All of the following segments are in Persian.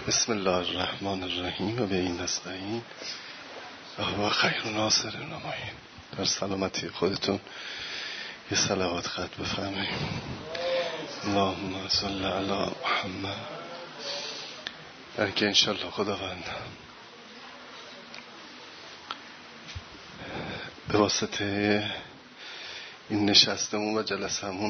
بسم الله الرحمن الرحیم و به این نستعین و خیر ناصر نمایین. در سلامتی خودتون یه صلوات ختم بفرمایید. اللهم صل علی محمد. در که انشالله خداوند به واسطه این نشستمون و جلسمون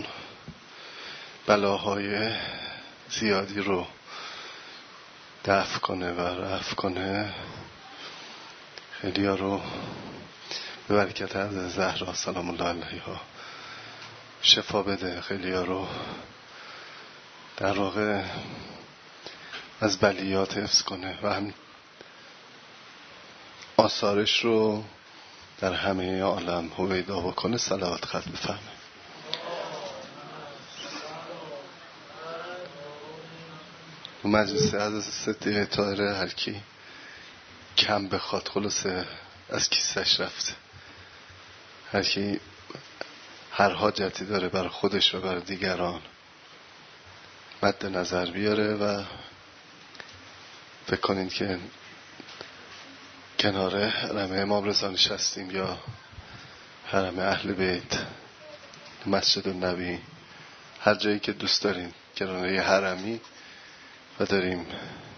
بلاهای زیادی رو دفع کنه و رفع کنه. خیلی ها رو به برکت حضرت زهرا سلام الله علیها شفا بده. خیلی ها رو در واقع از بلیات حفظ کنه و هم آثارش رو در همه عالم هویدا بکنه. صلوات ختم بفرمایید. مجلس حضرت صدیقه طاهره هر کی کم بخواد خلاصه از کیسش رفته. هر کی هر حاجتی داره برای خودش و برای دیگران مد نظر بیاره و فکر کنید که کنار حرم امام رضا نشستیم یا حرم اهل بیت، مسجد النبی، هر جایی که دوست دارین کنار یه حرمی و داریم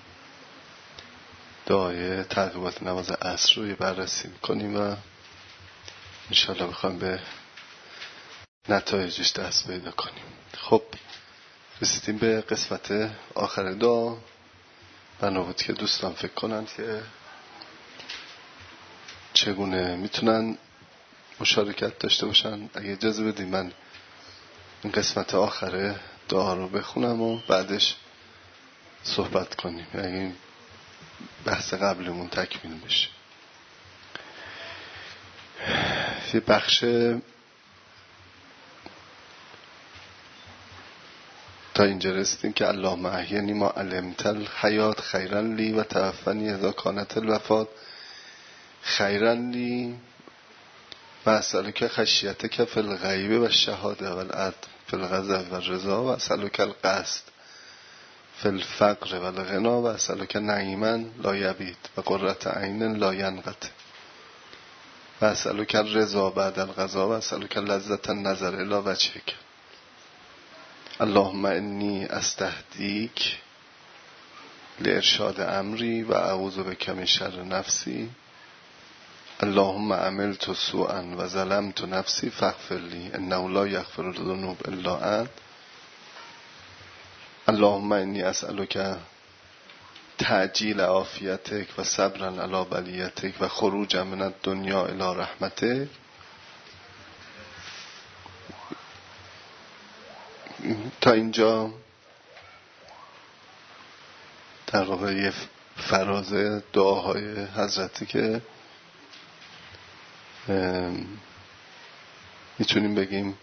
دعای تعقیبات نماز عصر رو بررسی کنیم و انشالله میخوایم به نتایجش دست پیدا کنیم. خب رسیدیم به قسمت آخر دعا. بنا بود که دوستان فکر کنن که چگونه میتونن مشارکت داشته باشن. اگه اجازه بدیم من این قسمت آخر دعا رو بخونم و بعدش صحبت کنیم، یعنی بحث قبلمون تکمیل بشه. یه بخش تا اینجا رسیدیم که اللهم احیینی ما علمت الحیات خیرا لی و توفنی اذا کانت الوفات خیرا لی و اسألک خشیتک فی الغیب و الشهاده و العدل فی الغضب و الرضا و اسألک القصد فی الفقر و الغنا و اسألک نعیما لا یبید و قرة عین لا ینقطع و اسألک الرضا بعد القضا و اسألک لذة النظر الی وجهک. اللهم انی استهدیک لارشاد امری و اعوذ بک من شر نفسی. اللهم عملت سوءا و ظلمت نفسی فاغفر لی انه لا یغفر الذنوب الا انت. اللهم انی اسألک تعجیل عافیتک و صبرا علی بلیتک و خروج من الدنیا الی رحمتک. تا اینجا در واقع یه فراز دعاهای حضرتی که میتونیم بگیم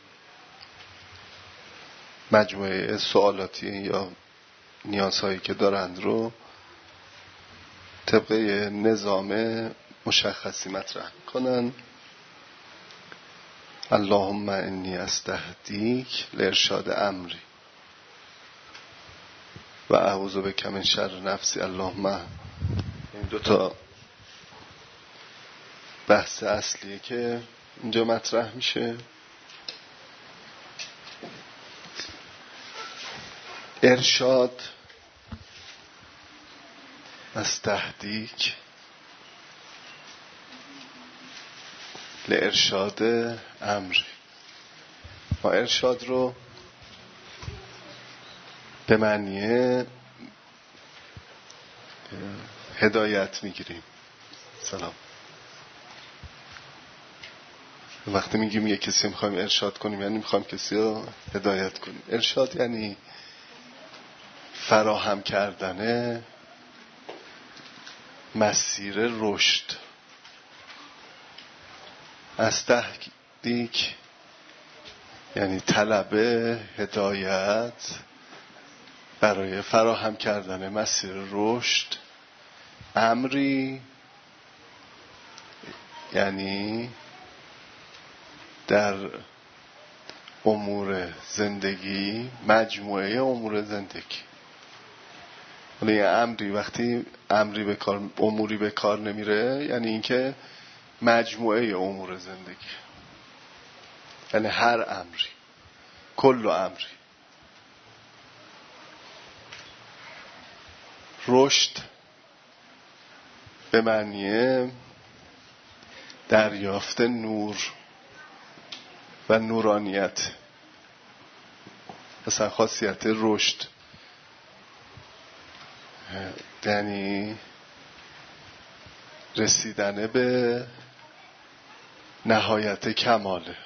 مجموعه سوالاتی یا نیازهایی که دارند رو طبق نظام مشخصی مطرح کنن. اللهم انی استهدیک لارشاد امری و اعوذ بک من شر نفسی. اللهم، این دوتا بحث اصلیه که اینجا مطرح میشه. ارشاد استهدیک لارشاد امر. ما ارشاد رو به معنی هدایت میگیریم. سلام. وقتی میگیم یک کسی میخوایم ارشاد کنیم یعنی میخوایم کسی رو هدایت کنیم. ارشاد یعنی فراهم کردن مسیر رشد. استهدیک یعنی طلب هدایت برای فراهم کردن مسیر رشد. امری یعنی در امور زندگی، مجموعه امور زندگی. یعنی امری، وقتی امری به کار، اموری به کار نمیره، یعنی اینکه مجموعه امور زندگی، یعنی هر امری، کل امری. رشد به معنی دریافت نور و نورانیت. مثلا خاصیت رشد یعنی رسیدن به نهایت کماله.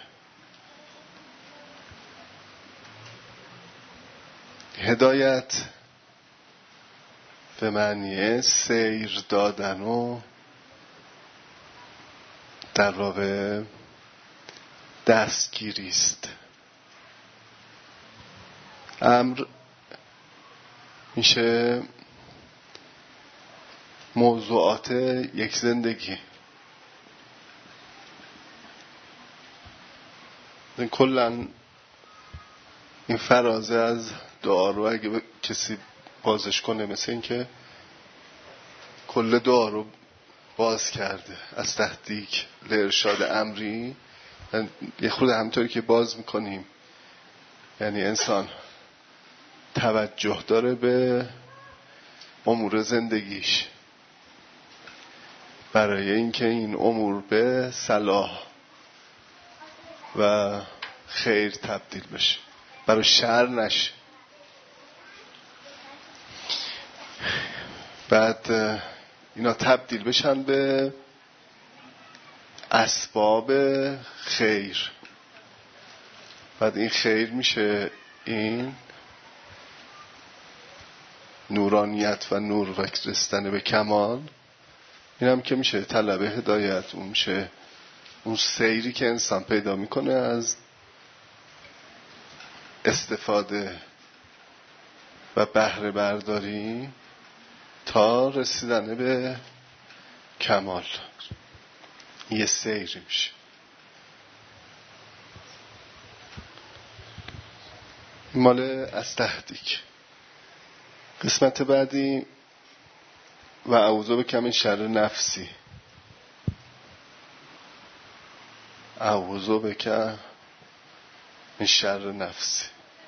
هدایت به معنی سیر دادن و در واقع دستگیری است. امر میشه موضوعات یک زندگی. کلا این فرازه از دعا رو اگه کسی بازش کنه، مثل این که کل دعا رو باز کرده، از تهدیک لارشاد امری. یه خود همطوری که باز میکنیم، یعنی انسان توجه داره به امور زندگیش برای اینکه این امور به صلاح و خیر تبدیل بشه، برای شر نشه. بعد اینا تبدیل بشن به اسباب خیر. بعد این خیر میشه این نورانیت و نور و رسیدن به کمال. این هم که میشه طلب هدایت، اون میشه اون سیری که انسان پیدا میکنه از استفاده و بهره برداری تا رسیدن به کمال. یه سیری میشه. مال از تهدیک. قسمت بعدی و اعوذ بک من شر نفسی. اعوذ بک من شر نفسی.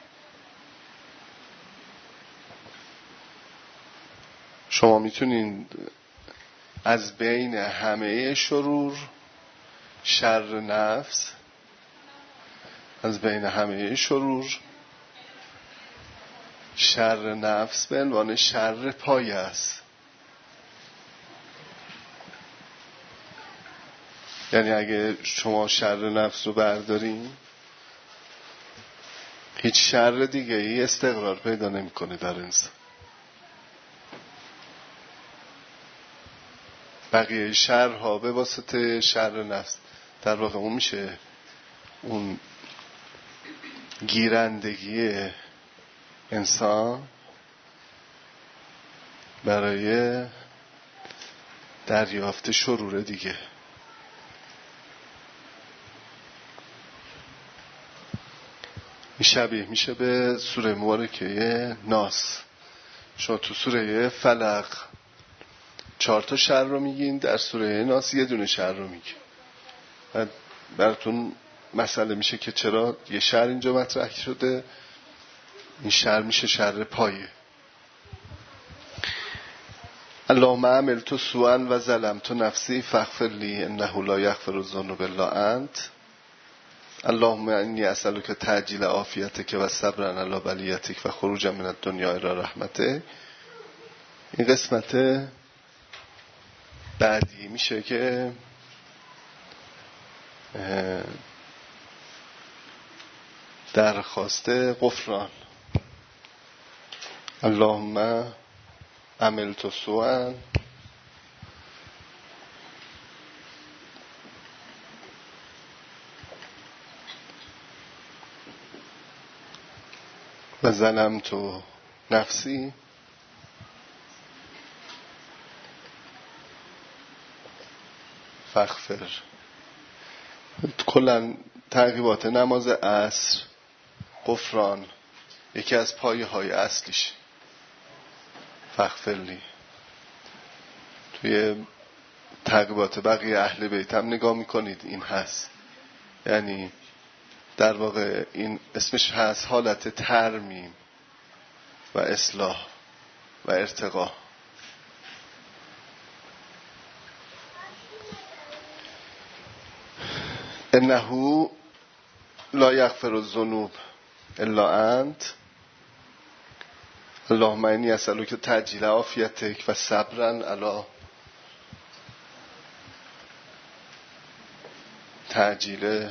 شما میتونین از بین همه شرور، شر نفس، از بین همه شرور شر نفس به عنوان شر پایه است. یعنی اگه شما شر نفس رو بردارین، هیچ شر دیگه ای استقرار پیدا نمیکنه در انسان. بقیه شرها به واسطه شر نفس در واقع اون میشه اون گیرندگی انسان برای دریافت شرور دیگه. شبیه میشه به سوره مبارکه ناس. شما تو سوره فلق 4 شر رو میگین، در سوره ناس 1 شر رو میگین. و براتون مسئله میشه که چرا یه شر اینجا مطرح شده. این شر میشه شر پایه. اللهم عملت سوءا و ظلمت نفسی فاغفر لی انه لا یغفر الذنوب الا انت. اللهم انی اسألک تعجیل عافیتک و صبر علی بلیتک و خروج من الدنیا الی رحمتک. این قسمت بعدی میشه که درخواست غفران. اللهم عملت سوءا و ظلمت نفسی فاغفر. کلا تعقیبات نماز عصر غفران یکی از پایه های اصلیش. فغفرلی. توی تقویات بقیه اهل بیت هم نگاه میکنید این هست، یعنی در واقع این اسمش هست حالت ترمیم و اصلاح و ارتقا. انه لا یغفر الذنوب الا انت اللهم انی اسألک تعجیل عافیتک و صبرا علی تعجیل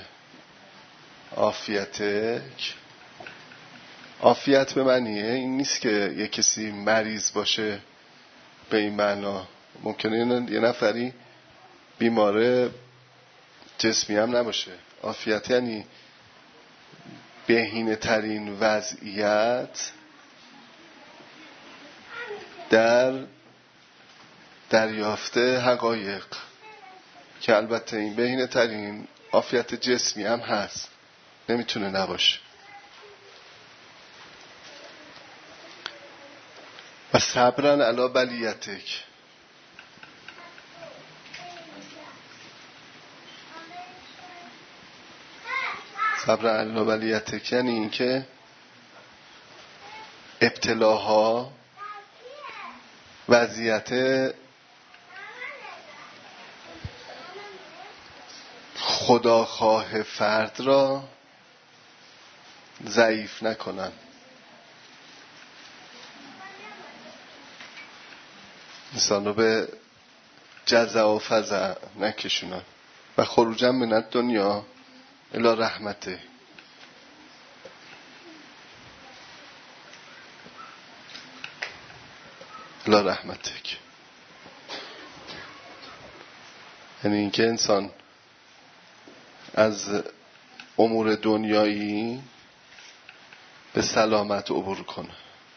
عافیتک. عافیت به معنیه این نیست که یه کسی مریض باشه، به این معنا. ممکنه یه نفری بیماره جسمی هم نباشه. عافیت یعنی بهینه ترین وضعیت در دریافت حقایق، که البته این بهینه ترین عافیت جسمی هم هست، نمیتونه نباشه. و صبرن علی بلیتک، صبرن علی بلیتک یعنی این که ابتلاها وضعیت خداخواه فرد را ضعیف نکنن، انسان رو به جزع و فزع نکشونن. و خروجا من الدنیا الی رحمته، الی رحمتک، یعنی اینکه انسان از امور دنیایی به سلامت عبور کنه.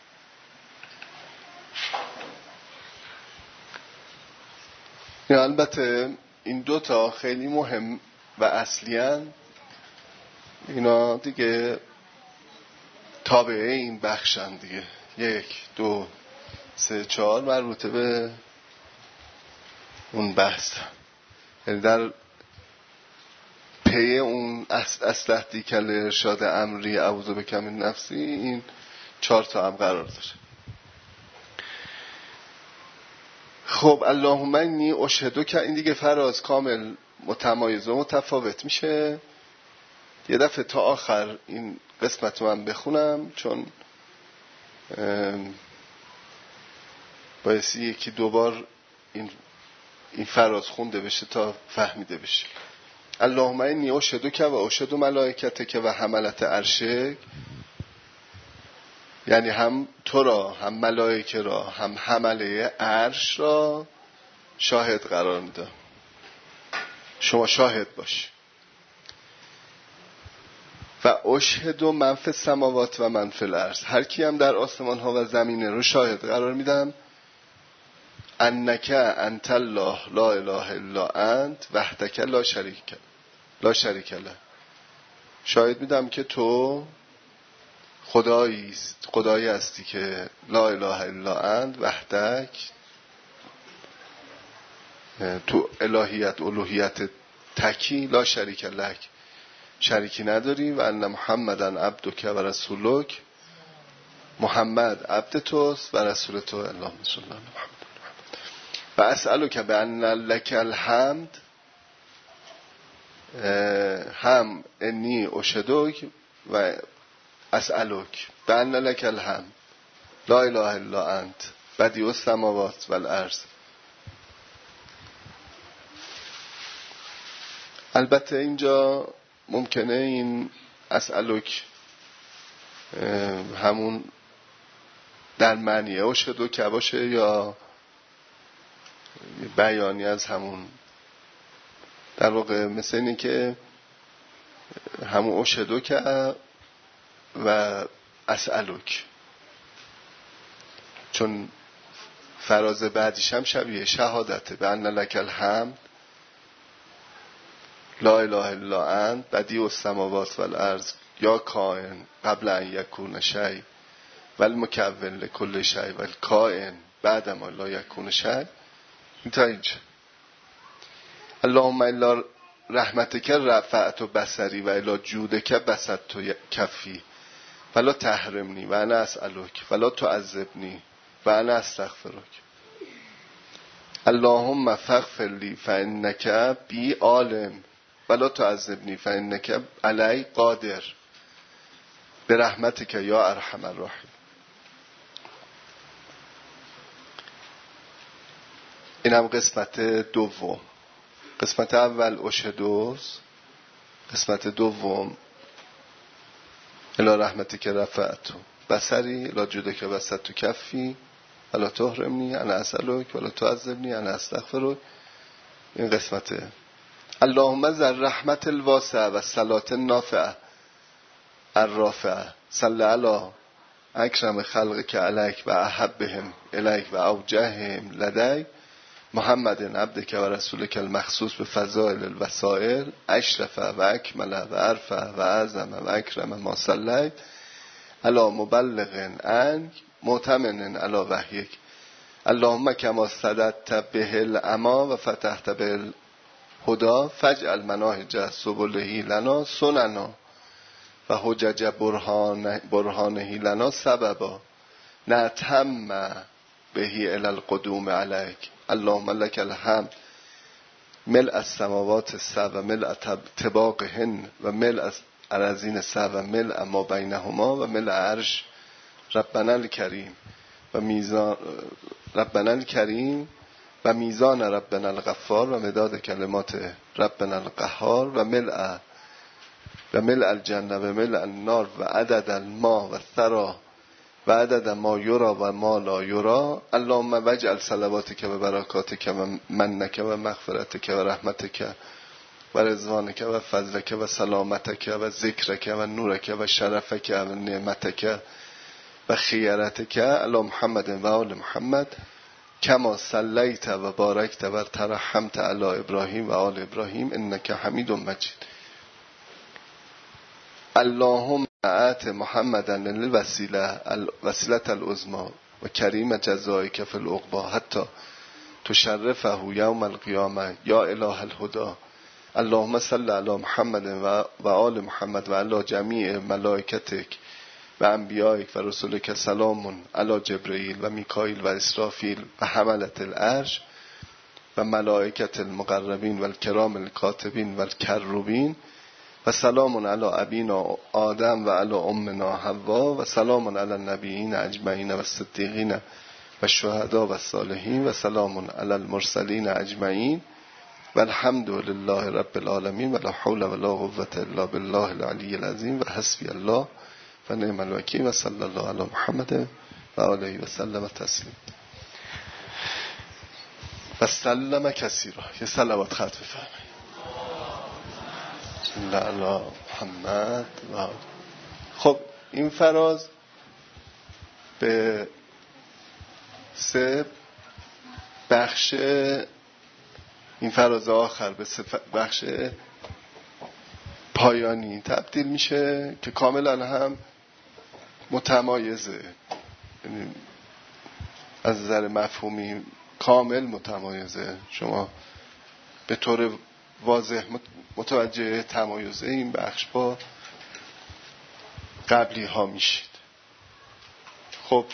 یا البته این دوتا خیلی مهم و اصلی هن. اینا دیگه تابعه این بخشن دیگه. 1 2 3 4 مربوطه به اون بحث، یعنی در پی اون اصلحتی کل ارشاد امری اعوذ بک من نفسی این 4 تا هم قرار داره. خب اللهم انی اشهدک، که این دیگه فراز کامل متمایز و متفاوت میشه. یه دفعه تا آخر این قسمت رو من بخونم، چون بایستی یکی دوبار این فراز خونده بشه تا فهمیده بشه. اللهم انی اشهدک و اشهد ملائکتک و حملت عرشک، یعنی هم تو را، هم ملائکه را، هم حمله عرش را شاهد قرار میدم. شما شاهد باش. و اشهد من فی السماوات و من فی الارض، هر کی هم در آسمان ها و زمینه رو شاهد قرار میدم. انک انت الله لا اله الا انت وحدک لا شریک له، شاهد میدم که تو خدایی هستی که لا اله الا انت وحدک، تو الوهیت تکی، لا شریک لک، شریکی نداری. و ان محمدن عبدک و رسولک، محمد عبد توست و رسول تو. اللهم صل علی محمد. و اسألک بان لک الحمد، هم انی اشهدک و اسألک بان لک الحمد لا اله الا انت بدیع السماوات و الارض. البته اینجا ممکنه این اسألک همون در معنی اشهدک باشه یا بیانی از همون، در واقع مثل اینه که همون اشهدک و اسألک، چون فراز بعدیش هم شبیه شهادته. به ان لک الحمد لا اله الا انت بدیع السماوات و الارض یا کائن قبل ان یکون شیء و المکون لکل شیء و الکائن بعد ما لا یکون شیء. تا اینجا. اللهم الا رحمتک رفعت بصری و الا جودک بسطت کفی فلا تحرمنی و انا اسألک فلا تعذبنی و انا استغفرک. اللهم فاغفر لی فانک بی عالم ولا تعذبنی فانک علی قادر برحمتک یا ارحم الراحمین. این هم قسمت دوم. قسمت اول اشهدوس، قسمت دوم الی رحمتک رفعت بصری الی جودک بسطت کفی ولا تحرمنی انا اسألک ولا تعذبنی انا استغفرک. این قسمته. اللهم ذا الرحمت الواسعه و الصلاة النافعه الرافعه صل علی اکرم خلقک علیک و احبهم الیک و اوجههم لدیک محمد عبدک و رسولک المخصوص به فضائل الوسائل اشرف و اکمل و ارفع و اعظم و اکرم ما صلیت علی مبلغ عنک معتمن علی وحیک. اللهم کما سددت به العما و فتحت به الهدى فاجعل مناهج سبله لنا سننا و حجج برهانه لنا سببا نتم بهی الی القدوم علیک. اللهم لك الحمد ملء السماوات السبع و ملء طباقهن و ملء اراضین السبع و ملء ما بینهما و ملء عرش ربنا الکریم و میزان ربنا الکریم و میزان ربنا الغفار و مداد کلمات ربنا القهار و ملء الجنه و ملء النار و عدد الماء و الثرى و عدد ما یرا و ما لا یرا. اللهم وجعل صلواتک و برکاتک و منک و مغفرتک و رحمتک و رضوانک و فضلک و سلامتک و ذکرک و نورک و شرفک و نعمتک و خیرتک علی محمد و آل محمد کما صلیت و بارکت و ترحمت علی ابراهیم و آل ابراهیم انک حمید مجید. اللهم اعط محمدا الوسیله العظمی و کریم جزایک فی العقبی حتی تشرفه یوم القیامه یا اله الهدى. اللهم صل علی محمد و آل محمد و علی جمیع ملائکتک و انبیائک و رسولک سلام علی جبرئیل و میکائیل و اسرافیل و حملة العرش و ملائکت المقربین و الکرام الکاتبین و الکروبین و سلام علی ابینا آدم و علی امنا حوا و سلام علی النبیین اجمعین و الصدیقین و الشهداء و الصالحین و سلام علی المرسلین اجمعین و الحمد لله رب العالمین و لا حول و لا قوة الا بالله العلی العظیم و حسبی الله و نعم الوکیل و صلی الله علی محمد و آله و سلم تسلیم و سلم کثیرا. یه صلوات ختم بفرمایید. لا محمد. خب این فراز به 3 بخش، این فراز آخر به 3 بخش پایانی تبدیل میشه که کاملا هم متمایزه، یعنی از نظر مفهومی کامل متمایزه. شما به طور واضح متوجه تمایز این بخش با قبلی ها میشید. خب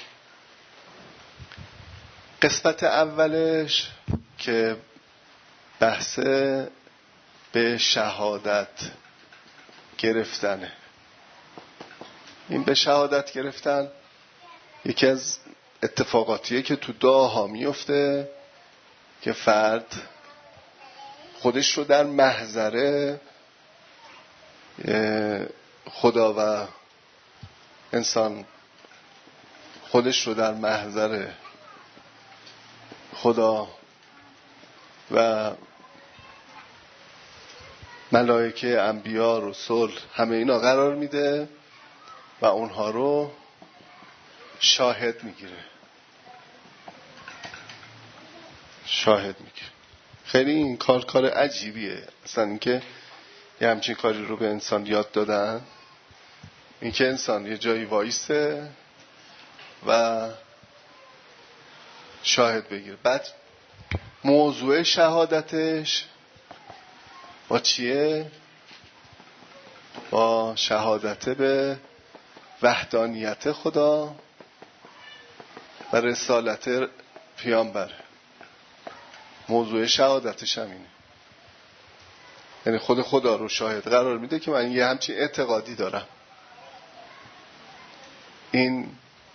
قسمت اولش که بحث به شهادت گرفتنه. این به شهادت گرفتن یکی از اتفاقاتیه که تو دعاها میفته که فرد خودش رو در محضر خدا و انسان خودش رو در محضر خدا و ملائکه، انبیا، رسول، همه اینا قرار میده و اونها رو شاهد میگیره. خیلی این کار عجیبیه. اصلا اینکه یه همچین کاری رو به انسان یاد دادن، اینکه انسان یه جایی وایسته و شاهد بگیره. بعد موضوع شهادتش با چیه؟ با شهادت به وحدانیت خدا و رسالت پیامبر. موضوع شهادتش همینه، یعنی خود خدا رو شاهد قرار میده که من یه همچین اعتقادی دارم. این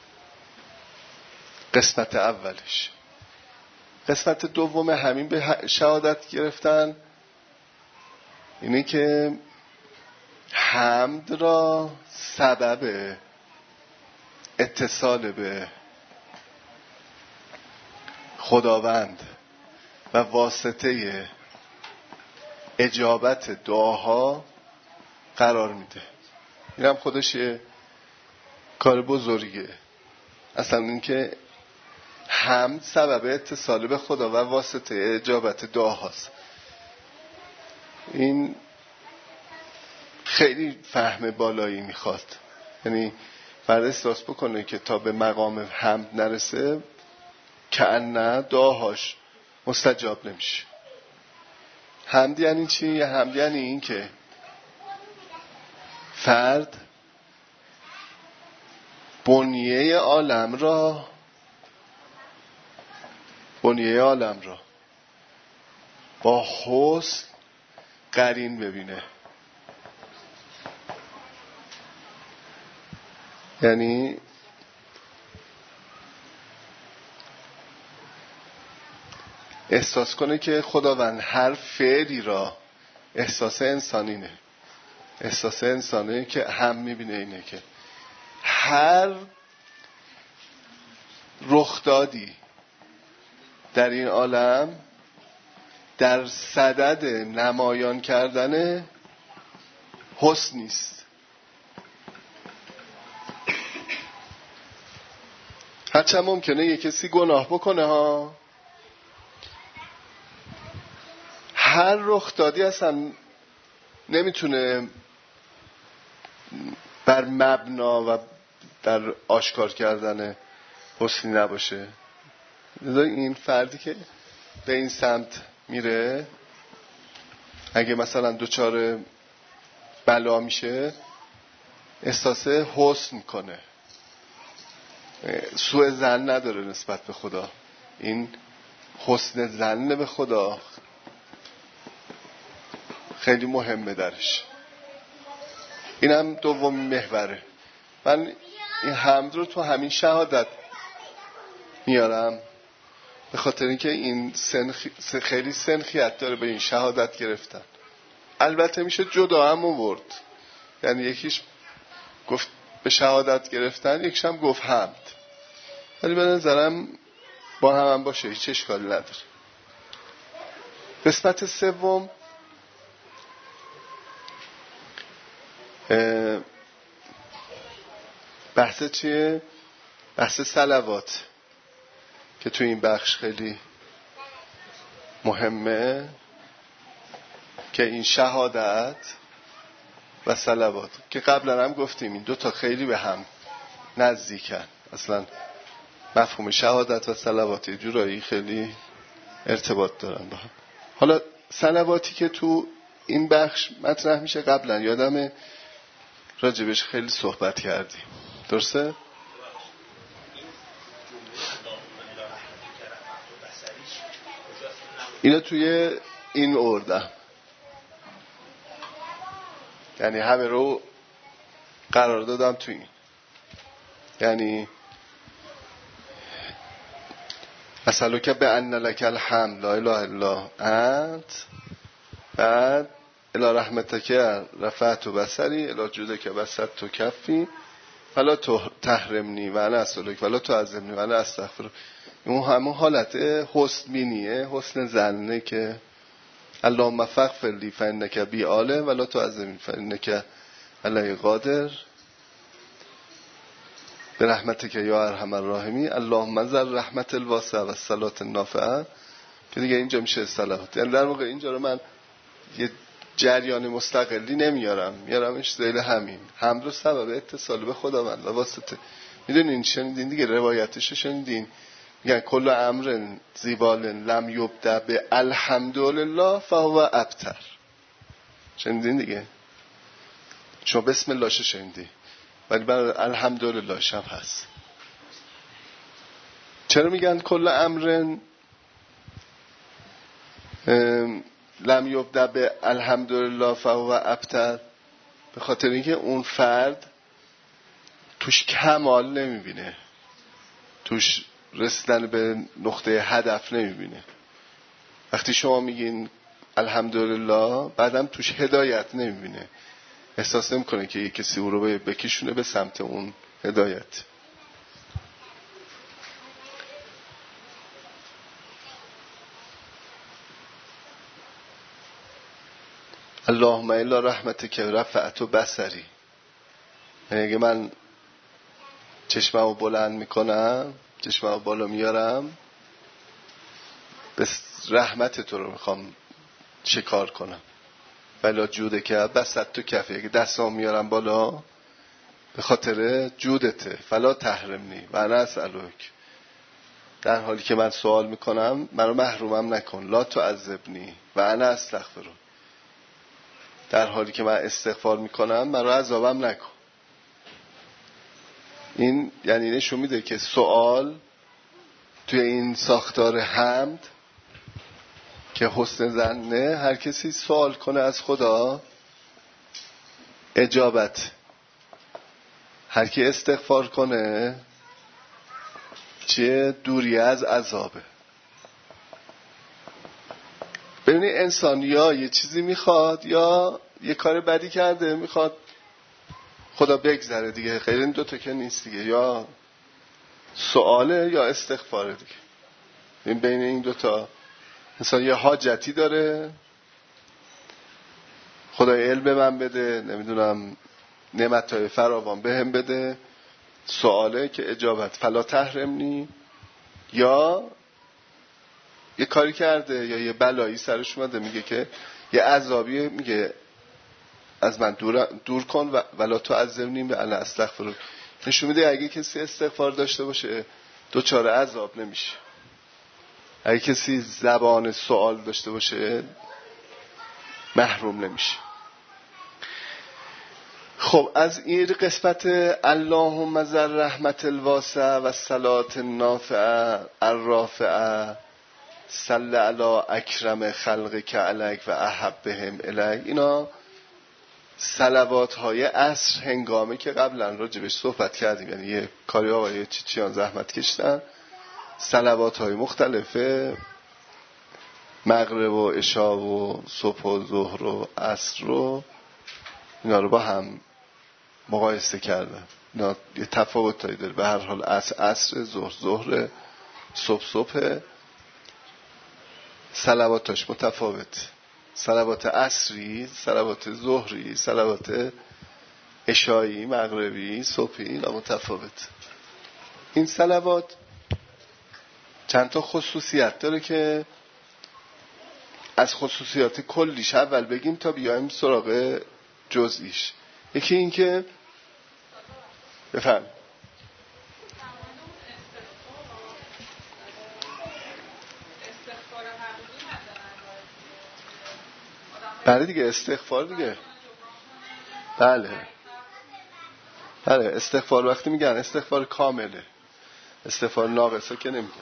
قسمت اولش. قسمت دوم همین به شهادت گرفتن اینه که حمد را سبب اتصال به خداوند و واسطه اجابت دعاها قرار میده. این هم خودش یه کار بزرگه. اصلا این که حمد سبب اتصال به خدا و واسطه اجابت دعاهاست، این خیلی فهم بالایی میخواد. یعنی فرد احساس بکنه که تا به مقام حمد نرسه کأنه دعاهاش مستجاب نمیشه. حمد یعنی چی؟ حمد یعنی این که فرد بنیه عالم را با حسن قرین ببینه. یعنی احساس کنه که خداوند هر فعلی را احساس انسانیه که هم میبینه اینه که هر رخدادی در این عالم در صدد نمایان کردن حسن نیست. هرچند ممکنه یک کسی گناه بکنه ها، هر رخدادی اصلا نمیتونه بر مبنا و در آشکار کردن حسنی نباشه. این فردی که به این سمت میره اگه مثلا دوچار بلا میشه احساس حسن کنه، سوء ظن نداره نسبت به خدا. این حسن ظن به خدا خیلی مهمه درش. این هم دومین محوره. من این حمد رو تو همین شهادت میارم به خاطر اینکه این خیلی سنخیت داره به این شهادت گرفتن. البته میشه جدا هم آورد، یعنی یکیش گفت به شهادت گرفتن، یکیش هم گفت حمد، ولی به نظرم با هم باشه، هیچ اشکالی نداره. قسمت سوم بحث چیه؟ بحث صلوات که تو این بخش خیلی مهمه، که این شهادت و صلوات که قبلا هم گفتیم این دوتا خیلی به هم نزدیکن. اصلا مفهوم شهادت و صلوات یه جورایی خیلی ارتباط دارن با هم. حالا صلواتی که تو این بخش مطرح میشه قبلا یادمه راجبش خیلی صحبت کردیم، درسته؟ اینا توی این اردم، یعنی همه رو قرار دادم تو این، یعنی مثلا که به ان لک الحمد لا اله الا انت، بعد الی رحمتک رفعت بصری الی جودک بسطت کفی فلا تحرمنی و انا اسالک ولا تعذبنی و انا استغفرک. اون همون حالت حسن بینیه، حسن ظنه که اللهم فاغفر لی فانک بی عاله ولا تعذبنی فانک علی قادر برحمتک یا ارحم الراحمین اللهم انزل رحمت الواسعه و الصلاه النافعه، که دیگه اینجا میشه صلوات. یعنی در واقع اینجا رو من یه جریان مستقلی نمیارم، میارمش ذیل همین حمد و سبب اتصال به خداوند و واسطه. میدونین شنیدین دیگه، روایتش شنیدین میگن کل امر زیبال لم یبدأ به الحمدلله فهو ابتر. شنیدین دیگه؟ شما بسم الله شنیدی، ولی برای الحمدلله هم هست. چرا میگن کل امر لم یبدأ به الحمدلله فهو ابتر؟ به خاطر اینکه اون فرد توش کمال نمیبینه، توش رسیدن به نقطه هدف نمیبینه. وقتی شما میگین الحمدلله بعدم توش هدایت نمیبینه، احساس نمیکنه که یک کسی او رو بکشونه به سمت اون هدایت. اللهم الا رحمتک رفعت بصری، یعنی اگه من چشممو بلند میکنم، چشممو بالا میارم، به رحمت تو رو میخوام شکار کنم. بلا جوده که بسط تو کفی، اگه دستام میارم بالا به خاطر جودته، فلا تحرمنی و انا اسألک، در حالی که من سوال میکنم منو محرومم نکن. لا تعذبنی و انا استغفرک، در حالی که من استغفار میکنم منو عذابم نکن. این یعنی نشون میده که سوال توی این ساختار حمد که حسن ظنه، هر کسی سوال کنه از خدا اجابت، هر کی استغفار کنه چه دوری از عذابه. ببینی انسان یا یه چیزی میخواد یا یه کار بدی کرده میخواد خدا بگذره دیگه، خیلی این دوتا که نیست دیگه، یا سواله یا استغفاره دیگه. این بین این دوتا انسان یه حاجتی داره، خدای علم به من بده، نمیدونم نعمتهای فراوان به هم بده، سواله که اجابت فلا تحرمنی، یا یه کاری کرده یا یه بلایی سرش اومده میگه که یه عذابی، میگه از من دور کن ولا تعذبنی به انا استغفرک. نشون میده اگه کسی استغفار داشته باشه دوچار عذاب نمیشه، اگه کسی زبان سوال داشته باشه محروم نمیشه. خب از این قسمت اللهم ذر رحمت الواسعه و صلات النافعه الرافعه صل علی اکرم خلقک علیک و احبهم الیک، اینا صلوات های عصر هنگامه که قبلا راجبش صحبت کردیم، یعنی یه کاری آقای چیچیان زحمت کشتن، صلوات های مختلفه مغرب و عشا و صبح و ظهر و عصر رو، اینا رو با هم مقایسه کردن. اینا یه تفاوتایی داره، به هر حال عصر، ظهر، صبح صلواتاش متفاوت. صلوات عصری، صلوات ظهری، صلوات عشایی، مغربی، صبحی، اینا متفاوت. این صلوات چند تا خصوصیت داره که از خصوصیات کلیش اول بگیم تا بیایم سراغ جزئیش. یکی این که بفهم بله دیگه، استغفار دیگه، بله استغفار وقتی میگن استغفار کامله، استغفار ناقصه که نمیگن.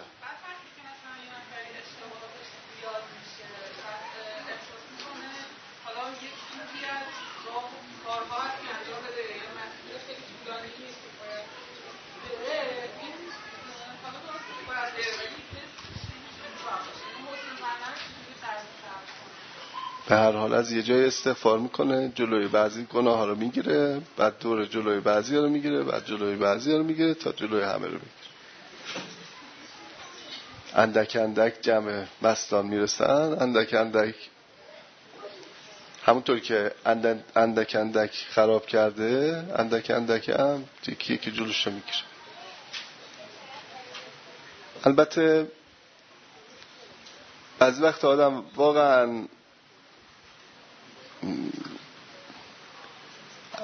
به هر حال از یه جای استغفار میکنه، جلوی بعضی گناه ها رو میگیره، بعد دور جلوی بعضی ها رو میگیره، بعد جلوی بعضی ها رو میگیره تا جلوی همه رو میگیره. اندک اندک جمع مستان میرسن، اندک اندک همونطور که اندک اندک خراب کرده، اندک اندک هم یکی یکی جلوش رو میگیره. البته بعضی وقت آدم واقعا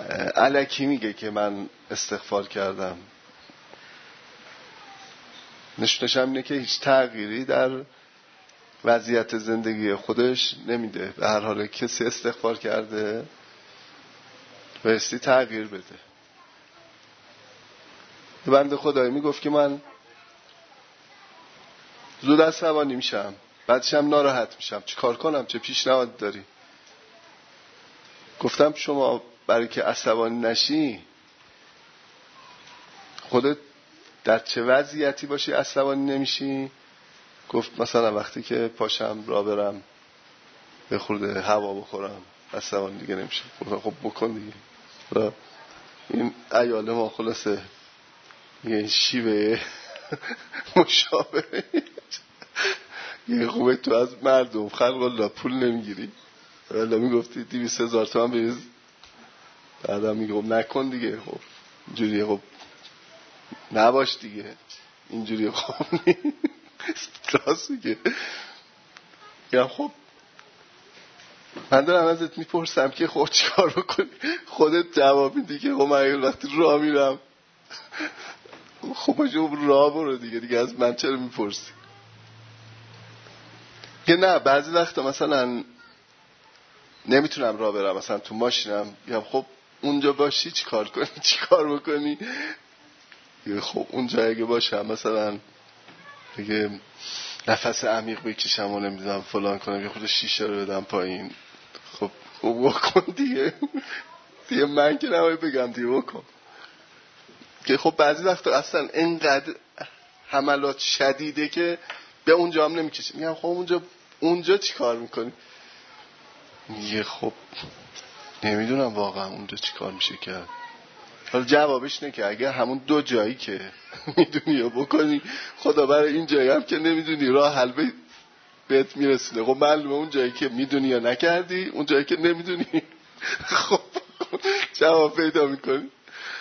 الکی میگه که من استغفار کردم، نشونش هم اینه که هیچ تغییری در وضعیت زندگی خودش نمیده. به هر حال کسی استغفار کرده بایستی تغییر بده. بنده خدایی میگفت که من زود عصبانی میشم، بعدش هم ناراحت میشم، چی کار کنم؟ چه پیشنهاد داری؟ گفتم شما برای که عصبانی نشی خودت در چه وضعیتی باشی عصبانی نمیشی؟ گفت مثلا وقتی که پاشم را برم به خورده هوا بخورم عصبانی دیگه نمیشه. گفتم خب بکن دیگه. این عیال ما خلاصه یه شیوه مشابه یه خوبه تو از مردم خلق الله پول نمیگیری، ولی میگفتی 200,000 تومان بریز، بعدا میگم نکن دیگه. خب اینجوریه، خب نباش دیگه اینجوریه. خب راست میگه. یا خب من دارم ازت میپرسم که خب چیکار بکنی؟ خودت جواب میدی که خب من وقتی راه میرم خب باشه راه برو دیگه از من چرا میپرسی؟ که نه بعضی وقتا مثلا نمیتونم راه برم، مثلا تو ماشینم، یا خب اونجا باشی چیکار کنی؟ چیکار بکنی؟ یا خب اونجا اگه باشم مثلا دیگه نفس عمیق بکشم و نمیدونم فلان کنم، یا خود شیشه رو بدم پایین. خب بکن دیگه من که نباید بگم دیگه بکن. که خب بعضی وقتا اصلا اینقدر حملات شدیده که به اونجا هم نمیکشیم. میگم خب اونجا چی کار میکنی؟ میگه خب نمیدونم واقعا اونجا چی کار میشه کرد. حالا جوابش نه که اگه همون 2 جایی که میدونی رو بکنی، خدا برای این جایی هم که نمیدونی راه حل بهت میرسونه. خب معلومه اون جایی که میدونی یا نکردی، اون جایی که نمیدونی خب جواب پیدا میکنی.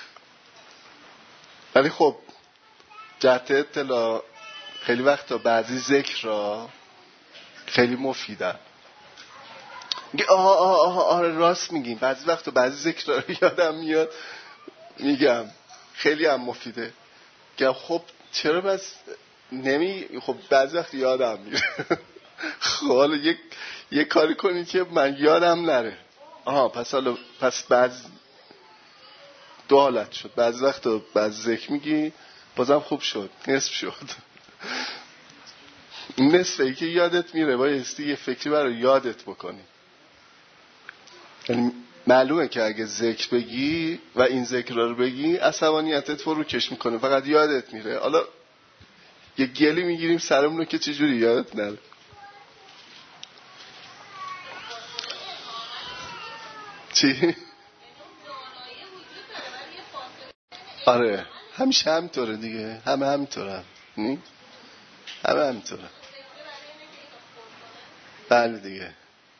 ولی خب جهت اطلاع خیلی وقتا بعضی ذکر را خیلی مفیدن. میگه آره راست میگیم، بعضی وقتا بعضی ذکر را یادم میاد میگم خیلی هم مفیده. میگم خب چرا بس خب بعضی وقت یادم میره. خب حالا یک کاری کنی که من یادم نره. پس بعض 2 حالت شد. بعضی وقتا بعضی ذکر میگی بازم خوب شد، نصف شد. این نصفه که یادت میره بایستی یه فکری برای یادت بکنی. یعنی معلومه که اگه ذکر بگی و این ذکر رو بگی عصبانیتت فروکش میکنه، فقط یادت میره. حالا یه گلی میگیریم سرمونو که چجوری یادت نره. چی؟ آره همیشه همینطوره دیگه، همه همینطورن. همه همینطورن. بله دیگه.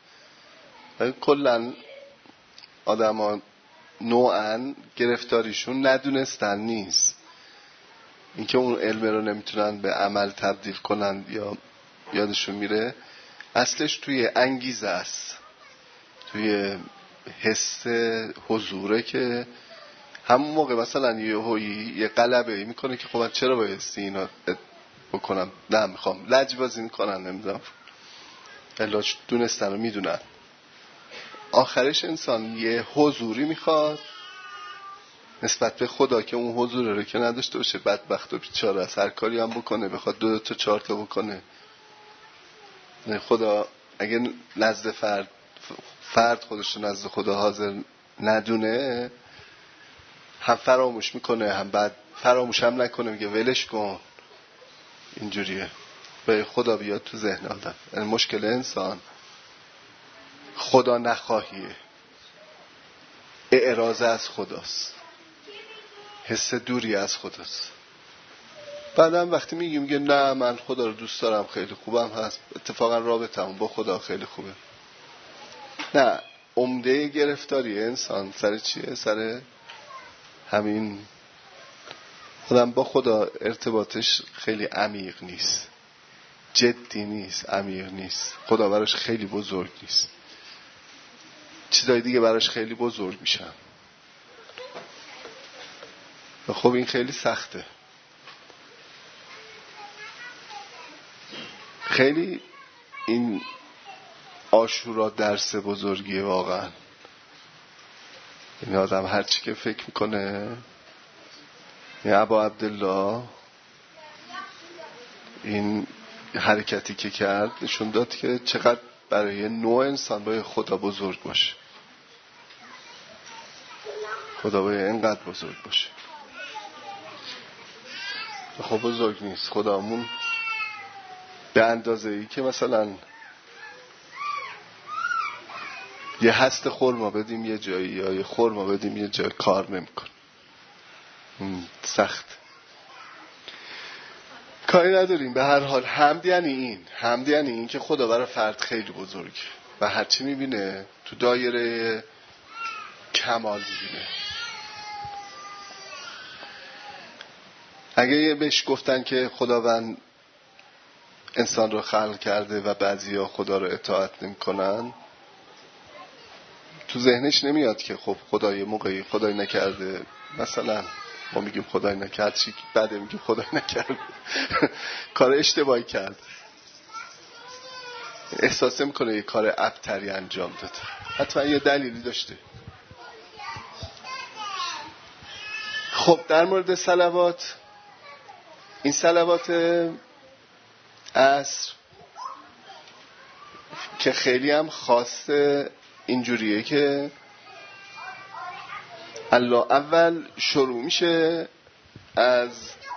کلن آدم ها نوعا گرفتاریشون ندونستن نیست، اینکه اون علم رو نمیتونن به عمل تبدیل کنن یا یادشون میره. اصلش توی انگیزه است، توی حس حضوره که همون موقع مثلا یه غلبه میکنه که خب من چرا بایستی اینا بکنم، نه میخوام لجبازی میکنن، نمیدونم علاج دونستن و میدونن. آخرش انسان یه حضوری میخواد نسبت به خدا که اون حضور رو که نداشته باشه بدبخت و بیچاره است. هر کاری هم بکنه بخواد 2 تا 4 تا بکنه. خدا اگه نزد فرد خودش رو نزد خدا حاضر ندونه، هم فراموش میکنه، هم بعد فراموش هم نکنه، میگه ولش کن. اینجوریه. به خدا بیاد تو ذهن آدم. این مشکل انسان خدا نخواهیه، اعراض از خداست، حس دوری از خداست. بعدم وقتی میگه نه من خدا رو دوست دارم، خیلی خوبم هست، اتفاقا رابطمون با خدا خیلی خوبه. نه، عمده گرفتاری انسان سر چیه؟ سر همین آدم با خدا ارتباطش خیلی عمیق نیست، جدی نیست، عمیق نیست. خدا براش خیلی بزرگ نیست، چیزای دیگه براش خیلی بزرگ میشن. خب این خیلی سخته. خیلی این عاشورا درس بزرگیه واقعا. این آدم هر چی که فکر میکنه، این ابا عبدالله این حرکتی که کرد نشون داد که چقدر برای نوع انسان باید خدا بزرگ باشه. خدا باید اینقدر بزرگ باشه. خب بزرگ نیست خدامون. به اندازه ای که مثلا یه هست خرما بدیم یه جایی یا یه خرما بدیم یه جایی کار نمیکنه. سخت. کاری نداریم. به هر حال حمد یعنی این که خدا برای فرد خیلی بزرگه و هرچی میبینه تو دایره کمال میبینه. اگه بهش گفتن که خداوند انسان رو خلق کرده و بعضیا خدا رو اطاعت نمیکنن، تو ذهنش نمیاد که خب خدای موقعی خدای نکرده. مثلا ما میگیم خدای نکرد، چی بده میگیم خدای نکرد. کار اشتباهی کرد. احساس میکنه یه کار ابتری انجام داده. حتما یه دلیلی داشته. خب در مورد صلوات، این صلوات عصر که خیلی هم خاصه اینجوریه که الله اول شروع میشه از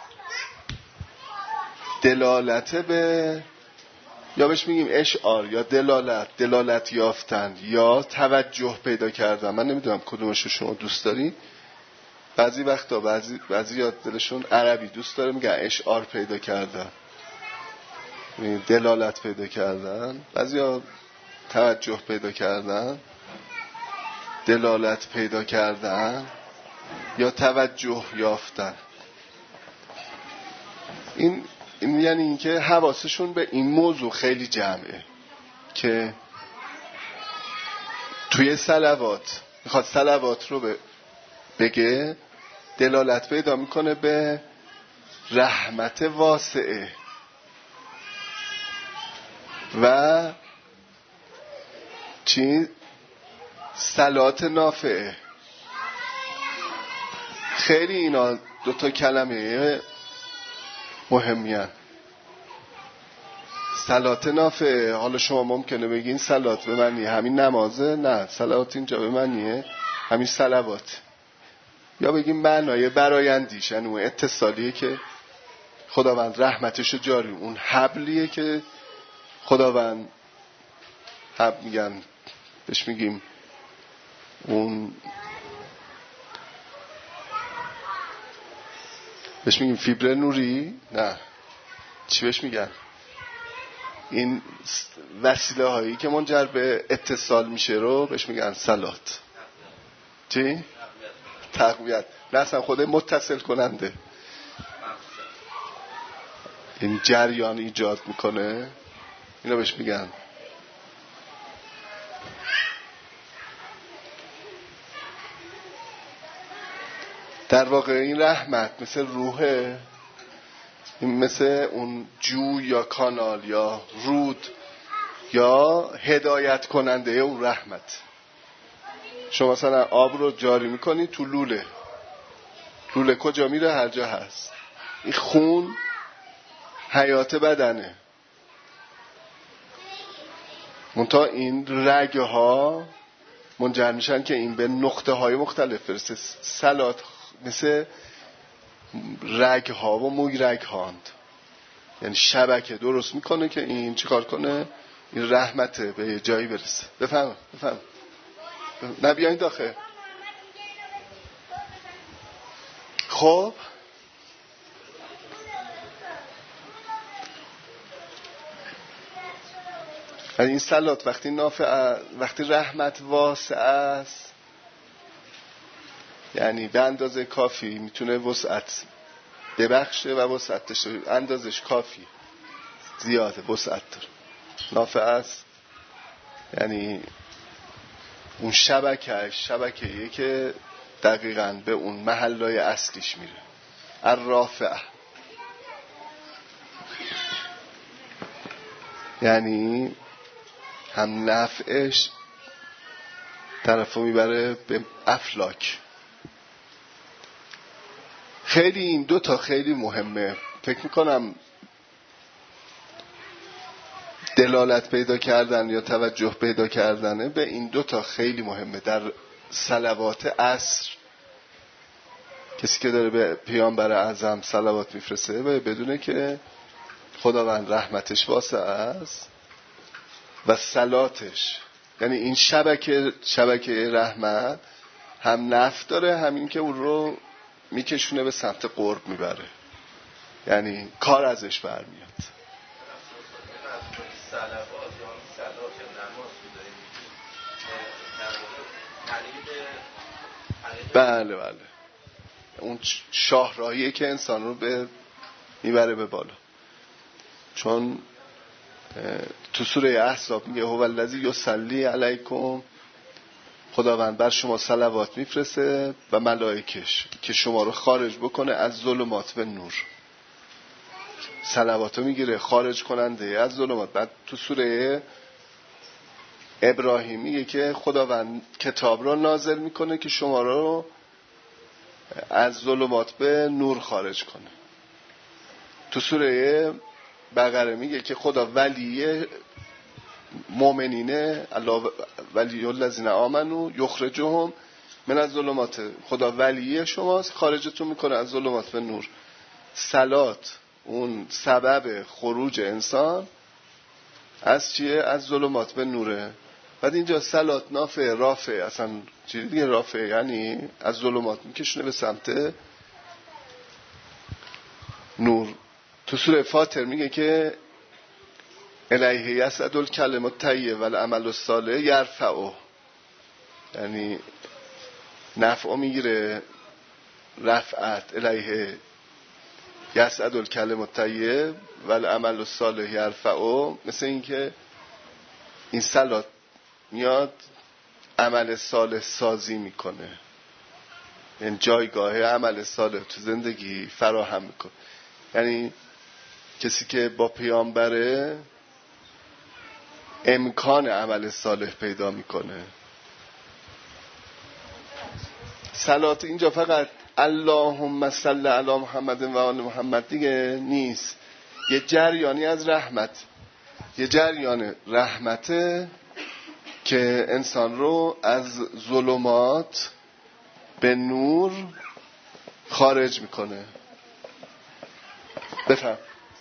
دلالت به، یا بهش میگیم اشعار یا دلالت یافتن یا توجه پیدا کردن. من نمیدونم کدومشو شما دوست داری. بعضی وقتا بعضی یاد دلشون عربی دوست داره میگن اشعار پیدا کردن، دلالت پیدا کردن. بعضی ها توجه پیدا کردن، دلالت پیدا کردن یا توجه یافتن. این یعنی اینکه حواسشون به این موضوع خیلی جمعه که توی صلوات میخواد صلوات رو بگه، دلالت پیدا میکنه به رحمت واسعه و چی؟ صلات نافعه. خیلی اینا دوتا کلمه مهمی هست. صلات نافعه. حالا شما ممکنه بگین صلات به معنی همین نمازه. نه، صلات اینجا به معنیه همین صلوات. یا بگیم معنای برایندیش، یعنی اون اتصالیه که خداوند رحمتشو جاری، اون حبلیه که خداوند حبل میگن بهش، میگیم اون بهش میگیم فیبر نوری. نه، چی بهش میگن؟ این وسیله هایی که منجر به اتصال میشه رو بهش میگن صلات. چی؟ تقویت. نه اصلا خود متصل کننده، این جریان ایجاد میکنه، اینا بهش میگن. در واقع این رحمت مثل روحه، این مثل اون جو یا کانال یا رود یا هدایت کننده اون رحمت. شما مثلا آب رو جاری میکنی تو لوله کجا میره؟ هر جا هست. این خون حیات بدنه. منتها این رگه ها منجر میشن که این به نقطه های مختلف برسه. صلات مثل رگ ها و موی رگ هاند، یعنی شبکه درست میکنه که این چیکار کنه؟ این رحمته به یه جایی برسه. بفهم نه بیاین داخل. خب این صلات وقتی رحمت واسع است، یعنی به اندازه کافی میتونه وسعت ببخشه و وسعتش اندازش کافی زیاده، وسعت داره، نافع است. یعنی اون شبکه‌ایه که دقیقاً به اون محلای اصلیش میره. الرافعه. یعنی هم نفعش طرفو میبره به افلاک. خیلی این دو تا خیلی مهمه. فکر میکنم دلالت پیدا کردن یا توجه پیدا کردنه به این دو تا خیلی مهمه در صلوات عصر. کسی که داره به پیامبر اعظم صلوات میفرسته و بدونه که خداوند رحمتش واسع است و صلاتش، یعنی این شبکه رحمت هم نفع داره، همین که اون رو میکشونه به سمت قرب میبره، یعنی کار ازش برمیاد. بله بله، اون شاهراهیه که انسان رو میبره به بالا. چون تو سوره احزاب میگه هو الذی یصلی علیکم، خداوند بر شما صلوات میفرسته و ملائکش که شما رو خارج بکنه از ظلمات به نور. صلواتو میگیره خارج کننده از ظلمات. بعد تو سوره ابراهیم میگه که خداوند کتاب رو نازل میکنه که شما رو از ظلمات به نور خارج کنه. تو سوره بقره میگه که خدا ولی مؤمنینه، الله ولی الذین آمنو یخرجهم من الظلمات، خدا ولی شماست، خارجتون میکنه از ظلمات به نور. صلات اون سبب خروج انسان از چیه؟ از ظلمات به نوره. بعد اینجا صلات نافع رافع، اصلا چیزی دیگه رافع یعنی از ظلمات میکشونه به سمت نور. تو سوره فاطر میگه که الیه یصعد الکلم الطیب والعمل الصالح یرفعه، یعنی نفع میگیره، رفعت الیه یصعد الکلم الطیب والعمل الصالح یرفعه. مثل این که این صلات میاد عمل صالح سازی میکنه، یعنی جایگاه عمل صالح تو زندگی فراهم میکنه. یعنی کسی که با پیامبره امکان عمل صالح پیدا میکنه. صلات اینجا فقط اللهم صل علی محمد و آل محمد دیگه نیست، یه جریانی از رحمت، یه جریان رحمته که انسان رو از ظلمات به نور خارج میکنه. بفهم.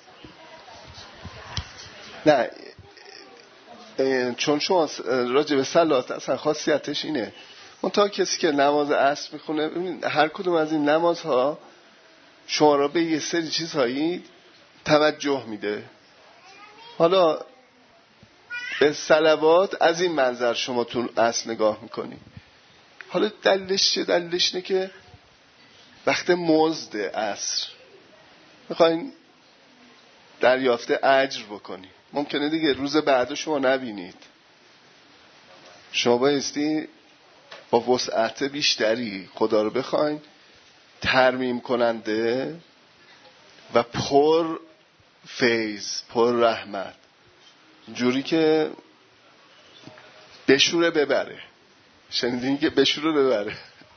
نه چون شما راجع به صلات اصلا خاصیتش اینه، منتها کسی که نماز عصر میخونه، ببینید هر کدوم از این نمازها شما را به یه سری چیزهایی توجه میده. حالا به صلوات از این منظر شما تو عصر نگاه میکنی. حالا دلیلش چه؟ دلیلش اینه که وقت مزد عصر میخواین دریافت اجر بکنی، ممکنه دیگه روز بعد شما نبینید، شما بایستی با وسعت بیشتری خدا رو بخواین ترمیم کننده و پر فیض، پر رحمت، جوری که بشوره ببره. شنیدین که بشوره ببره؟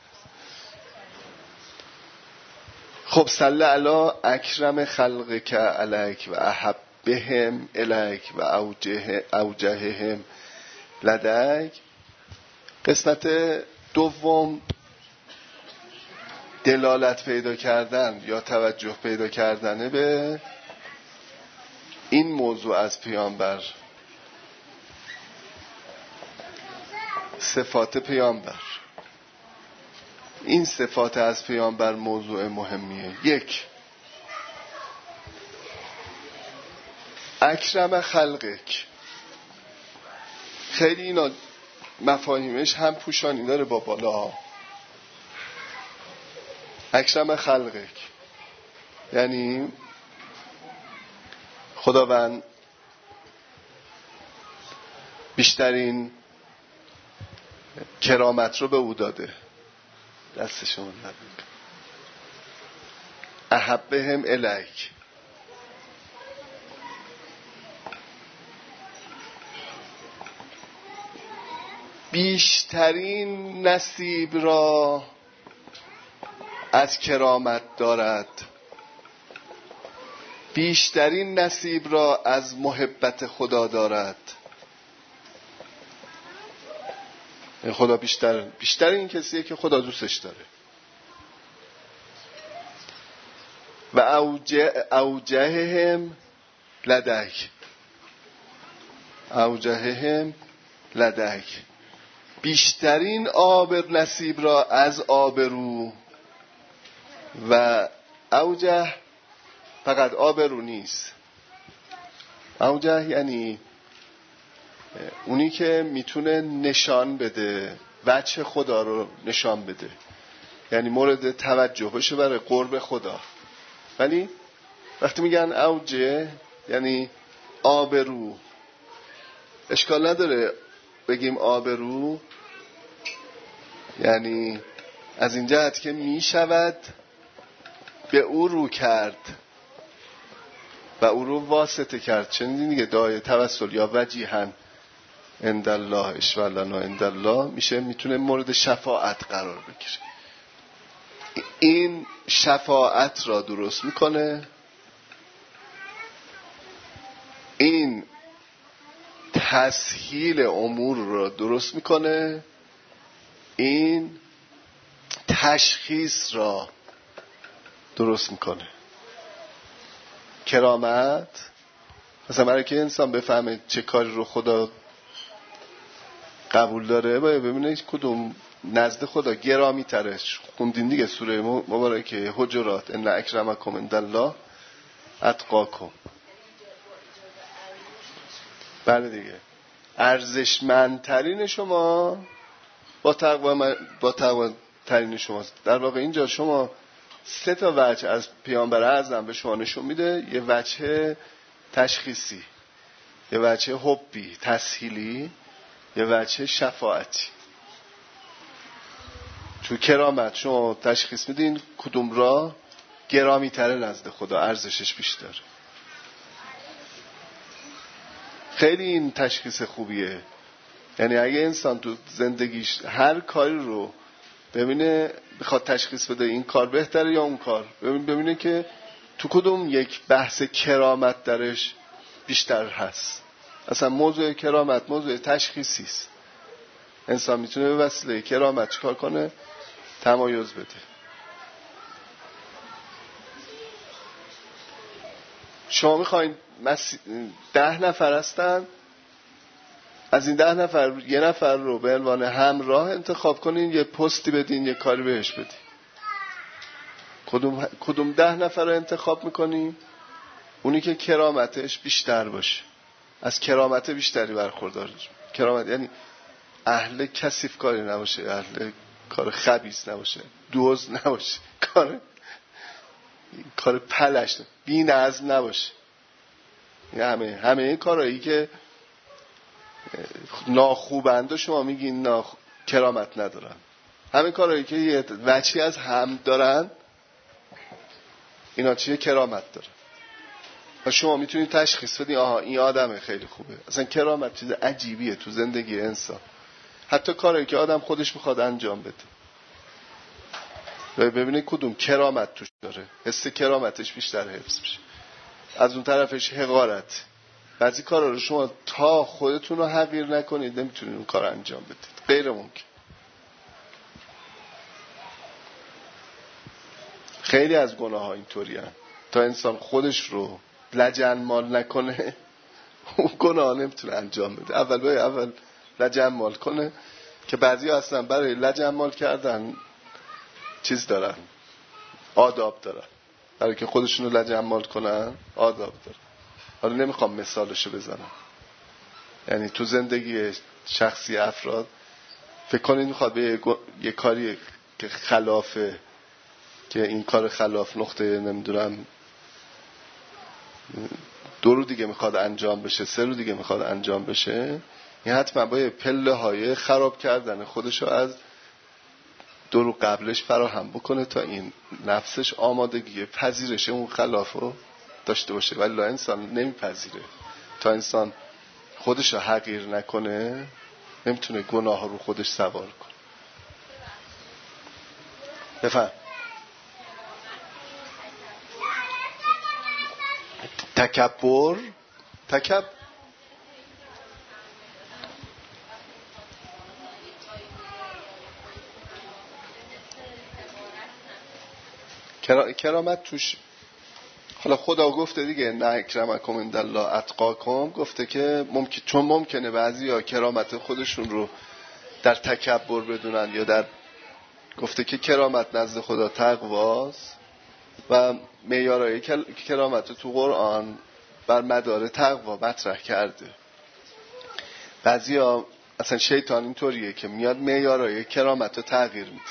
خب صلی علی اکرم خلقک علیک و احبهم الیک و اوجههم لدیک. قسمت دوم دلالت پیدا کردن یا توجه پیدا کردن به این موضوع از پیامبر، صفات پیامبر. این صفات از پیامبر موضوع مهمیه. یک، اکرم خلقک. خیلی اینا مفاهیمش هم پوشانی داره با بالا. اکرم خلقک یعنی خداوند بیشترین کرامت رو به او داده. دست شما درد میکنه. احبهم الیک بیشترین نصیب را از کرامت دارد، بیشترین نصیب را از محبت خدا دارد. خدا بیشتر این کسیه که خدا دوستش داره. و اوجههم لدک، اوجههم لدک، بیشترین آب نصیب را از آبرو. و اوجه فقط آبرو نیست، اوجه یعنی اونی که میتونه نشان بده، وجه خدا رو نشان بده، یعنی مورد توجه باشه برای قرب خدا. ولی وقتی میگن اوجه یعنی آبرو، اشکال نداره بگیم آبرو، یعنی از این جهت که میشود به او رو کرد و او رو واسطه کرد. شنیدین دیگه دعای توسل یا وجیهن عند الله اشفع لنا عند الله، میتونه مورد شفاعت قرار بگیره. این شفاعت را درست میکنه، این تسهیل امور را درست میکنه، این تشخیص را درست میکنه. کرامت مثلا برای که انسان بفهمه چه کاری رو خدا قبول داره، باید ببینه کدوم نزد خدا گرامی ترش. خوندین دیگه سوره مبارکه حجرات، ان اکرمکم عند الله اتقاکم. بله دیگه، ارزشمندترین شما با تقوا ترین شماست. در واقع اینجا شما سه تا وجه از پیامبر اعظم به شما نشون میده. یه وجه تشخیصی، یه وجه حبی تسهیلی، یه وجه شفاعتی. چون کرامت شما تشخیص میدین کدوم را گرامی تره نزد خدا، ارزشش بیشتر. خیلی این تشخیص خوبیه. یعنی اگه انسان تو زندگیش هر کاری رو ببینه بخواد تشخیص بده این کار بهتره یا اون کار، ببینه که تو کدوم یک بحث کرامت درش بیشتر هست. اصلا موضوع کرامت موضوع تشخیصی است. انسان میتونه به وسیله کرامت چیکار کنه؟ تمایز بده. شما میخواین 10 نفر هستن، از این 10 نفر یه نفر رو به عنوان همراه انتخاب کنین، یه پستی بدین، یه کاری بهش بدین. کدوم 10 نفر رو انتخاب میکنین؟ اونی که کرامتش بیشتر باشه، از کرامت بیشتری برخوردار. کرامت یعنی اهل کثیف کاری نباشه، اهل کار خبیث نباشه، دوز نباشه، کار پلش بی نظم نباشه. همه کارهایی که ناخوبند شما میگین کرامت ندارن. همه کارهایی که یه وجهی از هم دارن اینا چیه؟ کرامت دارن. و شما میتونید تشخیص بدین آها این آدم خیلی خوبه. اصلا کرامت چیز عجیبیه تو زندگی انسان. حتی کاری که آدم خودش میخواد انجام بده و ببینه کدوم کرامت توش داره، حس کرامتش بیشتر حفظ میشه. از اون طرفش حقارت. بعضی کارا رو شما تا خودتون رو حقیر نکنید نمیتونید اون کار انجام بدید، غیر ممکن. خیلی از گناه ها اینطوری هست. تا انسان خودش رو لجنمال نکنه اون گناه نمیتونه انجام بده. اول لجنمال کنه، که بعضی ها اصلا برای لجنمال کردن چیز دارن، آداب دارن. برای که خودشون رو لجنمال کنن آداب دارن. حالا نمیخوام مثالشو بزنم. یعنی تو زندگی شخصی افراد فکر کنید میخواد به یه کاری که خلافه، که این کار خلاف نقطه نمیدونم 2 رو دیگه میخواد انجام بشه، 3 رو دیگه میخواد انجام بشه، این حتما با پله های خراب کردن خودشو از 2 رو قبلش فراهم بکنه تا این نفسش آمادگی پذیرش اون خلافو داشته باشه. ولی انسان نمیپذیره. تا انسان خودشو حقیر نکنه نمیتونه گناه رو خودش سوار کنه. بفهم. تکبر کرامت توش، حالا خدا گفته دیگه نه اکرمکم عندالله اتقاکم، گفته که چون ممکنه بعضیا کرامت خودشون رو در تکبر بدونن، یا در گفته که کرامت نزد خدا تقواست و معیارهای کرامت تو قرآن بر مدار تقوا مطرح کرده. بعضیا اصلا شیطان اینطوریه که میاد معیارهای کرامت رو تغییر میده،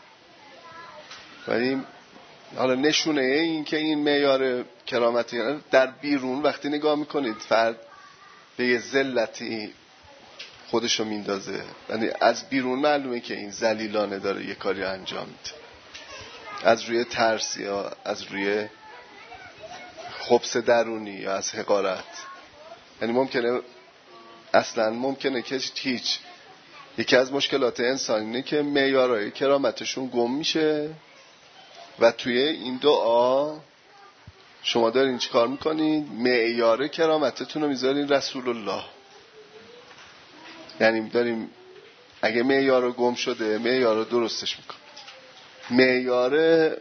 ولی حالا نشونه این که این معیار کرامتی در بیرون وقتی نگاه میکنید فرد به یه ذلتی خودشو میندازه، یعنی از بیرون معلومه که این ذلیلانه داره یه کاری انجام میده، از روی ترس یا از روی خبث درونی یا از حقارت. یعنی ممکنه که هیچ، یکی از مشکلات انسان اینه که معیارهای کرامتشون گم میشه و توی این دعا شما دارین چی کار میکنین؟ معیار کرامتتون رو میذارین رسول الله. یعنی داریم اگه معیار رو گم شده معیار رو درستش میکن، معیار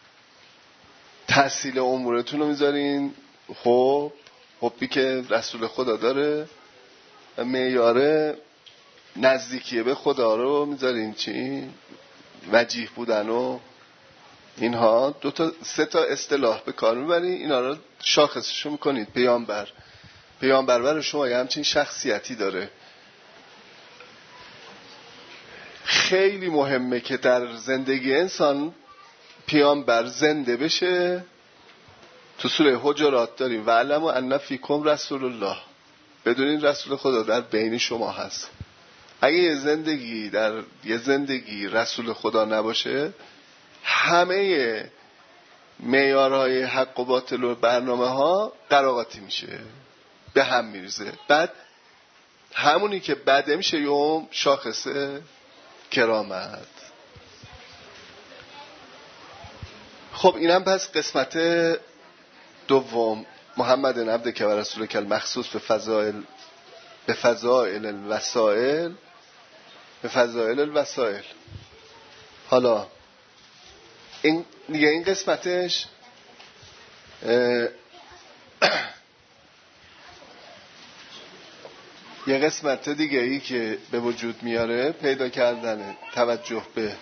تحصیل امورتون رو میذارین حبی که رسول خدا داره، و معیار نزدیکی به خدا رو میذارین چی؟ وجیه بودن و اینها. 3 تا اصطلاح به کار میبرین، اینا رو شاخصشو میکنید. پیامبر برای شما یه همچین شخصیتی داره. خیلی مهمه که در زندگی انسان پیامبر زنده بشه. تو سوره حجرات داریم وَاعْلَمُوا أَنَّ فِیکُم رسول الله، بدونین رسول خدا در بین شما هست. اگه یه زندگی رسول خدا نباشه، همه معیارهای حق و باطل و برنامه ها قراقاتی میشه، به هم میریزه. بعد همونی که بده میشه یوم شاخصه کرامت. خب اینم پس قسمت دوم، محمد عبدک و رسولک المخصوص به فضائل الوسائل. حالا این قسمتش یه قسمت دیگه ای که به وجود میاره پیدا کردن توجه به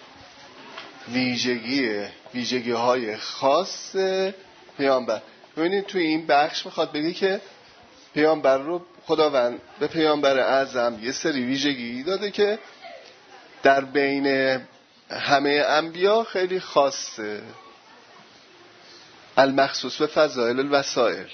ویژگی های خاص پیامبر. ببینید توی این بخش میخواد بگی که پیامبر رو خداوند به پیامبر اعظم یه سری ویژگی داده که در بین همه انبیا خیلی خاصه. المخصوص به فضائل الوسائل،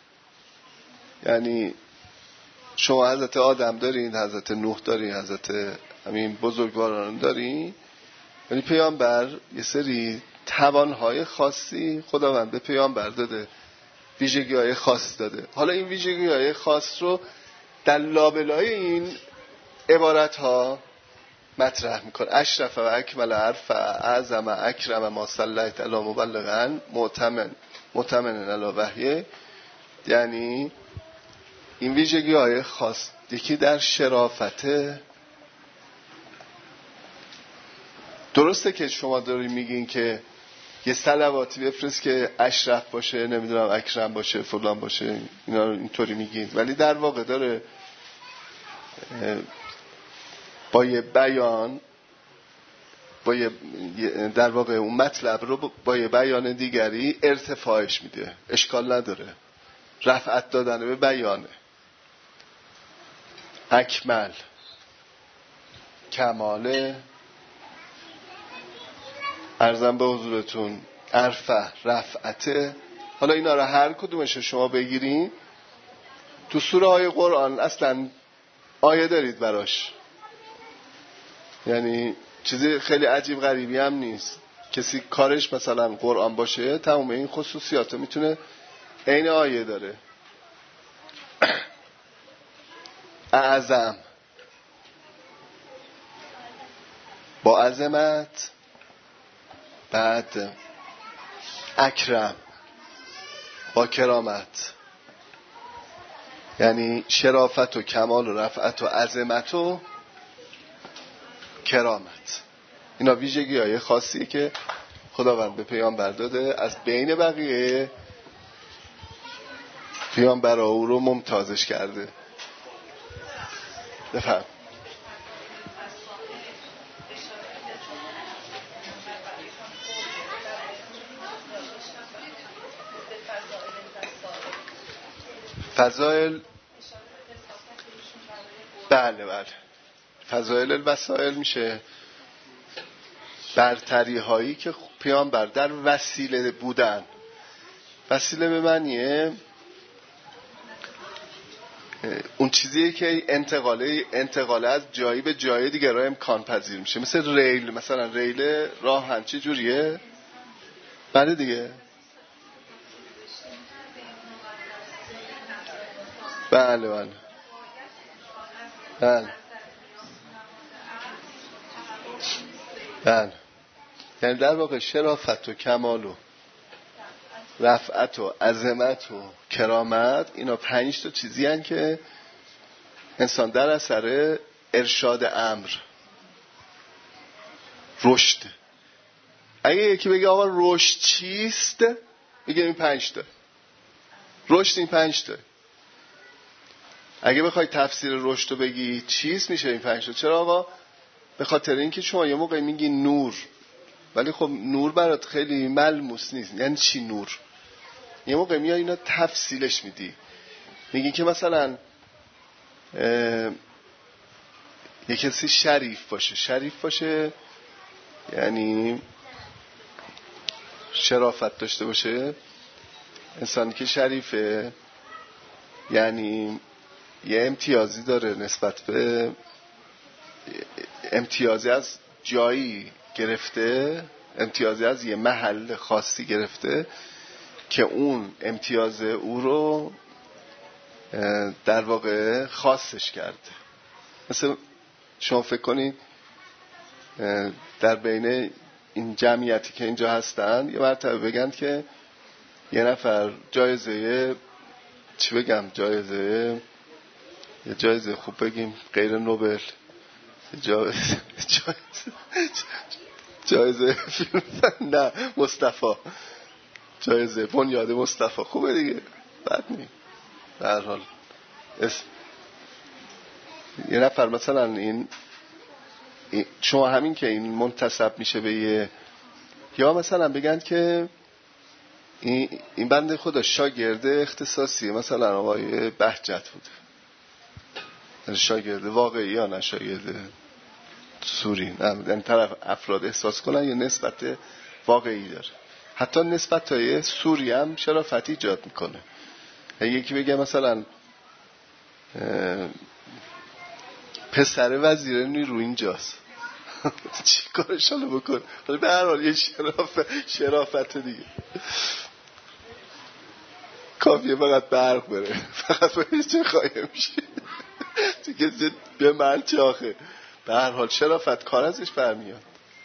یعنی شما حضرت آدم دارین، حضرت نوح دارین، حضرت همین بزرگواران دارین، یعنی پیامبر یه سری توانهای خاصی خداوند به پیامبر داده، ویژگی‌های خاص داده. حالا این ویژگی‌های خاص رو در لابلای این عبارت‌ها مطرح میکنه. اشرف و اکمل عرف اعظم اکرم ما صلیت علی مبلغا مؤتمن علی وحی. یعنی این ویژگی‌های خاص یکی در شرافته. درسته که شما دارین میگین که یه صلواتی بفرست که اشرف باشه، نمیدونم اکرم باشه، فلان باشه، اینا رو اینطوری میگین، ولی در واقع داره با یه بیان در واقع اون مطلب رو با یه بیان دیگری ارتفاعش میده. اشکال نداره، رفعت دادن به بیانه. اکمل، کماله، عرضم به حضورتون عرفه، رفعته. حالا اینا رو هر کدومش شما بگیرین تو سوره های قرآن اصلا آیه دارید براش، یعنی چیزی خیلی عجیب غریبی هم نیست. کسی کارش مثلا قرآن باشه تمام این خصوصیات رو میتونه عین آیه داره. اعظم، با عظمت، بعد اکرم با کرامت، یعنی شرافت و کمال و رفعت و عظمت و کرامت. اینا ویژگی های خاصیه که خداوند به پیامبر داده، از بین بقیه پیامبر او رو ممتازش کرده. بفهم. فضائل، بله فضائل الوسائل میشه برتری هایی که پیامبر در وسیله بودن. وسیله به معنیه اون چیزیه که انتقال از جایی به جای دیگه را امکان پذیر میشه. مثل ریل، مثلا ریل راه همچی جوریه. بله دیگه، بله یعنی در واقع شرافت و کمال و رفعت و عظمت و کرامت، اینا 5 تا چیزی هن که انسان در اثر ارشاد امر رشد. اگه یکی بگه آقا رشد چیست، میگه این 5 تا رشد، این 5 تا. اگه بخوای تفسیر رشد رو بگی چیست، میشه این 5 تا. چرا آقا؟ به خاطر اینکه شما یه موقع میگی نور، ولی خب نور برات خیلی ملموس نیست. یعنی چی نور؟ یه موقع میای اینا تفصیلش میدی، میگی که مثلا یه کسی شریف باشه یعنی شرافت داشته باشه. انسانی که شریفه یعنی یه امتیازی داره نسبت به، امتیازی از جایی گرفته، امتیازی از یه محل خاصی گرفته که اون امتیاز او رو در واقع خاصش کرده. مثل شما فکر کنید در بین این جمعیتی که اینجا هستن یه مرتبه بگن که یه نفر جایزه چی بگم، جایزه خوب بگیم غیر نوبل، جایزه فیلم نه مصطفی، جایزه بنیاد مصطفی خوبه دیگه، بد نیم. به هر حال یه نفر مثلا این شما همین که این منتسب میشه به یه، یا مثلا بگن که این بنده خدا شاگرد اختصاصی مثلا آقای بهجت بوده، شاگرد واقعی یا نه شاگرد سوری، نه یعنی طرف افراد احساس کنن یا نسبت واقعی داره. حتی نسبت های سوری هم شرافت ایجاد میکنه. یکی بگه مثلا پسر وزیر نیرو اینجاست چی کارشانو بکن، ولی به هر حال یه شرافت دیگه. کافیه فقط برق بره، فقط باید چه خواهیم شید دیگه به من چه آخه. به هر حال شرافت کار ازش برمیاد.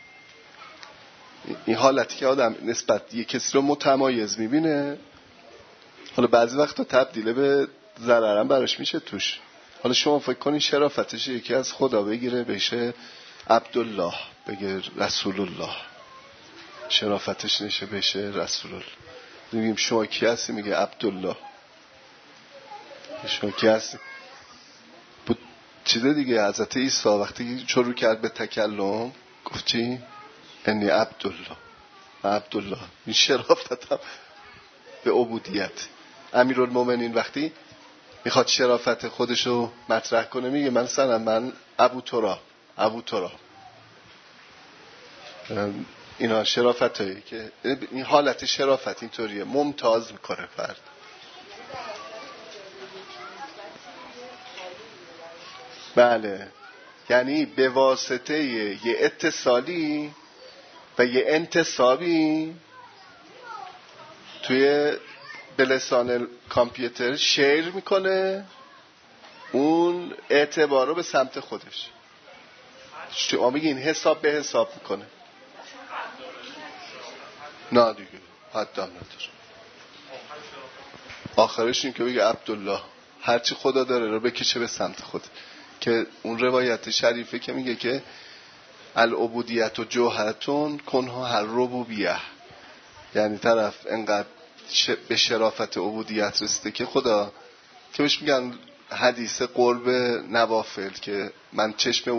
این حالتی که آدم نسبت یه کسی رو متمایز میبینه، حالا بعضی وقتا تبدیل به ضررم براش میشه توش. حالا شما فکر کنین شرافتش یکی از خدا بگیره بشه عبدالله، بگه رسول الله، شرافتش نشه بشه رسول الله. میگیم شما کی هستی؟ میگه عبدالله. شما کی هستی؟ بود چیزه دیگه. حضرت عیسی وقتی شروع کرد به تکلم گفت چی؟ انی عبدالله، عبدالله. این شرافت هم به عبودیت. امیرالمومنین وقتی میخواد شرافت خودشو مطرح کنه میگه من ابو ترا. اینا شرافت هایی که این حالت شرافت اینطوریه، ممتاز میکنه فرد. بله، یعنی به واسطه یه اتصالی و یه انتصابی توی به لسان کامپیوتر شیر میکنه اون اعتبار رو به سمت خودش. شما بگین حساب به حساب میکنه. نه دیگه حدم نداره. آخرش این که بگه عبدالله هرچی خدا داره رو بکشه به سمت خود، که اون روایت شریفه که میگه که العبودیت و جوهرتون کنها هر ربوبیه، یعنی طرف انقدر به شرافت عبودیت رسیده که خدا، که بهش میگن حدیث قرب نوافل، که من چشم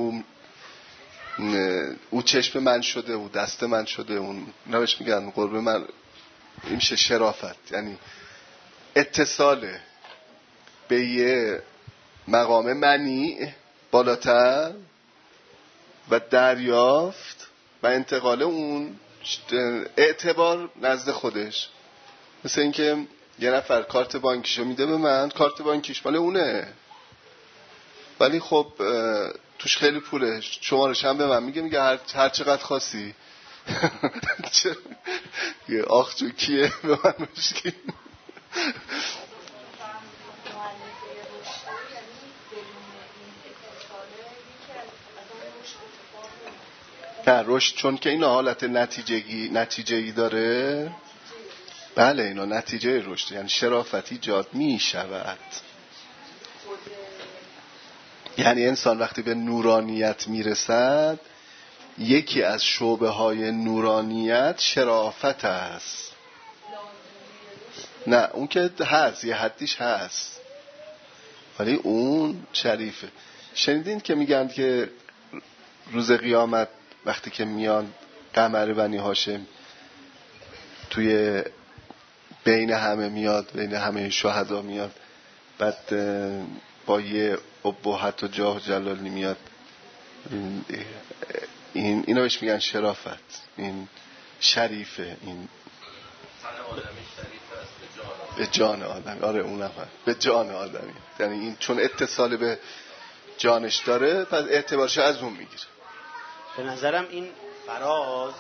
او چشم من شده، او دست من شده، اون نوش میگن قرب من، این میشه شرافت، یعنی اتصال به یه مقام منی بالاتر و دریافت و انتقال اون اعتبار نزد خودش. مثل این که یه نفر کارت بانکیشو میده به من، کارت بانکیش مال اونه ولی خب توش خیلی پوله، شمارش هم به من میگه هر چقدر خاصی. یه آخ جو کیه به من مشکل. نه رشد، چون که این حالت نتیجه‌ای داره. بله اینا نتیجه رشد، یعنی شرافت ایجاد می شود. یعنی انسان وقتی به نورانیت میرسد، یکی از شعبه های نورانیت شرافت است. نه اون که هست، یه حدیش هست، ولی اون شریفه. شنیدین که میگن که روز قیامت وقتی که میان قمر بنی هاشم توی بین همه میاد، بین همه شهدا میاد، بعد با یه ابهت و جاه و جلالی میاد، اینو بهش میگن شرافت، این شریفه، این به جان آدمی. آره اونم به جان آدمی، یعنی این چون اتصال به جانش داره پس اعتبارش از اون میگیره. به نظرم این فراز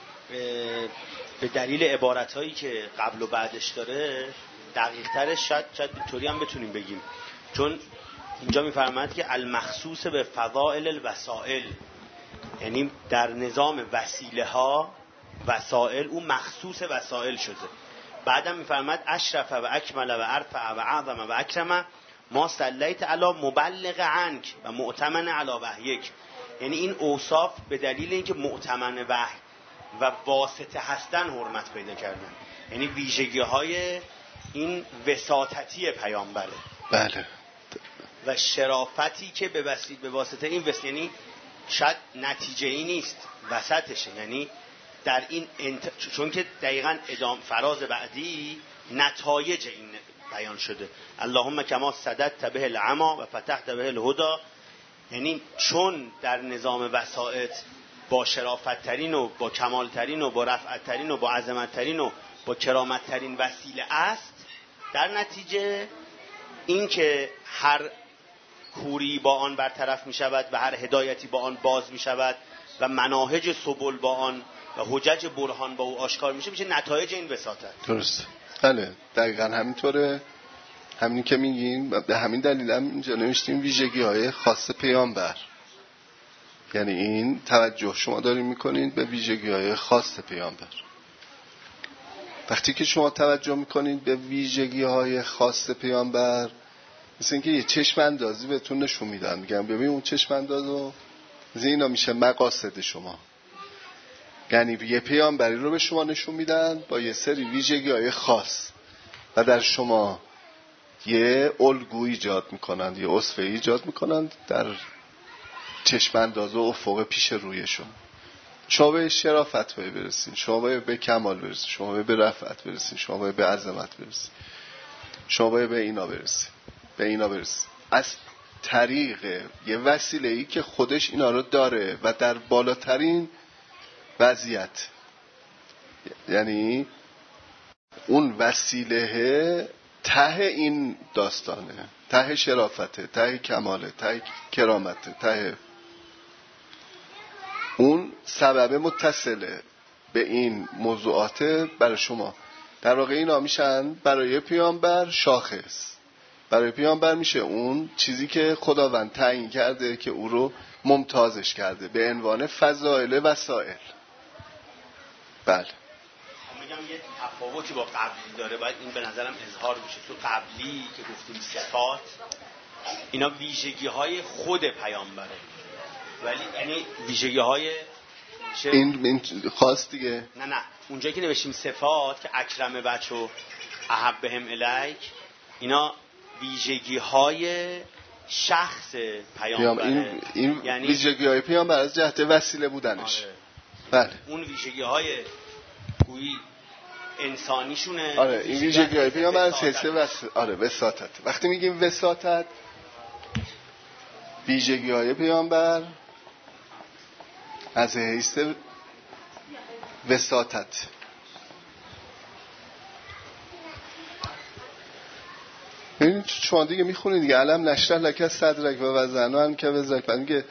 به دلیل عبارتایی که قبل و بعدش داره دقیق ترش شاید اینطوری هم بتونیم بگیم، چون اینجا میفرماید که المخصوص به فضائل الوسائل، یعنی در نظام وسیله ها وسائل او مخصوص وسائل شده. بعدم میفرماید اشرف و اکمل و ارفع و اعظم و اکرم ما صلیت علی مبلغ عنک و مؤتمن علی وحیک، یعنی این اوصاف به دلیل اینکه مؤتمن وحی و واسطه هستن حرمت پیدا کردن، یعنی ویژگی های این وساطتی پیامبره. بله. و شرافتی که به واسطه این یعنی شاید نتیجه ای نیست، وسطشه، یعنی در این چون که دقیقاً فراز بعدی نتایج این بیان شده. اللهم کما صددت به العما و فتحت به الهدى، یعنی چون در نظام وسائط با شرافت ترین و با کمال ترین و با رفعت ترین و با عظمت ترین و با کرامت ترین وسیله است، در نتیجه این که هر کوری با آن برطرف می شود و هر هدایتی با آن باز می شود و مناهج سبل با آن و حجج برهان با او آشکار میشه نتایج این وساطت. درست. بله دقیقاً همینطوره. همین که میگین به همین دلیل هم اینجا نوشتیم ویژگی های خاص پیامبر، یعنی این توجه شما دارین میکنین به ویژگی های خاص پیامبر. وقتی که شما توجه میکنین به ویژگی های خاص پیامبر، مثل اینکه یه چشم اندازی بهتون نشون میدن، میگم ببین اون چشم اندازو، اینا میشه مقاصد شما، یعنی یه پیامبری رو به شما نشون میدن با یه سری ویژگی های خاص و در شما یه الگو ایجاد میکنند، یه اصفه ایجاد میکنند در چشم انداز و افق پیش رویشون. شما به شرافت باید برسین، شما باید به کمال برسین، شما باید به رفعت برسین، شما باید به عظمت برسین، شما باید به اینا برسین از طریق یه وسیله‌ای که خودش اینا رو داره و در بالاترین وضعیت، یعنی اون وسیله ته این داستانه، ته شرافته، ته کماله، ته کرامته، ته اون سبب متصله به این موضوعات برای شما. در واقع اینا میشن برای پیامبر شاخص، برای پیامبر میشه اون چیزی که خداوند تعیین کرده که او رو ممتازش کرده به عنوان فضائل وسائل. بله میگم یه تفاوتی با قبلی داره، باید این به نظرم اظهار بشه. تو قبلی که گفتیم صفات، اینا ویژگی های خود پیامبره، ولی یعنی ویژگی های این خاص دیگه. نه اونجایی که نوشتیم صفات که اکرم بچو احبهم الیک، اینا ویژگی های شخص پیامبره. این یعنی ویژگی های پیامبر از جهت وسیله بودنش. آره. بله اون ویژگی های گویی انسانیشونه. آره این ویژگی های پیامبر از حیث وساطت. وقتی میگیم وساطت، ویژگی های پیامبر از حیث وساطت. این شما دیگه میخونید دیگه، علم نشرح لک صدرک و وضعنا عنک وزرک. بعد میگه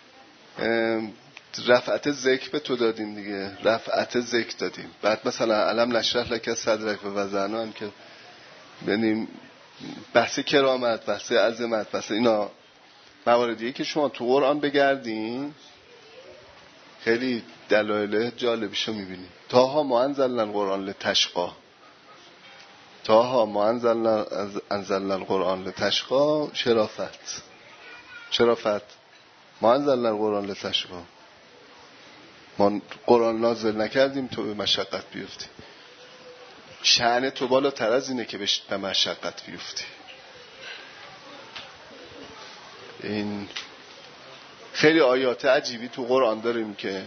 رفعت ذکر به تو دادیم دیگه، رفعت ذکر دادیم. بعد مثلا علم نشرح لک صدرک و وضعنا عنک، یعنی بحث کرامت، بحث عظمت، بحث اینا مواردیه که شما تو قرآن بگردین خیلی دلایل جالبشو میبینید. تاها ما انزلنا القرآن لتشقی، تاها ما انزلنا القرآن لتشقی. شرافت ما انزلنا القرآن لتشقی، ما قرآن نازل نکردیم تو به مشقت بیفتی. شأن تو بالاتر از اینه که به مشقت بیفتی. این خیلی آیات عجیبی تو قرآن داریم که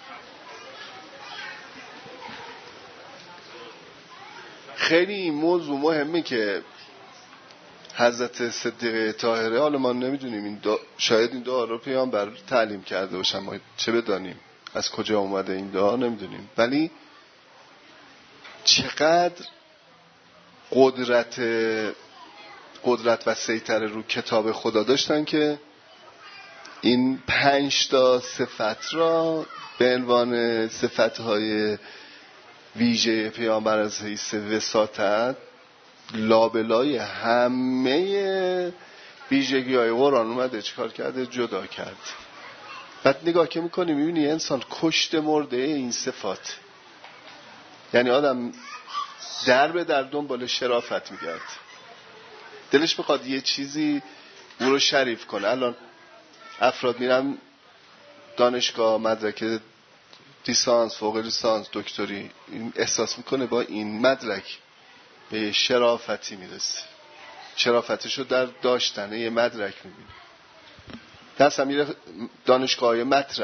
خیلی این موضوع مهمه که حضرت صدیقه طاهره، حالا ما نمیدونیم این شاید این دعا رو پیامبر تعلیم کرده باشن، ما چه بدانیم از کجا اومده این دعا نمیدونیم، ولی چقدر قدرت و سیطره رو کتاب خدا داشتن که این 5 تا صفت را به عنوان صفتهای ویژه پیامبر از حیث وساطت لابلای همه ویژگی های قرآن اومده چیکار کرده؟ جدا کرد. بعد نگاه که میکنی میبینی انسان کشته مرده این صفات. یعنی آدم در به در دنبال شرافت میگرد، دلش میخواد یه چیزی او رو شریف کنه. الان افراد میرن دانشگاه، مدرک لیسانس، فوق لیسانس، دکتری، این احساس میکنه با این مدرک به شرافتی میرسه. شرافتشو در داشتن یه مدرک میبینه. دستم میره دانشگاه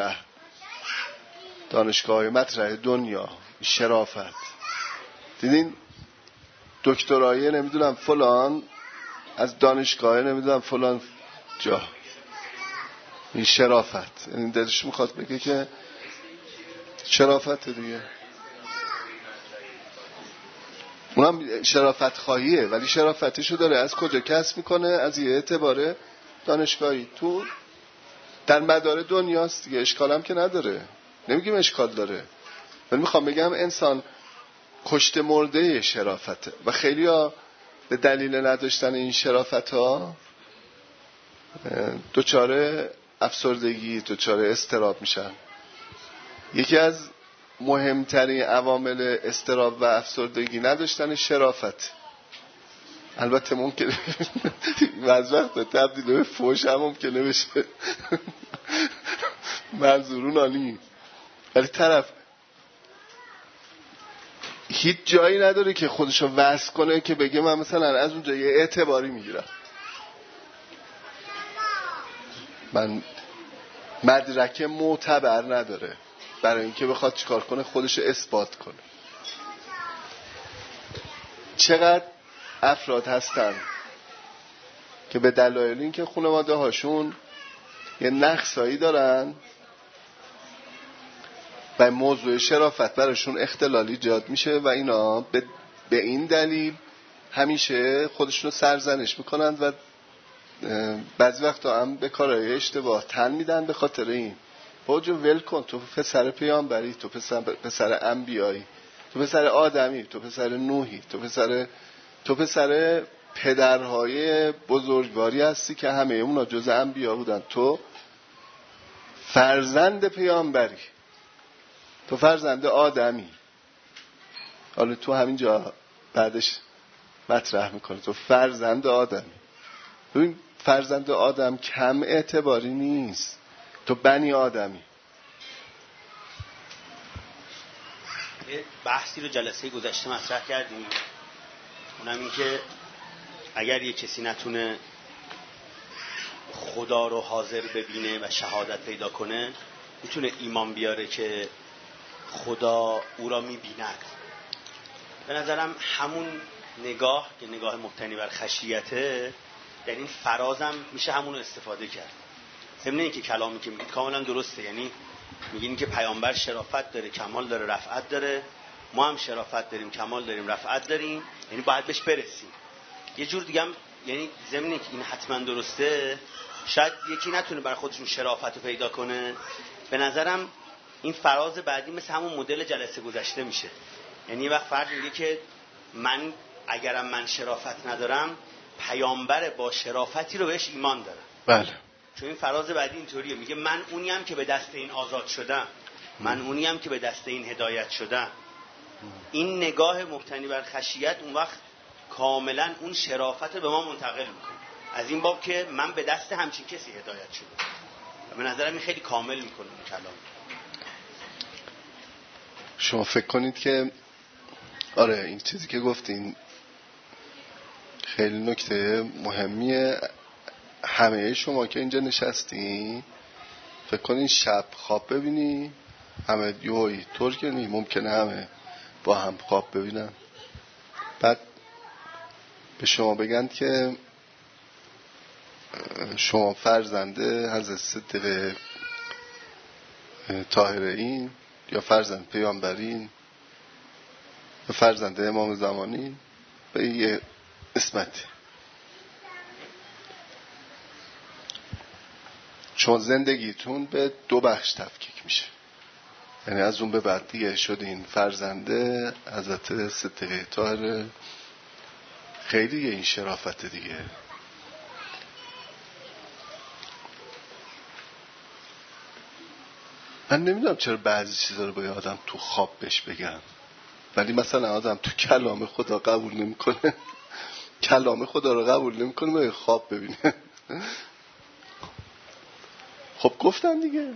مطرح دنیا، شرافت. دیدین دکترای نمیدونم فلان از دانشگاه نمیدونم فلان جا، این شرافت. این دلش میخواد بگه که شرافت دیگه، اونم شرافت خواهیه، ولی شرافتشو داره از کجا کسب میکنه؟ از یه اعتبار دانشگاهی. تو در مدار دنیاست دیگه، اشکالم که نداره، نمیگیم اشکال داره، ولی میخوام بگم انسان کشته مرده شرافته و خیلی ها به دلیل نداشتن این شرافت ها دچار افسردگی، دچار اضطراب میشن. یکی از مهمترین عوامل اضطراب و افسردگی نداشتن شرافت. البته ممکنه از وقت تبدیل به فوش هم ممکنه بشه، منظورون عالی، ولی طرف هیچ جایی نداره که خودشو وصل کنه که بگه من مثلا از اونجا یه اعتباری میگیرم. من مدرک معتبر نداره برای اینکه بخواد چیکار کنه؟ خودشو اثبات کنه. چقدر افراد هستن که به دلایل اینکه خانواده هاشون یه نقصایی دارن و موضوع شرافت براشون اختلال ایجاد میشه و اینا به این دلیل همیشه خودشونو سرزنش میکنن و بعضی وقتا هم به کارهای اشتباه تن میدن به خاطر این. باجو ول کن، تو پسر پیامبری، تو پسر انبیایی، تو پسر آدمی، تو پسر نوحی، تو پسر پدرهای بزرگواری هستی که همه اونا جز انبیا بودن. تو فرزند پیامبری، تو فرزند آدمی. حالا تو همینجا بعدش مطرح میکنه تو فرزند آدمی. ببین فرزند آدم کم اعتباری نیست، تو بنی آدمی. بحثی رو جلسه گذشته مطرح کردیم، اونم این که اگر یه کسی نتونه خدا رو حاضر ببینه و شهادت پیدا کنه، میتونه ایمان بیاره که خدا او را میبیند. به نظرم همون نگاه که نگاه مبتنی بر خشیته، در این فرازم میشه همون رو استفاده کرد. ضمن این که کلامی که میگید کاملا درسته، یعنی میگین که پیامبر شرافت داره، کمال داره، رفعت داره، ما هم شرافت داریم، کمال داریم، رفعت داریم، یعنی باید بهش برسیم. یه جور دیگه هم یعنی ضمن اینکه این حتما درسته، شاید یکی نتونه برای خودشون شرافت رو پیدا کنه. به نظرم این فراز بعدی مثل همون مدل جلسه گذشته میشه. یعنی یه وقت فرد میگه که من اگرم من شرافت ندارم، پیامبر با شرافتی رو بهش ایمان دارم. بله. چون این فراز بعدی اینطوریه، میگه من اونیم که به دست این آزاد شدم، من اونیم که به دست این هدایت شدم. این نگاه مبتنی بر خشیت اون وقت کاملا اون شرافت رو به ما منتقل میکنه، از این باب که من به دست همچین کسی هدایت شدم. به نظرم این خیلی کامل میکنه اون کلام. شما فکر کنید که آره این چیزی که گفتین خیلی نکته مهمیه. همه شما که اینجا نشستین فکر کنین شب خواب ببینی همه یوهی طور که نی ممکنه همه با هم خواب ببینن، بعد به شما بگن که شما فرزنده حضرت صدیق طاهرین یا فرزند پیامبرین یا فرزند امام زمانین، به یه اسمت چون زندگیتون به دو بخش تفکیک میشه. یعنی از اون به بعد دیگه شدین فرزنده حضرت صدیق طاهر. خیلی این شرافت دیگه. من نمیدونم چرا بعضی چیزا رو باید آدم تو خواب بهش بگن، ولی مثلا آدم تو کلام خدا قبول نمیکنه، کلام خدا رو قبول نمیکنه باید خواب ببینه. خب گفتن دیگه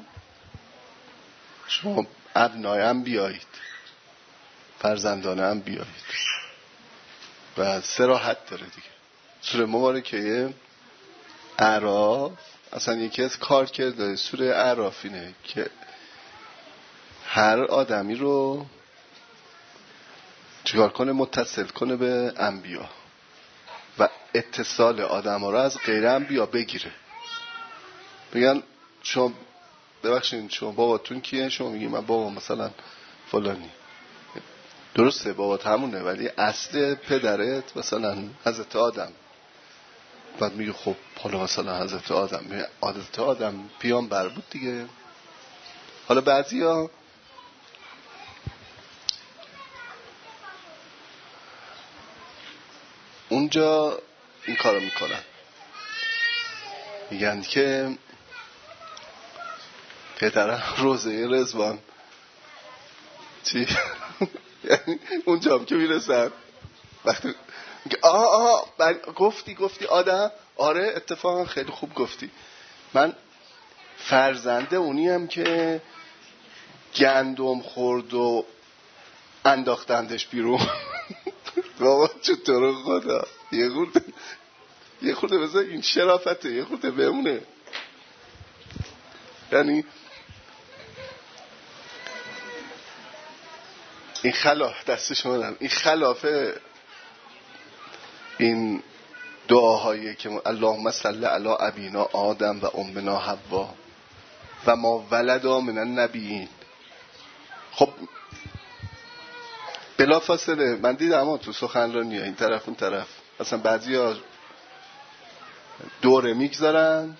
شما ابنای هم بیایید، فرزندانه هم بیایید و صراحت داره دیگه. سوره مبارکه اعراف اصلا یکی از کار کرده سوره اعراف اینه که هر آدمی رو چیکار کنه؟ متصل کنه به انبیا و اتصال آدم ها رو از غیر انبیا بگیره. بگن شما ببخشید شما باباتون کیه؟ شما میگی من بابا مثلا فلانی. درسته بابات همونه، ولی اصل پدرت مثلا حضرت آدم. بعد میگه خب حالا مثلا حضرت آدم پیامبر بود دیگه. حالا بعضیا اونجا این کارو میکنن، میگن که پدرم روزه رضوان چی؟ یعنی اونجا هم که میرسن وقتی گفتی آدم، آره اتفاقا خیلی خوب گفتی، من فرزنده اونیم که گندم خورد و انداختندش بیرون. بابا چطور خدا یه خورده بذار این شرافته یه خورده بمونه. یعنی این خلاف دستش مادم، این خلافه این دعاهایی که اللهم صل علی ابینا آدم و امنا حوا و ما ولدا من النبیین. خب بلا فاصله من دیدم تو سخنرانی این طرف اون طرف اصلا بعضی ها دوره میگذارن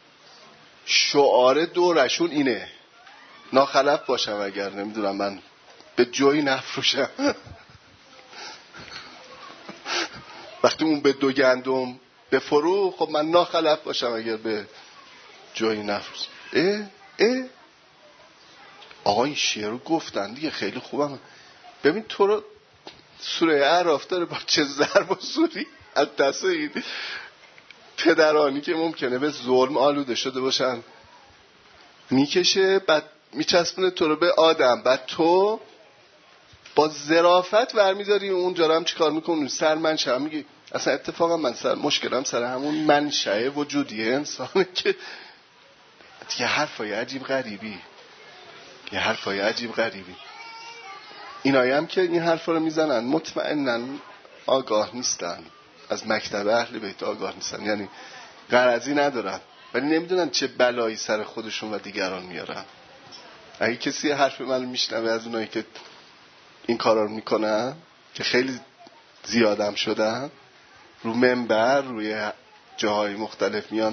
شعار دورشون اینه، ناخلف باشم اگر نمیدونم من به جایی نفروشم. وقتی اون به 2 گندم بفرو، خب من ناخلف باشم اگر به جایی نفرست. آقا این شعر رو گفتن دیگه، خیلی خوبم. ببین تو رو سوره اعراف داره با چه ضرب و زوری از دست این پدرانی که ممکنه به ظلم آلوده شده باشن میکشه، بعد میچسبونه تو رو به آدم، بعد تو با ظرافت برمیداری اونجا رو هم چیکار میکنی؟ سر منشأ هم میگی. اصلا اتفاقا من مشکلم سر همون منشأ وجودی انسانه که یه حرفای عجیب غریبی اینایی هم که این حرفا رو میزنن مطمئناً آگاه نیستن، از مکتب اهل بیت آگاه نیستن، یعنی غرضی ندارن ولی نمیدونن چه بلایی سر خودشون و دیگران میارن. اگه کسی حرف من میشنوه از اونایی که این کارا رو میکنن که خیلی زیادم شدن، رو منبر روی جاهای مختلف میان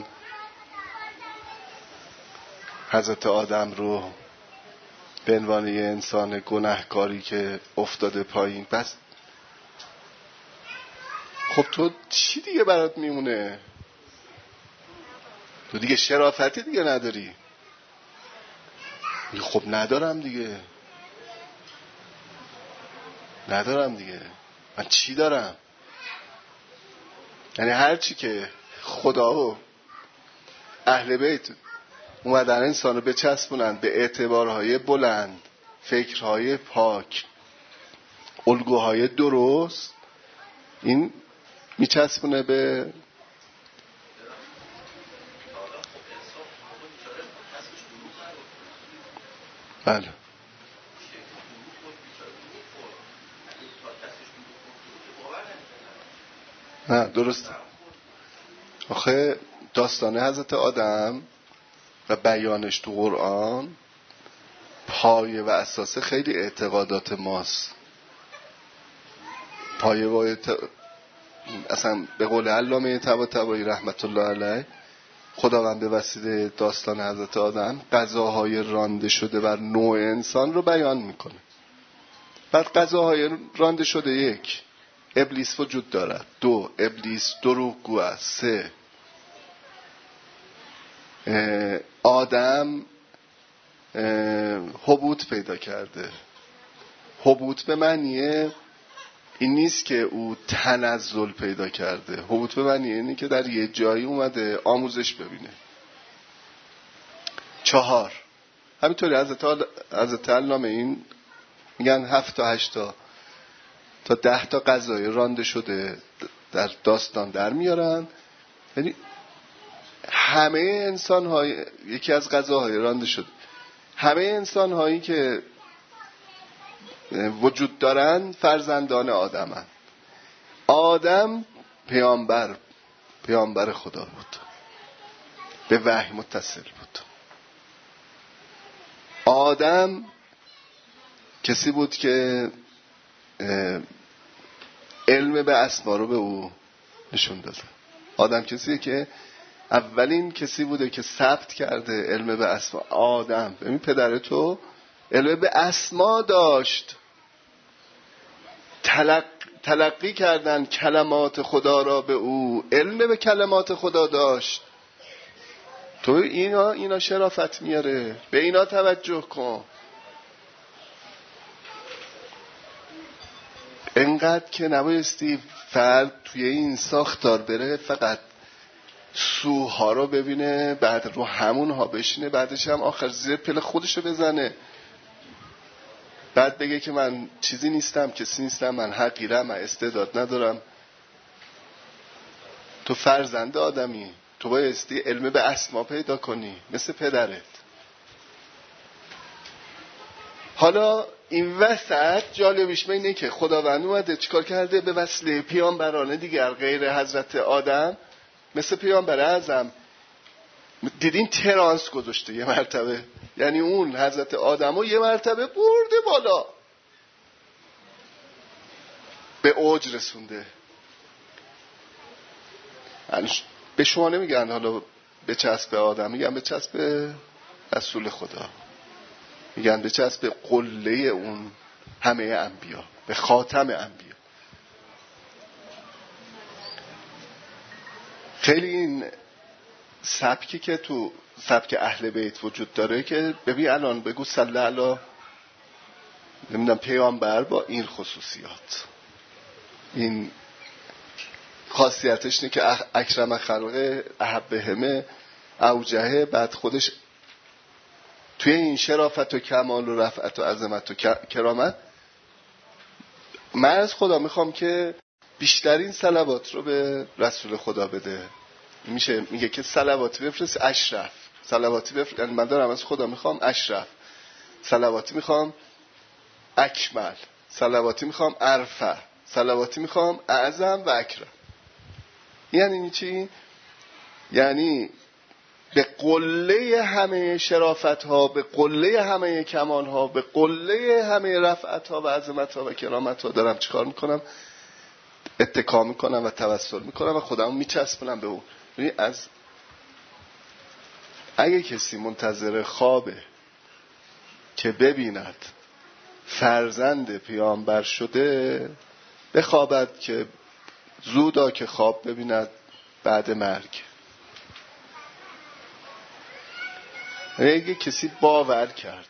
حضرت آدم رو به عنوان یه انسان گناهکاری که افتاده پایین، بس خب تو چی دیگه برات میمونه؟ تو دیگه شرافتی دیگه نداری. خب ندارم دیگه من چی دارم؟ یعنی هر چی که خدا و اهل بیت اومدن انسان رو بچسبونن به اعتبارهای بلند، فکرهای پاک، الگوهای درست، این میچسبونه به بله نه درسته. آخه داستان حضرت آدم و بیانش تو قرآن پایه و اساس خیلی اعتقادات ماست. پایه و اصلا به قول علامه طباطبایی رحمت الله علیه، خداوند به وسیله داستان حضرت آدم قضاهای رانده شده بر نوع انسان رو بیان میکنه. بعد قضاهای رانده شده: 1 ابلیس وجود دارد، 2 ابلیس دروغگو است، 3 آدم هبوط پیدا کرده. هبوط به معنی این نیست که او تنزل پیدا کرده، هبوط به معنی اینه که در یه جایی اومده آموزش ببینه. 4 همینطوری حضرت علامه این میگن 7 تا 8 تا 10 تا قضای رانده شده در داستان در میارن. یعنی همه انسان های، یکی از قضاهای رانده شده، همه انسان هایی که وجود دارن فرزندان آدمن. آدم پیامبر خدا بود، به وحی متصل بود. آدم کسی بود که علم به اسما رو به او نشون داده. آدم کسیه که اولین کسی بوده که ثبت کرده علم به اسما. آدم، ببین پدر تو علم به اسما داشت، تلقی کردن کلمات خدا را به او، علم به کلمات خدا داشت. تو اینا شرافت میاره، به اینا توجه کن. انقدر که نبایستی فرد توی این ساختار بره فقط سوها رو ببینه، بعد رو همونها بشینه، بعدش هم آخر زیر پل خودشو بزنه، بعد بگه که من چیزی نیستم، کسی نیستم، من حقیرم، من استعداد ندارم. تو فرزند آدمی، تو بایستی علم به اسما پیدا کنی مثل پدرت. حالا این وسط جالبیش اینه که خداوند اومده چیکار کرده؟ به وسیله پیامبران دیگر غیر حضرت آدم، مثل پیامبر اعظم، دیدین ترانس گذاشته یه مرتبه، یعنی اون حضرت آدمو یه مرتبه برده بالا، به اوج رسونده. یعنی به شما نمیگن حالا به چسب آدم، میگن به چسب رسول خدا، میگن به چسب قله اون همه انبیا، به خاتم انبیا. خیلی این سبکی که تو سبک اهل بیت وجود داره که ببین الان بگو صلی علی نمیدونم پیامبر با این خصوصیات، این خاصیتش اینه که اکرم خلقه احب همه اوجهه، بعد خودش توی این شرافت و کمال و رفعت و عظمت و کرامت من از خدا میخوام که بیشترین صلوات رو به رسول خدا بده. میگه که صلواتی بفرست اشرف، صلواتی بفرست، یعنی من دارم از خدا میخوام اشرف، صلواتی میخوام اکمل، صلواتی میخوام ارفع، صلواتی میخوام اعظم و اکرم. یعنی چی؟ یعنی به قله همه شرافت ها، به قله همه کمال ها، به قله همه رفعت ها و عظمت ها و کرامت ها دارم چیکار میکنم؟ اتکا میکنم و توسل میکنم و خودمو میچسبونم به اون. یعنی از اگه کسی منتظر خوابه که ببیند فرزند پیامبر شده، بخوابد که زودا که خواب ببیند بعد مرگ. اگه کسی باور کرد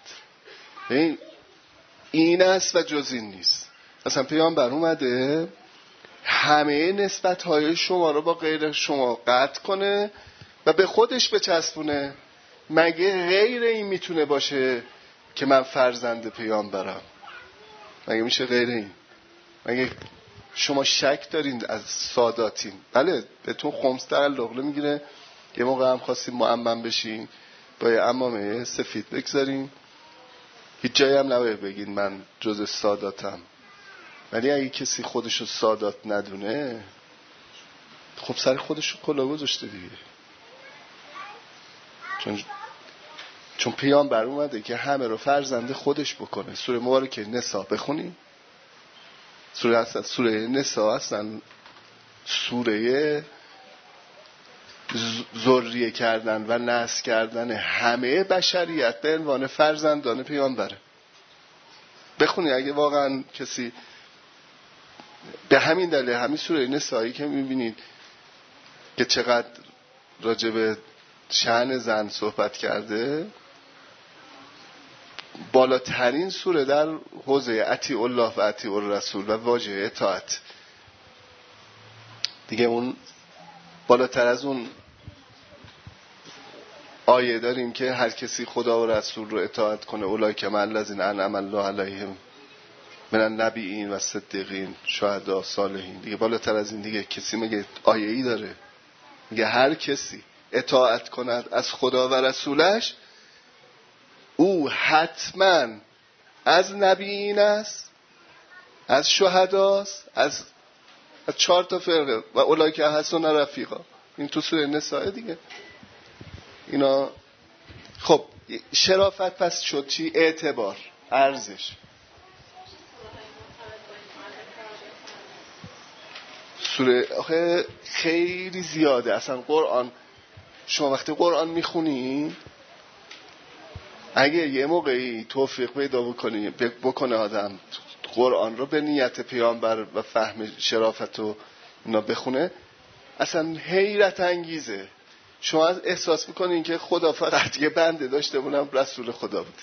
این است و جز این نیست، اصلا پیامبر اومده همه نسبت‌های شما رو با غیر شما قطع کنه و به خودش بچسبونه، مگه غیر این میتونه باشه که من فرزند پیامبرم؟ مگه میشه غیر این؟ مگه شما شک دارین از ساداتین؟ بله بهتون خمس تعلق میگیره، یه موقع هم خواستیم معمم بشین با یه عمامه سفید بگذارین، هیچ جایی هم نباید بگین من جز ساداتم. ولی اگه کسی خودشو سادات ندونه، خب سر خودشو کلا گذاشته دیگه. چون پیامبر اومده که همه رو فرزند خودش بکنه. سوره مبارکه نساء بخونیم، سوره نساء اصلا سوره ذریه کردن و نسل کردن همه بشریت به عنوان فرزندان پیامبره. بخونی اگه واقعا کسی به همین دلیل، همین سوره نسایی که میبینید که چقدر راجع به شأن زن صحبت کرده، بالاترین سوره در حوزه اطیع الله و اطیع الرسول و واژه اطاعت دیگه. اون بالاتر از اون آیه داریم که هر کسی خدا و رسول رو اطاعت کنه اولئک مع الذین انعم الله علیهم من النبیین و صدیقین شهدا صالحین. دیگه بالاتر از این دیگه کسی مگه آیه ای داره؟ میگه هر کسی اطاعت کند از خدا و رسولش او حتما از نبیین است، از شهداست، از 4 تا فرقه و اولئک حسن رفیقا. این تو سوره نساء دیگه. اینا خب شرافت پس شد چی؟ اعتبار، ارزش. سوره آخه خیلی زیاده. اصلا قرآن، شما وقتی قرآن میخونی اگه یه موقعی توفیق پیدا بکنه آدم قرآن رو به نیت پیامبر و فهم شرافت و اینا بخونه، اصلا حیرت انگیزه. شما احساس میکنین که خدا فقط یه بنده داشته، اونم رسول خدا بود.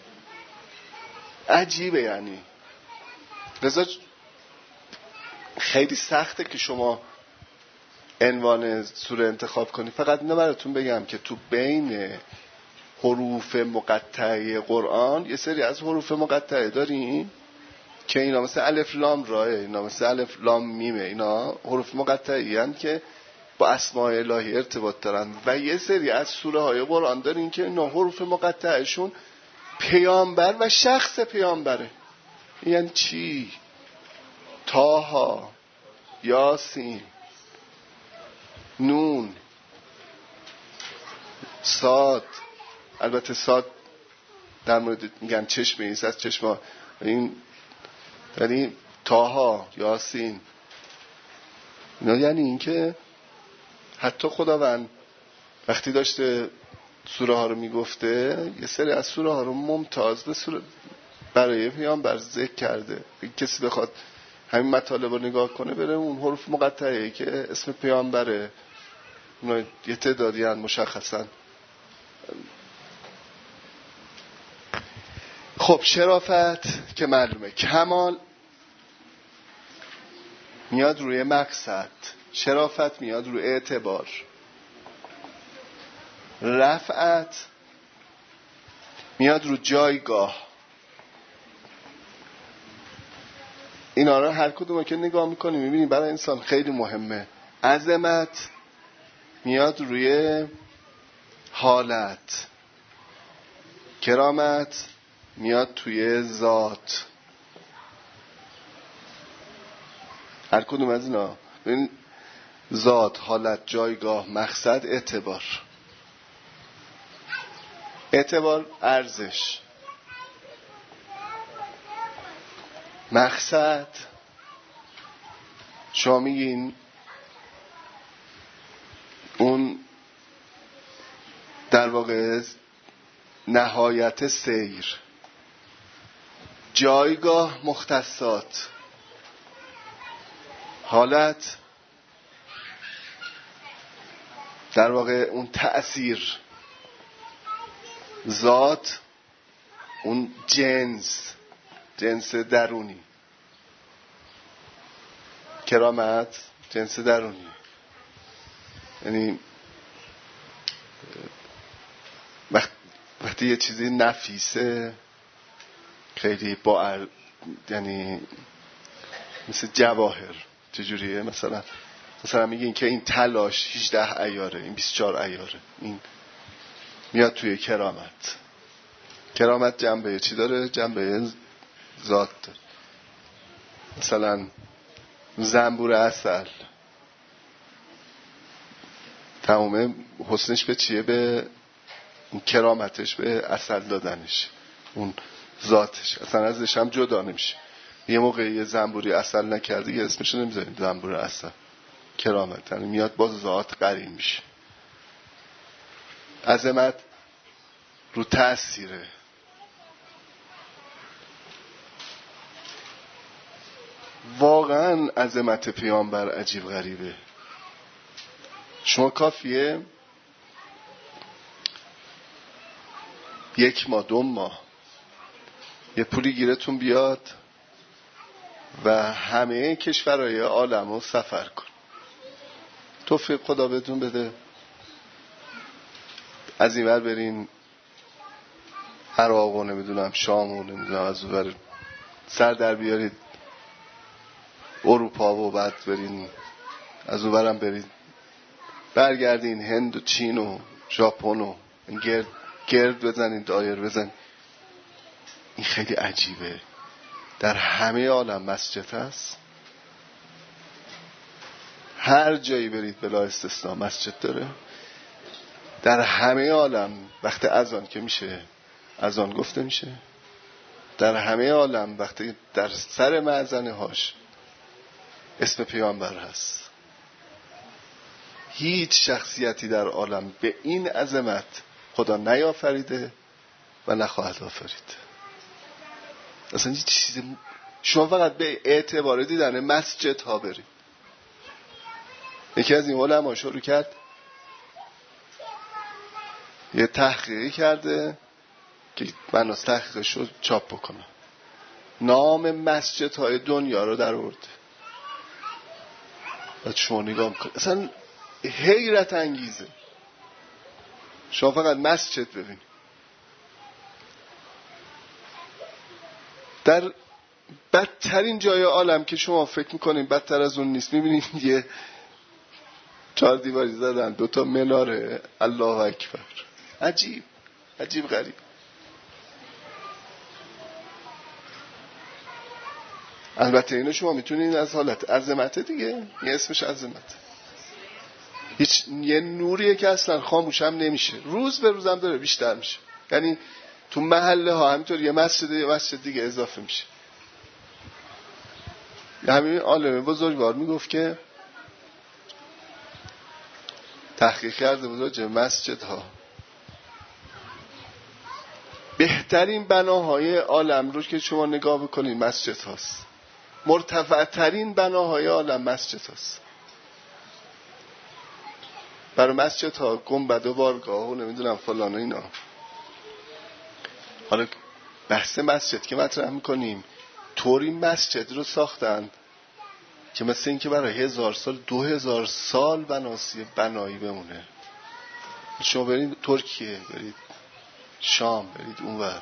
عجیبه. یعنی لذا خیلی سخته که شما عنوان سوره انتخاب کنی. فقط اینو براتون بگم که تو بین حروف مقطعه قرآن یه سری از حروف مقطعه داریم که اینا مثل الف لام راه، اینا مثل الف لام میمه، اینا حروف مقطعی هستند که با اسماء الهی ارتباط دارن. و یه سری از سوره های قرآن داریم که اینا حروف مقطعشون پیامبر و شخص پیامبره. یعنی چی؟ طه، یاسین، نون، صاد. البته صاد در مورد میگن چشمه ایست از چشما، این یعنی طه، یاسین، اینا یعنی این که حتی خداوند وقتی داشته سوره ها رو میگفته یه سری از سوره ها رو ممتاز به سوره برای پیامبر ذکر کرده. کسی بخواد همین مطالب رو نگاه کنه بره اون حروف مقطعه که اسم پیامبره اونا یه تعدادی هن مشخصا. خب شرافت که معلومه، کمال میاد روی مقصد، شرافت میاد روی اعتبار، رفعت میاد رو جایگاه. اینا رو هر کدوم که نگاه میکنیم میبینیم برای انسان خیلی مهمه. عظمت میاد روی حالت، کرامت میاد توی ذات. هر کدوم از اینا ببین، ذات، حالت، جایگاه، مقصد، اعتبار. اعتبار ارزش، مقصد شما میگین اون در واقع نهایت سیر. جایگاه مختصات، حالت در واقع اون تأثیر، ذات اون جنس درونی، کرامت جنس درونی. یعنی وقتی یه چیزی نفیسه خیلی با یعنی مثل جواهر، چجوریه؟ مثلا میگین که این طلاش 18 عیاره، این 24 عیاره، این میاد توی کرامت. کرامت جنبه چی داره؟ جنبه ذات داره. مثلا زنبور عسل تمام حسنش به چیه؟ به اون کرامتش، به عسل دادنش، اون ذاتش. اصلا ازش هم جدا نمیشه. یه موقع یه زنبوری عسل نکرده یه اسمش نمیذاریم زنبور عسل. کرامت یعنی میاد با ذات قرین میشه. عظمت رو تأثیره. واقعا عظمت پیامبر عجیب غریبه. شما کافیه 1 ماه 2 ماه یه پولی گیرتون بیاد و همه کشورهای عالم رو سفر کن، توفیق خدا بهتون بده، از این ور برین عراق و نمیدونم شام و نمیدونم از اون ور سر در بیارید اروپا و بعد برین از اون ورم برید برگردین هند و چین و ژاپن و گرد بزنین، دایر بزنین. این خیلی عجیبه. در همه عالم مسجد هست، هر جایی برید بلا استثناء مسجد داره. در همه عالم وقت اذان که میشه اذان گفته میشه. در همه عالم وقتی در سر مأذنه هاش اسم پیامبر هست. هیچ شخصیتی در عالم به این عظمت خدا نیافریده و نخواهد آفرید. اصلا هیچ چیز. شما فقط به اعتبار دیدن مسجد ها برید. یکی از این علما شروع کرد یه تحقیقی کرده که من از تحقیقش رو چاپ بکنم. نام مسجد های دنیا رو در آورده. بعد شما نگاه میکنید اصلا حیرت انگیزه. شما فقط مسجد ببینید. در بدترین جای عالم که شما فکر میکنید بدتر از اون نیست، میبینید یه 4 دیواری زدن، 2 تا مناره، الله اکبر. عجیب غریب. البته اینو شما میتونید از حالت عظمت دیگه، یه اسمش عظمت. یه نوریه که اصلا خاموش هم نمیشه، روز به روز هم داره بیشتر میشه. یعنی تو محله ها همینطور یه مسجد دیگه اضافه میشه. همین عالم بزرگوار میگفت که تحقیق کرده بود راجع به مسجد ها. بهترین بناهای عالم رو که شما نگاه بکنید مسجد هاست. مرتفع ترین بناهای عالم مسجد هاست. برای مسجد ها گنبد و بارگاه و نمیدونم فلان و اینا. حالا بحث مسجد که مطرح میکنیم، طوری مسجد رو ساختن که مثل این که برای 1000 سال 2000 سال بنایی بمونه. شما برید ترکیه، برید شام، برید اونور،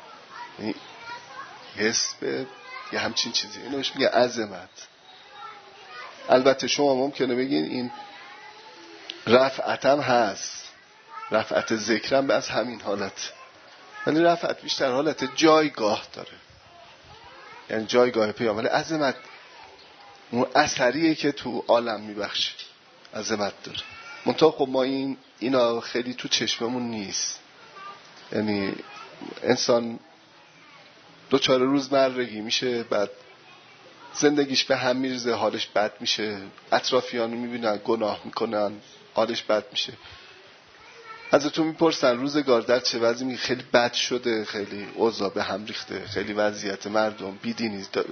حس به یه همچین چیزی، اینو بهش میگه عظمت. البته شما ممکنه بگین این رفعت هم هست، رفعت ذکرم به از همین حالت، ولی رفعت بیشتر حالت جایگاه داره، یعنی جایگاه پیام. ولی عظمت اون اثریه که تو عالم میبخشه، عظمت داره. منتها خب ما اینا خیلی تو چشممون نیست. یعنی انسان 2-4 روز مرگی میشه، بعد زندگیش به هم میرزه، حالش بد میشه، اطرافیانو میبینن گناه میکنن، حالش بد میشه. ازتون میپرسن روزگار در چه وضعی؟ میگه خیلی بد شده، خیلی اوضاع به هم ریخته، خیلی وضعیت مردم بیدینی داره.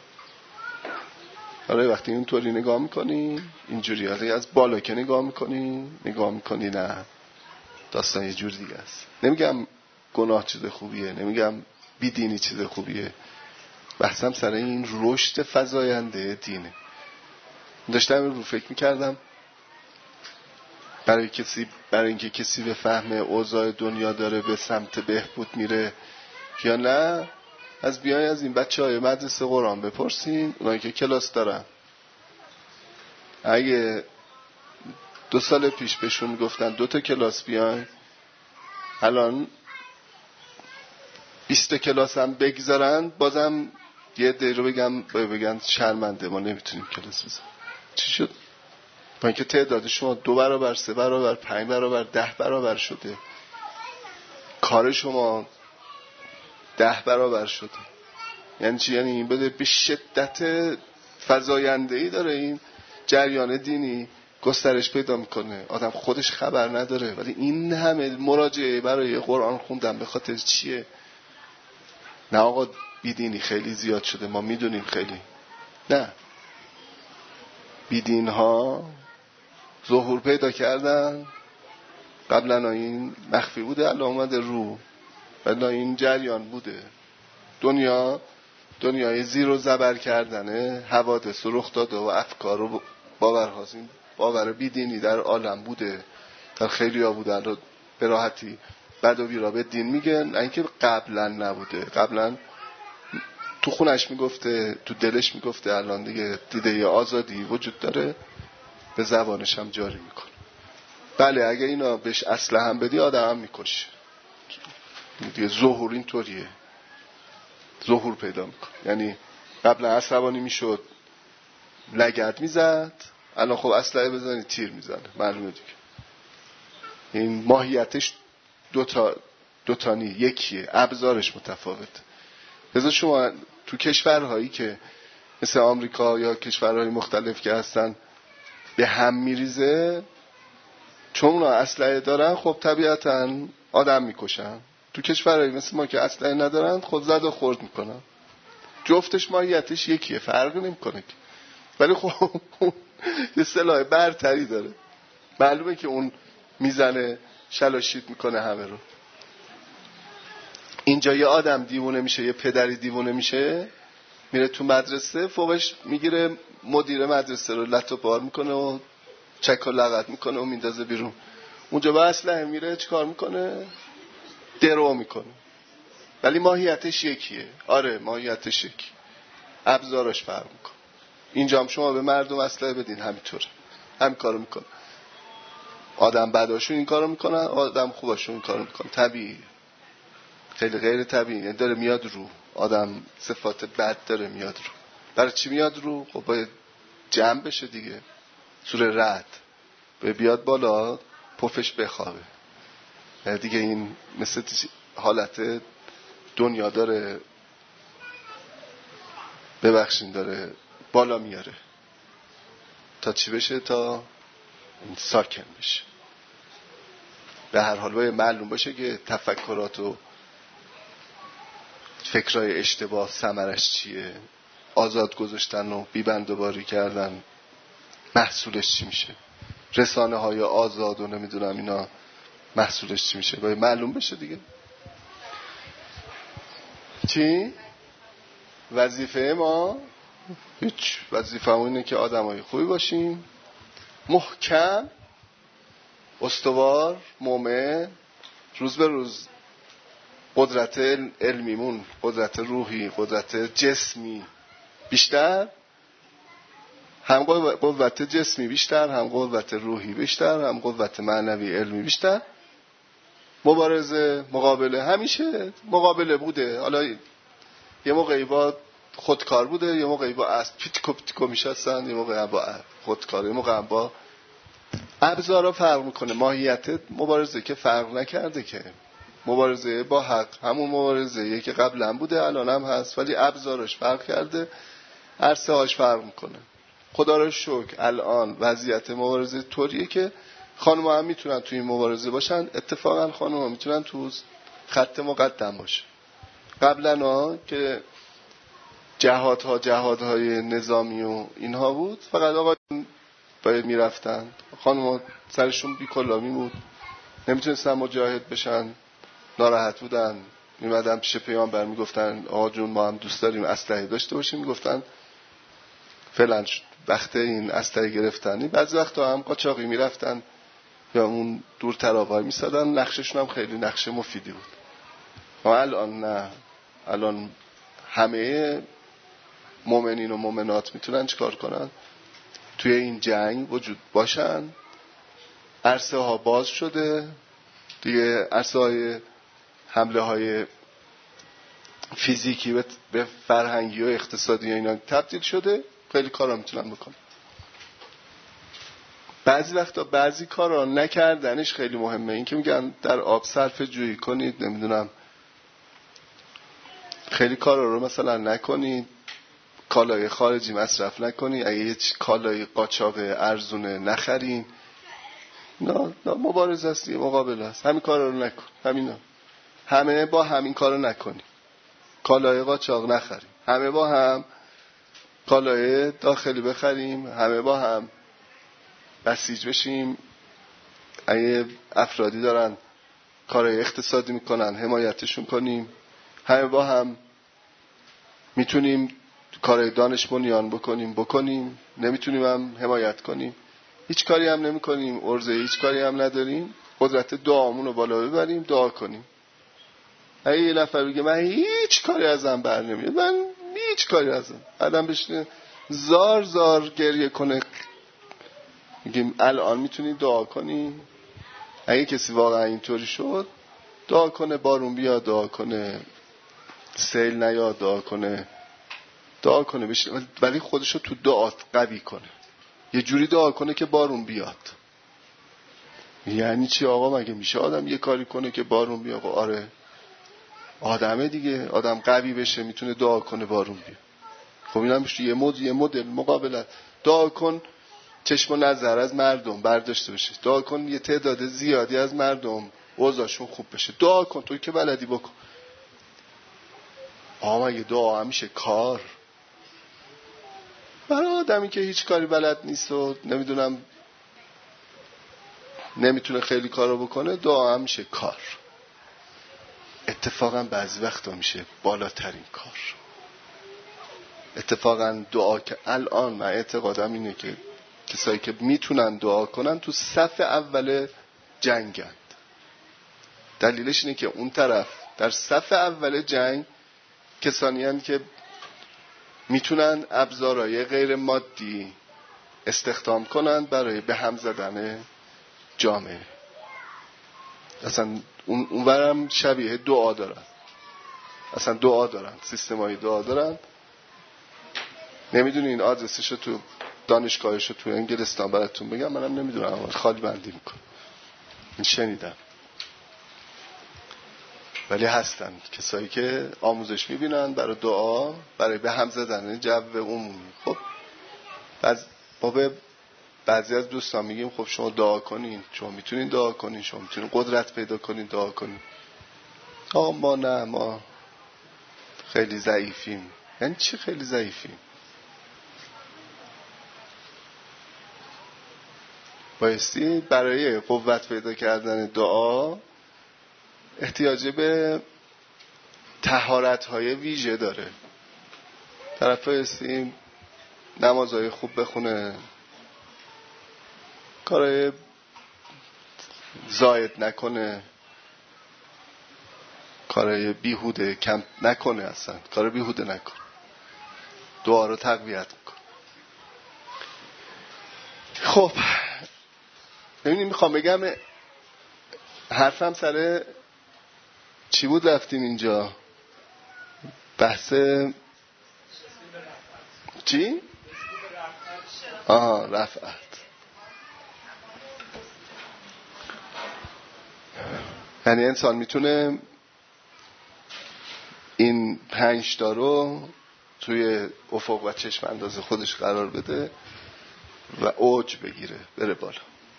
آره وقتی اینطوری نگاه میکنی اینجوری، از بالا که نگاه میکنی نه، داستان یه جور دیگه است. نمیگم گناه چیز خوبیه، نمیگم بیدینی چیز خوبیه، بحثم سر این رشد فزاینده دینه. داشتم رو فکر میکردم برای اینکه کسی به فهم اوضاع دنیا داره به سمت بهبود میره یا نه، از این بچه‌های مدرسه قرآن بپرسین، اونایی که کلاس دارن. اگه 2 سال پیش بهشون گفتن 2 تا کلاس بیاین، الان 20 کلاس هم بگذارن، بازم یه دی رو بگن شرمنده ما نمیتونیم کلاس بزنیم. چی شد؟ با اینکه تعداد شما 2 برابر، 3 برابر، 5 برابر، 10 برابر شده، کار شما 10 برابر شده. یعنی چی؟ یعنی این بده به شدت فزاینده‌ای داره این جریان دینی گسترش پیدا میکنه، آدم خودش خبر نداره. ولی این همه مراجعه برای قرآن خوندن به خاطر چیه؟ نه آقا بیدینی خیلی زیاد شده، ما میدونیم خیلی. نه، بیدین ها ظهور پیدا کردن، قبلا این مخفی بوده، الان اومده رو، ولی این جریان بوده. دنیای زیر و زبر کردنه حوادث و رخ داده و افکار و باورهاست. این باور بیدینی در عالم بوده، در خیلی ها بوده. الان به راحتی بد و بیرا به دین میگن، اینکه قبلا نبوده. قبلا تو خونش میگفته، تو دلش میگفته، الان دیگه دیده آزادی وجود داره، به زبانش هم جاری میکنه. بله اگه اینا بهش اسلحه هم بدی آدم هم میکشه دیگه. ظهور این طوریه، ظهور پیدا میکنه. یعنی قبلا عصبانی میشد لگد میزد، الان خب اسلحه بزنی تیر میزنه، معلومه دیگه. این ماهیتش دوتانی، یکیه، ابزارش متفاوت. بذار شما تو کشورهایی که مثل آمریکا یا کشورهای مختلف که هستن به هم میریزه، چون اونا اسلحه دارن خب طبیعتاً آدم میکشن. تو کشورهایی مثل ما که اسلحه ندارن خود زد و خورد میکنن. جفتش ماهیتش یکیه، فرق نمیکنه. ولی خب یه سلاح برتری داره، معلومه که اون میزنه شلاشیت میکنه همه رو. اینجا یه آدم دیوونه میشه، یه پدری دیوونه میشه، میره تو مدرسه، فوقش میگیره مدیر مدرسه رو لط و بار میکنه و چک و لغت میکنه و میندازه بیرون. اونجا با اسلحه میره چیکار میکنه؟ درو میکنه. ولی ماهیتش یکیه. آره ماهیتش یکی، ابزارش فرق میکنه. اینجا هم شما به مردم اسلحه بدین همینطوره، همین کارو میکنه. آدم بداشون این کارو میکنن، آدم خوباشون این کارو میکنن. طبیعیه، خیلی غیر طبیعیه. داره میاد رو آدم، صفات بد داره میاد رو. برای چی میاد رو؟ خب باید جمع بشه دیگه. سوره رعد باید بیاد بالا، پفش بخوابه دیگه. این مثل حالت دنیا داره، ببخشین، داره بالا میاره تا چی بشه؟ تا ساکن بشه. به هر حال باید معلوم باشه که تفکرات و فکرای اشتباه ثمرش چیه، آزاد گذاشتن و بی‌بندوباری کردن محصولش چی میشه. رسانه های آزاد و نمیدونم اینا محصولش چی میشه، باید معلوم بشه دیگه. چی؟ وظیفه ما هیچ، وظیفه ما اینه که آدمای خوبی باشیم، محکم، استوار، مومن، روز به روز قدرت علمیمون، قدرت روحی، قدرت جسمی بیشتر، هم قوت جسمی بیشتر، هم قوت روحی بیشتر، هم قوت معنوی علمی بیشتر. مبارزه، مقابله، همیشه مقابله بوده. حالا یه موقعی با خودکار بوده، یه موقعی با اسب پیتکو میشستن، یه موقعی با خودکار، یه موقعی با ابزارا فرق میکنه. ماهیت مبارزه که فرق نکرده که. مبارزه با حق همون مبارزه‌ایه که قبلا بوده، الان هم هست، ولی ابزارش فرق کرده، عرصه هاش فرق میکنه. خدا رو شکر الان وضعیت مبارزه طوریه که خانم‌ها هم میتونن توی این مبارزه باشن. اتفاقا خانم‌ها میتونن تو خط مقدم باشن. قبلا که جهادهای نظامی و اینها بود، فقط آقا باید میرفتن، خانم‌ها سرشون بی‌کلامی بود، نمیتونستن مجاهد بشن، ناراحت بودن، میمدن پیش پیامبر میگفتن آقا جون ما هم دوست داریم اسلحه داشته باشیم، میگفتن فعلا وقت این اسلحه گرفتنی. بعضی وقتا هم قاچاقی میرفتن یا اون دورتر آقای میسادن، نقششون هم خیلی نقش مفیدی بود. اما الان نه، الان همه مؤمنین و مؤمنات میتونن چیکار کنن؟ توی این جنگ وجود باشن. عرصه ها باز شده دیگه، عرصه های حمله های فیزیکی به فرهنگی و اقتصادی اینا تبدیل شده، خیلی کارا میتونن بکنن. بعضی وقتا بعضی کارا نکردنش خیلی مهمه. این که میگن در آب صرفه جویی کنید، نمیدونم خیلی کارا رو مثلا نکنید، کالای خارجی مصرف نکنید، اگه هیچ کالای قاچاق ارزونه نخرین. نه مبارزه است، مقابله است. همین کارا رو نکن، همینا همه با همین کارو نکنیم، کالای قاچاق نخریم، همه با هم کالای داخلی بخریم، همه با هم بسیج بشیم. اگه افرادی دارن کارهای اقتصادی میکنن حمایتشون کنیم، همه با هم میتونیم کارهای دانش بنیان بکنیم، نمیتونیم هم حمایت کنیم، هیچ کاری هم نمی کنیم، عرضه هیچ کاری هم نداریم، قدرت دعامون رو بالا ببریم، دعا کنیم. اگه یه نفر بگه من هیچ کاری ازم بر نمیاد، من هیچ کاری ازم، آدم بشینه زار گریه کنه، میگیم الان میتونی دعا کنی. اگه کسی واقعا اینطوری شد، دعا کنه بارون بیاد، دعا کنه سیل نیاد، دعا کنه بشه، ولی خودشو تو دعات قوی کنه، یه جوری دعا کنه که بارون بیاد. یعنی چی آقا؟ مگه میشه آدم یه کاری کنه که بارون بیاد؟ آره آدمه دیگه، آدم قوی بشه میتونه دعا کنه بارون بیاد. خب اینم یه مدل مقابلت. دعا کن چشم و نظر از مردم برداشته بشه، دعا کن یه تعداد زیادی از مردم اوضاعشون خوب بشه، دعا کن توی که بلدی بکن. مگه دعا همیشه کار؟ برای آدمی که هیچ کاری بلد نیست و نمیدونم نمیتونه خیلی کارو بکنه، دعا همیشه کار. اتفاقا بعضی وقتا میشه بالاترین کار. اتفاقا دعا که الان من اعتقادم اینه که کسایی که میتونن دعا کنن تو صف اول جنگند. دلیلش اینه که اون طرف در صف اول جنگ کسانی هستند که میتونن ابزارهای غیر مادی استخدام کنن برای به هم زدن جامعه. اصلا اونورم شبیه دعا دارن، اصلا دعا دارن، سیستمای دعا دارن. نمیدونین آدرسشو تو دانشگاهشو تو انگلستان براتون بگم، منم نمیدونم، خالی بندی میکنم، شنیدم. ولی هستن کسایی که آموزش میبینن برای دعا، برای به هم زدن جو عمومی. خب ما به بعضی از دوستان میگیم خب شما دعا کنین، شما میتونین دعا کنین، شما میتونین قدرت پیدا کنین دعا کنین. ما نه، ما خیلی ضعیفیم. یعنی چی خیلی ضعیفیم؟ بایستی برای قوت پیدا کردن دعا احتیاج به طهارت‌های ویژه داره. طرف بایستی نمازهای خوب بخونه، کارهای زاید نکنه، کارهای بیهوده کم نکنه، اصلا کار بیهوده نکنه، دعا رو تقویت میکنه. خب ببینید، میخوام بگم حرفم سر چی بود رفتیم اینجا؟ بحث چی؟ رفعت. یعنی انسان میتونه این 5 تا رو توی افق و چشم انداز خودش قرار بده و اوج بگیره، بره بالا.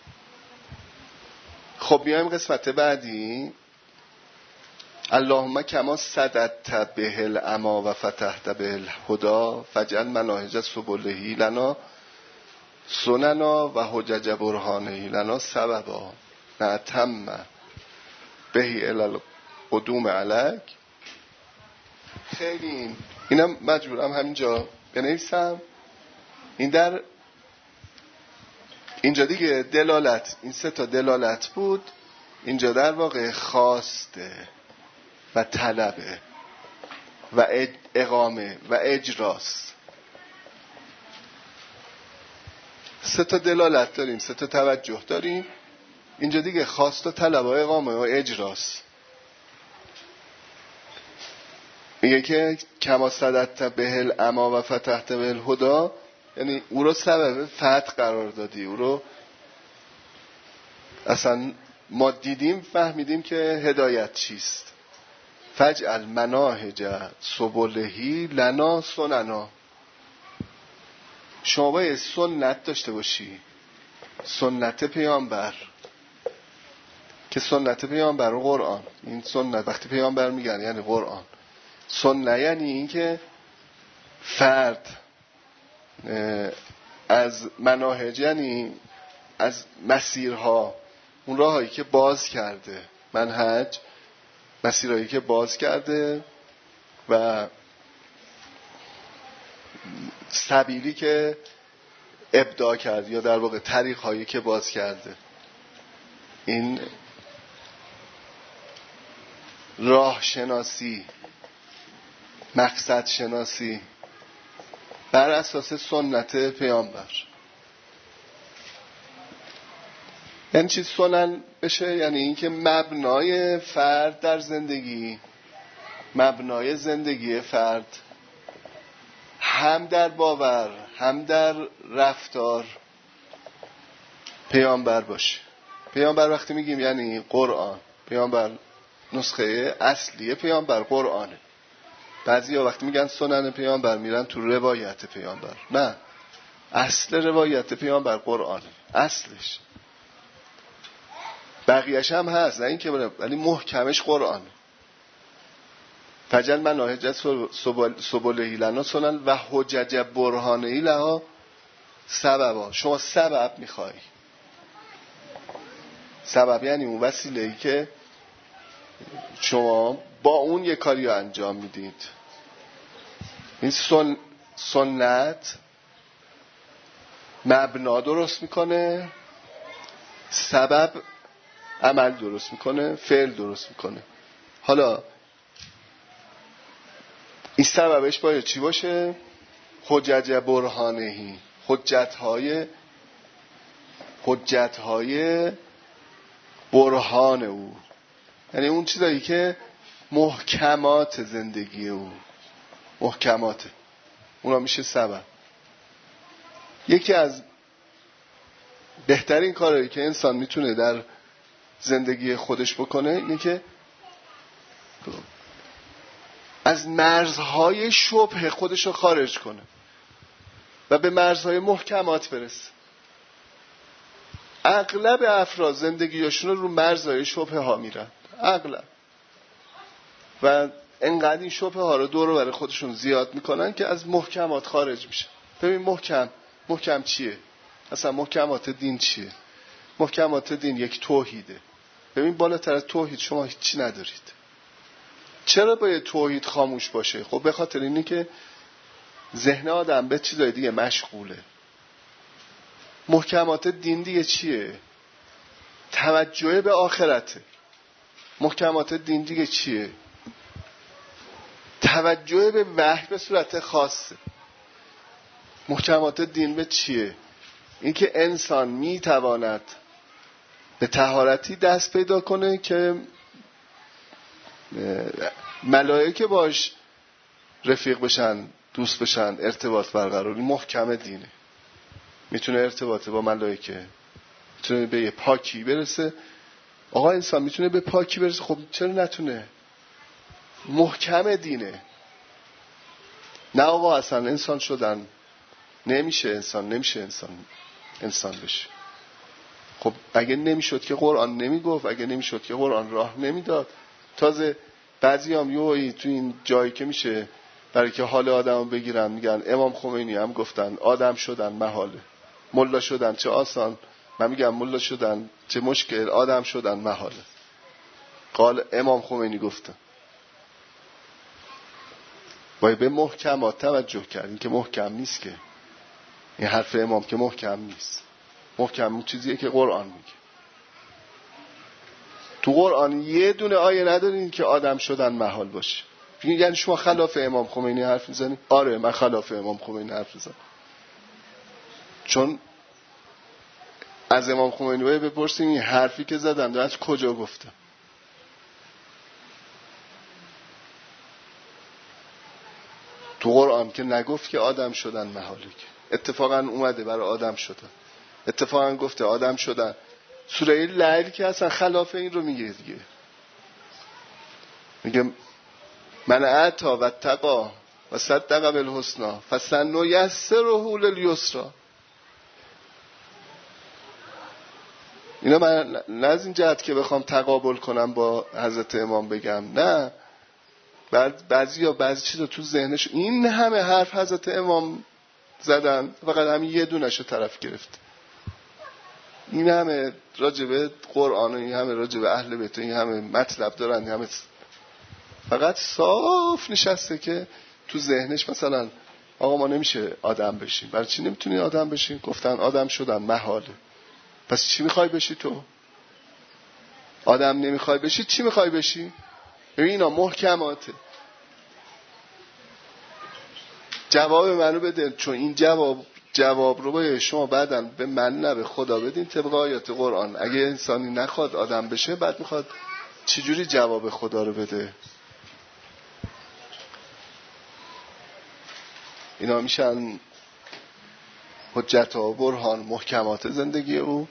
خب میایم قسمت بعدی. اللهم کما سددت به العما و فتحت به الهدى فاجعل مناهج سبله لنا سننا و حجج برهانه لنا سببا نتم بهی الی القدوم علیک. خیلی اینم مجبورم همینجا بنویسم. این در اینجا دیگه دلالت، این 3 تا دلالت بود، اینجا در واقع خواسته و طلبه و اقامه و اجراست. 3 تا دلالت داریم، 3 تا توجه داریم. اینجا دیگه خواست و طلب و اقامه و اجراست. میگه که کما سددت به العما و فتحت به الهدى، یعنی او رو سبب فتح قرار دادی، او رو اصلا ما دیدیم فهمیدیم که هدایت چیست. فاجعل مناهج سبله لنا سننا. شما باید سنت داشته باشی، سنت پیامبر، که سنت پیامبر قرآن. این سنت وقتی پیامبر میگن یعنی قرآن. سنت یعنی این که فرد از مناهج، یعنی از مسیرها، اون راهایی که باز کرده، منهج مسیرهایی که باز کرده و سبیلی که ابداع کرده، یا در واقع طریقهایی که باز کرده. این راه شناسی، مقصد شناسی بر اساس سنت پیامبر. یعنی چی سنن بشه؟ یعنی این که مبنای فرد در زندگی، مبنای زندگی فرد هم در باور هم در رفتار پیامبر باشه. پیامبر وقتی میگیم یعنی قرآن. پیامبر نسخه اصلی پیامبر قرآنه. بعضیا وقتی میگن سنن پیامبر میرن تو روایت پیامبر. نه، اصل روایت پیامبر قرآنه، اصلش. بقیه‌اش هم هست، نه این که ولی محکمش قرآنه. فجل مناهج سبله لنا سنن و حجج برهانه لها سببا. شما سبب میخوای. سبب یعنی اون وسیله‌ای که شما با اون یه کاری رو انجام میدید. این سنت مبنا درست میکنه، سبب عمل درست میکنه، فعل درست میکنه. حالا این سببش باید چی باشه؟ حجج برهانهی، حجتهای برهان او، یعنی اون چیزایی که محکمات زندگی او، محکماته، اونا میشه سبب. یکی از بهترین کارهایی که انسان میتونه در زندگی خودش بکنه اینه که از مرزهای شبه خودش رو خارج کنه و به مرزهای محکمات برسه. اغلب افراد زندگیشون رو مرزهای شبه ها میرن، اغلب، و انقدر این شبه ها رو دور و بر خودشون زیاد میکنن که از محکمات خارج میشن. ببین محکم چیه؟ اصلا محکمات دین چیه؟ محکمات دین یک توحیده. ببین بالاتر از توحید شما هیچی ندارید. چرا باید توحید خاموش باشه؟ خب به خاطر اینی که ذهن آدم به چیزای دیگه مشغوله. محکمات دین دیگه چیه؟ توجه به آخرته. محکمات دین دیگه چیه؟ توجه به وحی به صورت خاصه. محکمات دین به چیه؟ اینکه انسان میتواند به طهارتی دست پیدا کنه که ملائکه باش رفیق بشن، دوست بشن، ارتباط برقرار. این محکم دینه. میتونه ارتباط با ملائکه، میتونه به یه پاکی برسه. آقا انسان میتونه به پاکی برسه، خب چرا نتونه؟ محکم دینه. نه آقا اصلا انسان شدن نمیشه، انسان بشه. خب اگه نمیشد که قرآن نمیگفت، اگه نمیشد که قرآن راه نمیداد. تازه بعضی هم یه تو این جایی که میشه برای که حال آدم بگیرن میگن امام خمینی هم گفتن آدم شدن محاله، ملا شدن چه آسان. من میگم ملا شدن چه مشکل، آدم شدن محاله. قال امام خمینی گفتن. باید به محکمات توجه کردیم که محکم نیست، که این حرف امام که محکم نیست. محکم اون چیزیه که قرآن میگه. تو قرآن یه دونه آیه ندارین که آدم شدن محال باشه. یعنی شما خلاف امام خمینی حرف میزنی؟ آره من خلاف امام خمینی حرف میزنم. چون از امام خمینی باید بپرسیم این حرفی که زدن از کجا گفته. تو قرآن که نگفت که آدم شدن محاله، که اتفاقا اومده برای آدم شدن. اتفاقا گفته آدم شدن. سوره لیل که اصلا خلاف این رو میگه دیگه. میگه من اعطا و اتقا و صدق بالحسنی فسنیسره للیسری. اینا من نه از این جهت که بخوام تقابل کنم با حضرت امام بگم، نه. بعضی چیزا تو ذهنش این همه حرف حضرت امام زدن، فقط همین یه دونشو طرف گرفت. این همه راجبه قرآن، این همه راجبه اهل بیت، این همه مطلب دارن، همه فقط صاف نشسته که تو ذهنش مثلا آقا ما نمیشه آدم بشیم. برای چی نمیتونی آدم بشیم؟ گفتن آدم شدن محاله. پس چی میخوای بشی تو؟ آدم نمیخوای بشی، چی میخوای بشی؟ ببین اینا محکماته. جواب منو بده، چون این جواب رو باید شما بعداً به من نه به خدا بدین طبق آیات قرآن. اگه انسانی نخواد آدم بشه، بعد میخواد چجوری جواب خدا رو بده؟ اینا میشن حجت و برهان، محکمات زندگی او.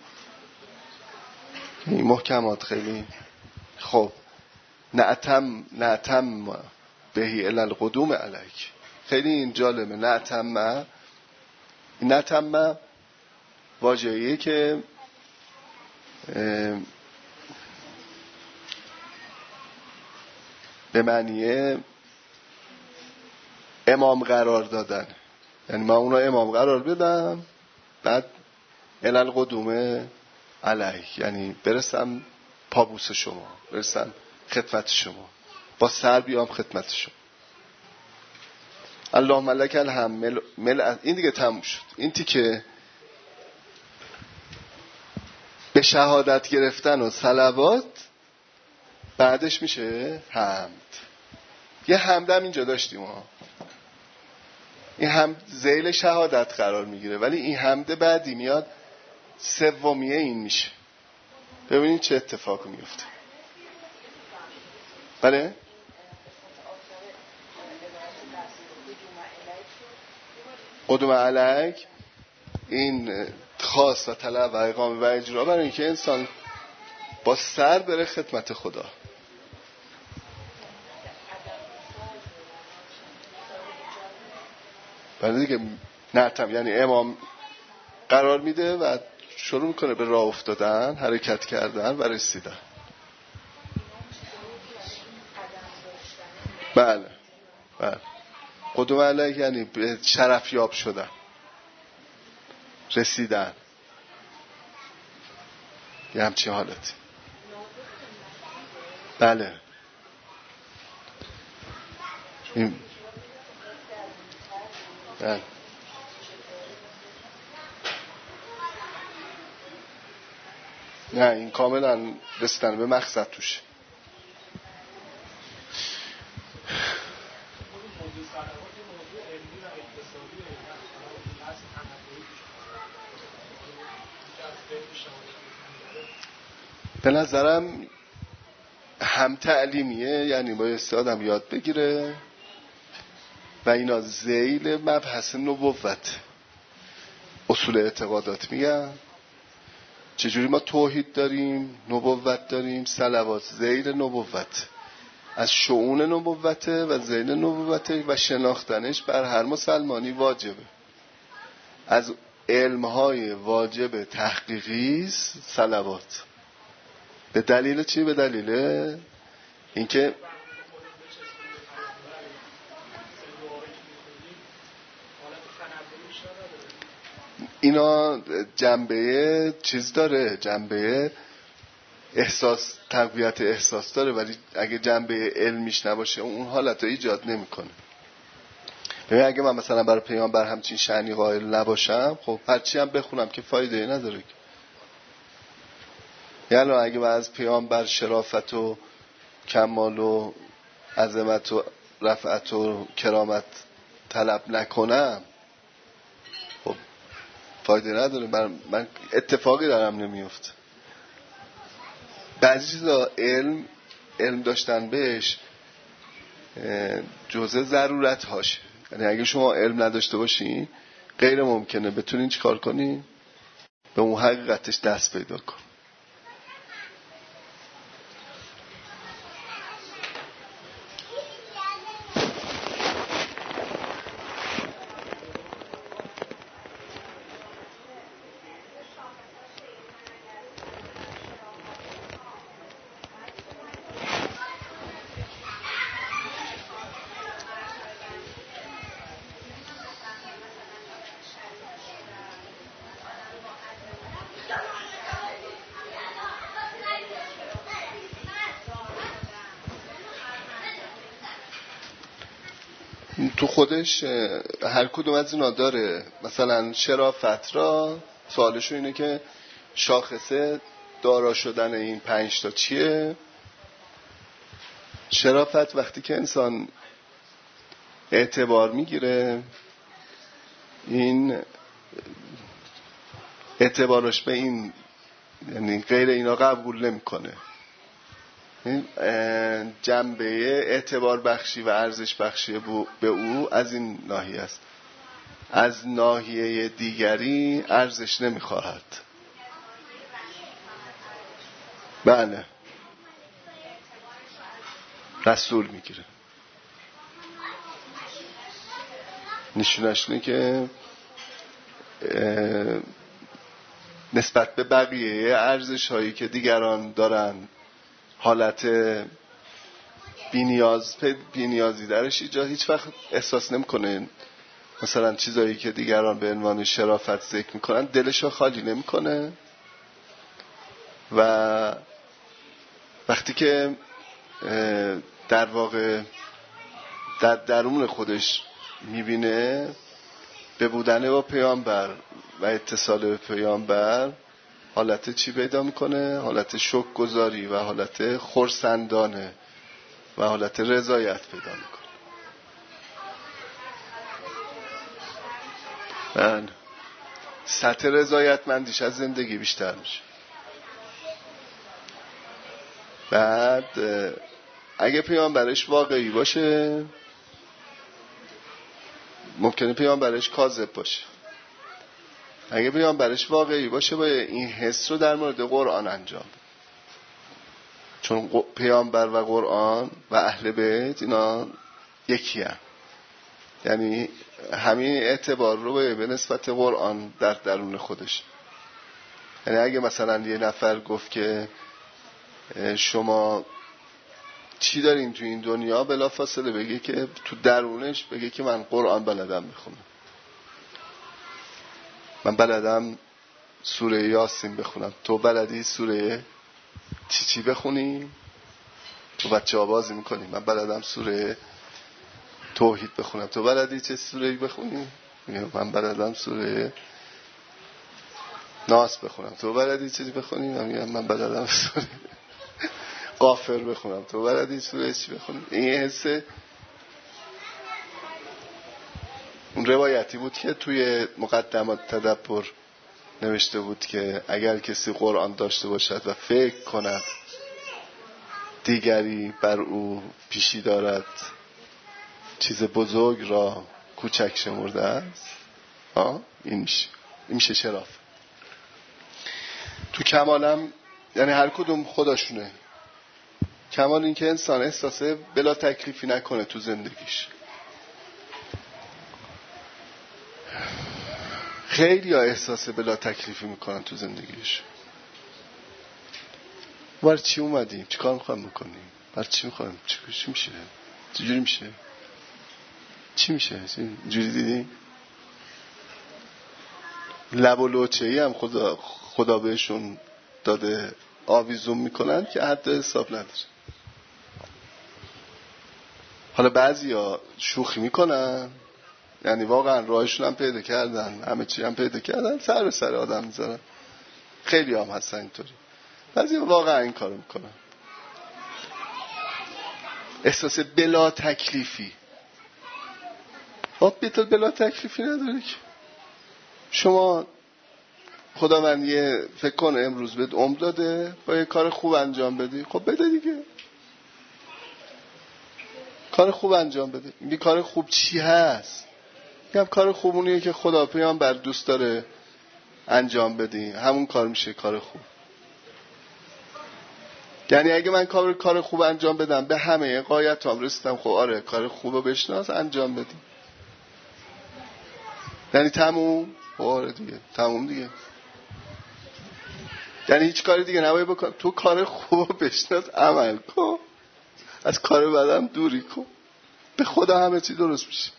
این محکمات خیلی خوب. نعتم بهی الی القدوم علیک. خیلی این جالبه. نعتم واژه‌ایه که به معنی امام قرار دادن. یعنی من اون رو امام قرار بدم، بعد الی القدوم علیک، یعنی برسم پابوس شما، برسم خدمت شما، با سر بیام خدمت شما. اللهم لک الحمد. این دیگه تموم شد. این تیکه به شهادت گرفتن و صلوات بعدش میشه حمد. یه حمدم اینجا داشتیم ها. این حمد ذیل شهادت قرار میگیره، ولی این حمد بعدی میاد سومیه این میشه. ببینید چه اتفاقی میفته. بله؟ قدوم علیک این خاص و طلب و اقامه و اجرا، برای اینکه انسان با سر بره خدمت خدا. برای دیگه نعتم یعنی امام قرار میده و شروع میکنه به راه افتادن، حرکت کردن و رسیدن. بله قدوم علیک یعنی به شرف یاب شدن، رسیدن. یه همچین حالتی. بله بله. نه این کاملا رسیدن به مقصد توشه. به نظرم هم تعلیمیه، یعنی بایستی آدم یاد بگیره و اینا ذیل مبحث نبوت اصول اعتقادات میگن. چجوری ما توحید داریم، نبوت داریم، صلوات ذیل نبوت، از شؤون نبوته و ذیل نبوته و شناختنش بر هر مسلمانی واجبه. از علمهای واجب تحقیقی صلوات. به دلیل چی؟ به دلیل اینکه اینا جنبه چیز داره، جنبه احساس، تقویت احساس داره، ولی اگه جنبه علمیش نباشه اون حالت رو ایجاد نمیکنه. ببین اگه من مثلا برای پیامبر همچین شأنی قائل نباشم، خب هرچی هم بخونم که فایده نداره. یعنی اگه من از پیامبر شرافت و کمال و عظمت و رفعت و کرامت طلب نکنم، خب فایده نداره. من اتفاقی دارم نمیفته. بعضی چیزا علم داشتن بهش جزء ضرورت هاشه. یعنی اگه شما علم نداشته باشین غیر ممکنه بتونین چیکار کنین؟ به اون حقیقتش دست پیدا کن. تو خودش هر کدوم از اینا داره. مثلا شرافت را سوالشو اینه که شاخصه دارا شدن این 5 تا چیه؟ شرافت وقتی که انسان اعتبار میگیره، این اعتبارش به این یعنی غیر اینا قبول نمیکنه. جنبه اعتبار بخشی و ارزش بخشی به او از این ناحیه است. از ناحیه دیگری ارزش نمیخواهد. بله رسول میگیره. نشونش اینه که نسبت به بقیه ارزش هایی که دیگران حالت بی‌نیازی درش ایجاد، هیچ وقت احساس نمی‌کنه. مثلا چیزایی که دیگران به عنوان شرافت ذکر میکنن دلشو خالی نمیکنه و وقتی که در واقع در درون خودش میبینه به بودن با پیامبر و اتصال به پیامبر حالت چی پیدا میکنه؟ حالت شکر گذاری و حالت خرسندانه و حالت رضایت پیدا میکنه. من سطح رضایتمندیش از زندگی بیشتر میشه. بعد اگه پیامبرش واقعی باشه ممکنه پیامبرش کاذب باشه. اگه پیامبرش واقعی باشه باید این حس رو در مورد قرآن انجام بده. چون پیامبر و قرآن و اهل بیت اینا یکی هم. یعنی همین اعتبار رو به نسبت قرآن در درون خودش. یعنی اگه مثلا یه نفر گفت که شما چی دارین تو این دنیا، بلافاصله بگه که تو درونش بگه که من قرآن بلدم بخونم، من بلدم سوره یاسین بخونم، تو بلدی سوره چی بخونی؟ تو بچه ها بازی میکنی، من بلدم سوره توحید بخونم، تو بلدی چه سوره‌ای بخونی؟ من بلدم سوره ناس بخونم، تو بلدی چیزی بخونی؟ من بلدم سوره غافر بخونم، تو بلدی سوره چی بخونی؟ این حسه. اون روایتی بود که توی مقدمات تدبر نوشته بود که اگر کسی قرآن داشته باشد و فکر کند دیگری بر او پیشی دارد چیز بزرگ را کوچک شمرده است، این میشه شراف. تو کمالم یعنی هر کدوم خودشونه. کمال این که انسان احساس بلا تکلیفی نکنه تو زندگیش. خیلی ها احساس بلا تکلیفی میکنن تو زندگیش. بر چی اومدیم؟ چی کار میخوایم بکنیم؟ بر چی میخوایم؟ چی میشه؟ چجوری میشه؟ چی میشه؟ جوری دیدیم؟ لب و لوچه‌ای هم خدا بهشون داده آویزون میکنن که حد حساب نداره. حالا بعضیا شوخی میکنن، یعنی واقعا راهشون هم پیدا کردن، همه چی هم پیدا کردن، سر به سر آدم میذارن. خیلی هم هستن اینطوری. بعضیا واقعا این کارو میکنن. احساس بلا تکلیفی. بیتل بلا تکلیفی نداره که. شما خداوند یه فکر کن امروز بهت عمر داده با یه کار خوب انجام بدی، خب بده دیگه. کار خوب انجام بده. میگه کار خوب چی هست؟ میگم کار خوب اونیه که خدا پیامبر دوست داره انجام بدی، همون کار میشه کار خوب. یعنی اگه من کار خوب انجام بدم به همه غایتام رسیدم، خب آره کار خوبو بشناس انجام بدی. یعنی تموم. آره دیگه تموم دیگه. یعنی هیچ کاری دیگه نباید بکن. تو کار خوبو بشناس، عمل کن، از کار بدم دوری کن، به خدا همه چی درست میشه.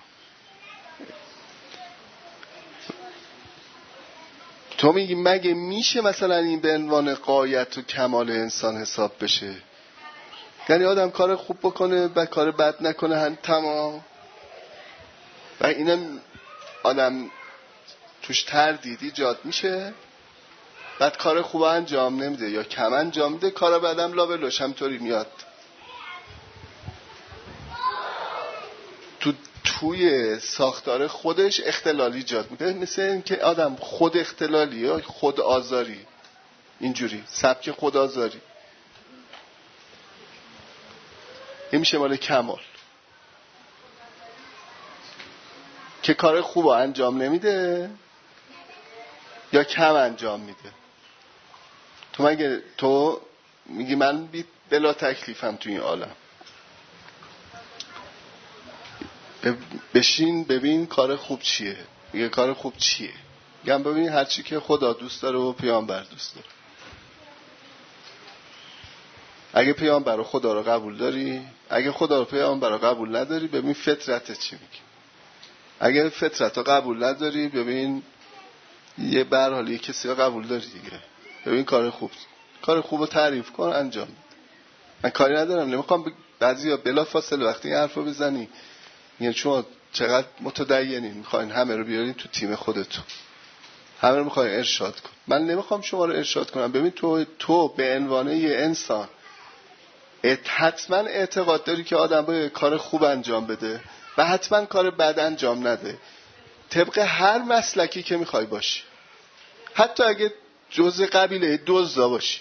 تو میگی مگه میشه مثلا این به عنوان غایت و کمال انسان حساب بشه؟ یعنی آدم کار خوب بکنه و کار بد نکنه تمام. و اینم آدم توش تردید ایجاد میشه، بعد کار خوب انجام نمیده یا کم انجام میده، کار بعدم لابلوش همطوری میاد. توی ساختار خودش اختلال ایجاد میده. مثل این که آدم خود اختلالی یا خود آزاری، اینجوری سبک خود آزاری. این میشه مال کمال که کار خوب انجام نمیده یا کم انجام میده. تو میگی من بلا تکلیفم تو این عالم، بشین ببین کار خوب چیه. میگه کار خوب چیه؟ میگم ببین هر چی که خدا دوست داره و پیامبر دوست داره. اگه پیامبر و خدا رو قبول داری، اگه خدا رو پیامبر رو قبول نداری، ببین فطرت چی میگه. اگه فطرت رو قبول نداری، ببین یه به هر حال یه کسی رو قبول داری دیگه. ببین کار خوب رو تعریف کن، انجام بده. من کاری ندارم، نمیخوام بعضیا بلا فاصله وقتی این حرفو بزنی میگن شما چقدر متدینین، میخواین همه رو بیارین تو تیم خودتون، همه رو میخواین ارشاد کن. من نمیخوام شما رو ارشاد کنم. ببین تو به عنوان یه انسان حتما اعتقاد داری که آدم باید کار خوب انجام بده و حتما کار بد انجام نده، طبق هر مسلکی که میخوای باشی، حتی اگه جزء قبیله دزدا باشی.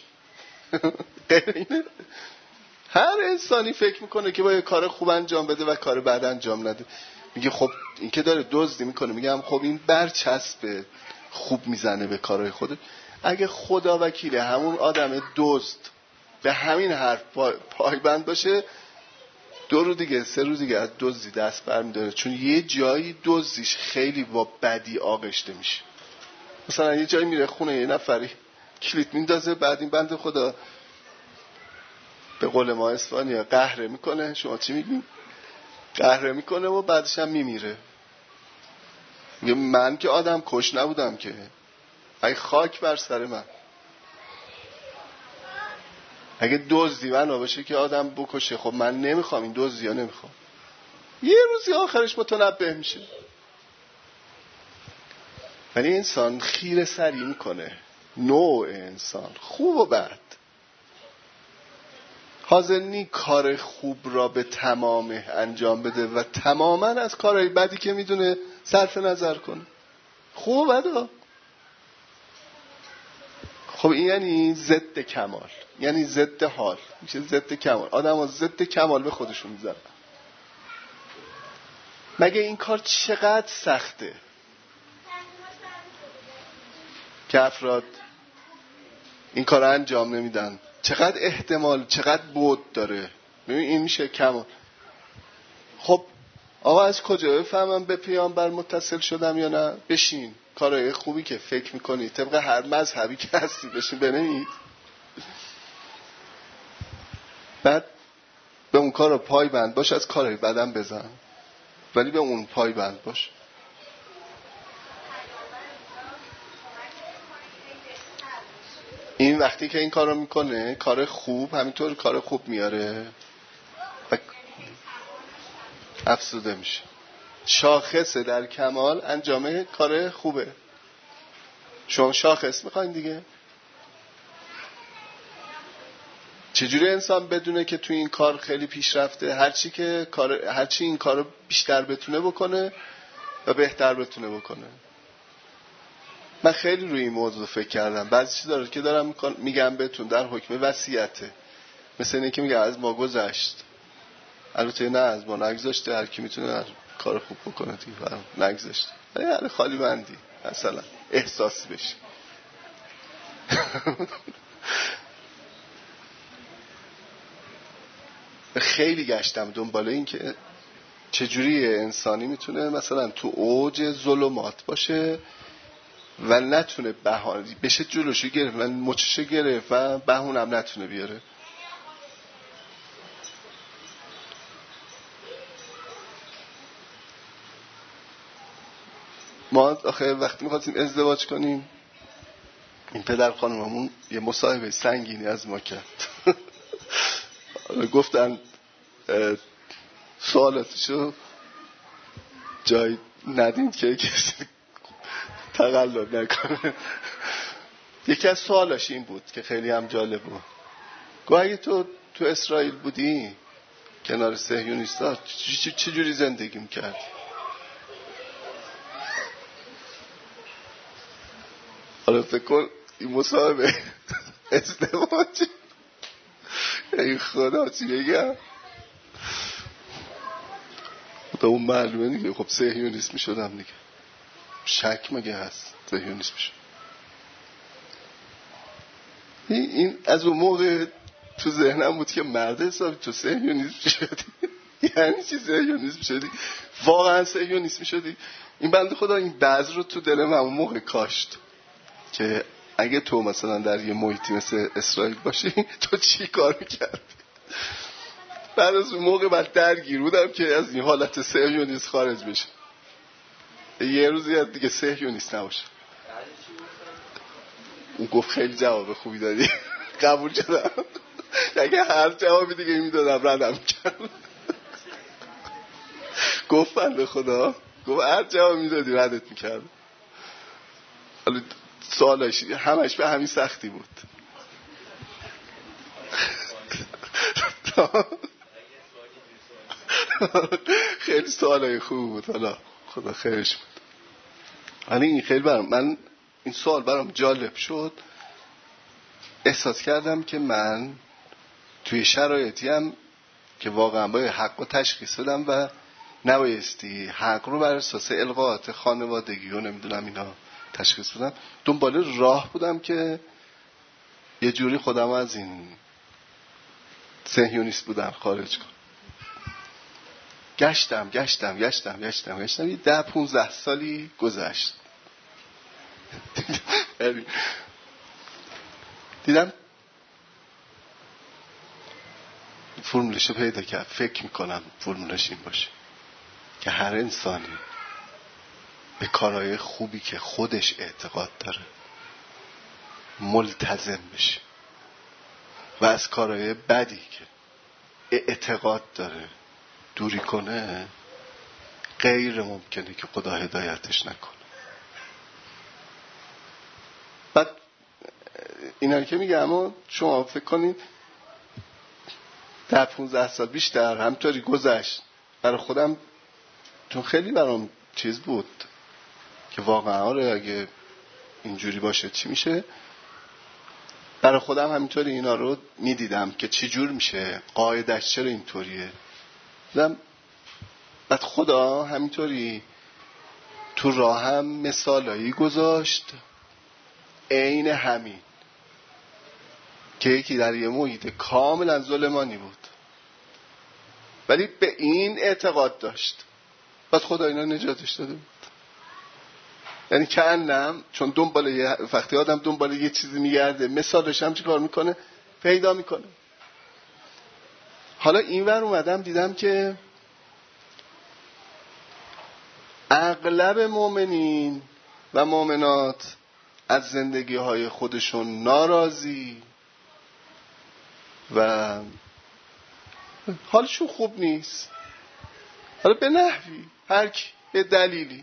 هر انسانی فکر میکنه که باید کار خوب انجام بده و کار بد انجام نده. میگه خب این که داره دزدی میکنه، میگم خب این برچسب خوب میزنه به کارهای خوده. اگه خدا وکیله همون آدم دزد به همین حرف پایبند باشه، 2 روز دیگه 3 روز دیگه از دزدی دست برمی‌داره، چون یه جایی دزدیش خیلی با بدی آغشته میشه. مثلا یه جایی میره خونه یه نفری کلید میندازه، بعد این بنده خدا به قول ما اسپانیا قهره میکنه. شما چی میگین؟ قهره میکنه و بعدش هم میمیره. من که آدم کش نبودم که، ای خاک بر سر من. اگه دزدی من باشه که آدم بکشه، خب من نمیخوام این دزدی ها، نمیخوام. یه روزی آخرش متنبه میشه. ولی انسان خیره سری میکنه، نوع انسان خوب و بد. حاضر نی کار خوب را به تمامه انجام بده و تماما از کارهای بدی که میدونه صرف نظر کنه. خوب و بد. خب این یعنی ضد کمال، یعنی ضد حال، میشه ضد کمال. آدم ها ضد کمال به خودشون میزنن. مگه این کار چقدر سخته که افراد این کار انجام نمیدن؟ چقدر احتمال، چقدر بعد داره. ببین این میشه کمال. خب آقا از کجا بفهمم به پیامبر متصل شدم یا نه؟ بشین کارهای خوبی که فکر میکنی طبق هر مذهبی که هستی بشین بنویس، بعد به اون کار رو پای بند باش. از کارهای بدم بزن ولی به اون پای بند باش. این وقتی که این کار رو میکنه، کار خوب همینطور کار خوب میاره و افسوده میشه. شاخصه در کمال انجام کار خوبه. شما شاخص میخواین دیگه. چجوری انسان بدونه که توی این کار خیلی پیشرفته؟ هرچی این کار رو بیشتر بتونه بکنه و بهتر بتونه بکنه. من خیلی روی این موضوع فکر کردم. بعضی چیزا رو که دارم میگم بهتون در حکم وصیته. مثل اینه که میگم از ما گذشت، البته نه از ما نگذاشته، هر کی میتونه کار خوب بکنه دیگه، نگذاشته. یعنی خالی بندی مثلا احساس بشه. خیلی گشتم دنبال این که چجوری انسانی میتونه مثلا تو اوج ظلمات باشه و نتونه بهانه بشه جلوشو گرفت و مچشو گرفت و بهونم نتونه بیاره. ما آخه وقتی میخواستیم ازدواج کنیم این پدر خانممون یه مصاحبه سنگینی از ما کرد. گفتن سوالاتشو جای ندین که کسی تقلب نکنه. یکی از سوالاش این بود که خیلی هم جالب بود. گفت اگه تو اسرائیل بودی کنار صهیونیستا چجوری زندگی میکردی؟ حالا فکر کن این مصاحبه ازدواجی. ای خدا چی بگم؟ تا اون معلومه دیگه. خب صهیونیست میشدم دیگه. شک مگه هست صهیونیست میشد؟ این از اون موقع تو ذهنم بود که مرد حسابی تو صهیونیست میشدی. یعنی چی صهیونیست میشدی؟ واقعا صهیونیست میشدی؟ این بنده خدا این بذر رو تو دل من اون موقع کاشت که اگه تو مثلا در یه محیطی مثل اسرائیل باشی تو چی کار میکردی؟ بعد از اون موقع من درگیر بودم که از این حالت صهیونیست خارج بشه. یه روزی دیگه صهیونیست نباشه. اون گفت خیلی جواب خوبی دادی. قبول شدم. اگه هر جوابی دیگه میدادم ردم میکرد. گفت بنده خدا، گفت هر جواب میدادی ردت میکرد. حالا سوالش همش به همین سختی بود. خیلی سوالای خوب بود. حالا خدا خیرش بود. ولی این خیلی من این سوال برام جالب شد. احساس کردم که من توی شرایطی هم که واقعا باید حق رو تشخیص بدم و نبایستی حق رو بر اساس القاءات خانوادگی و نمیدونم اینا تشخیص بدم. دنبال راه بودم که یه جوری خودم از این صهیونیست بودن خارج کنم. گشتم یه 10-15 سالی گذشت. دیدم فرمولش رو پیدا کرد. فکر میکنم فرمولش این باشه که هر انسانی به کارهای خوبی که خودش اعتقاد داره ملتزم بشه و از کارهای بدی که اعتقاد داره دوری کنه، غیر ممکنه که خدا هدایتش نکنه. بعد اینا که میگم، اما شما فکر کنید در 15 سال بیشتر همطوری گذشت. برای خودم چون خیلی برام چیز بود که واقعا آره اگه اینجوری باشه چی میشه. برای خودم همینطوری اینا رو میدیدم که چی جور میشه، قاعدش چرا اینطوریه. بعد خدا همینطوری تو راهم مثالایی گذاشت عین همین که یکی در یه محیط کاملا ظلمانی بود ولی به این اعتقاد داشت، بعد خدا اینا نجاتش داده بود. یعنی کأنم چون وقتی آدم دنبال یه چیزی میگرده مثالش هم چی کار میکنه؟ پیدا میکنه. حالا اینور اومدم دیدم که اغلب مؤمنین و مؤمنات از زندگی های خودشون ناراضی و حالشون خوب نیست. حالا به نحوی هر کی به دلیلی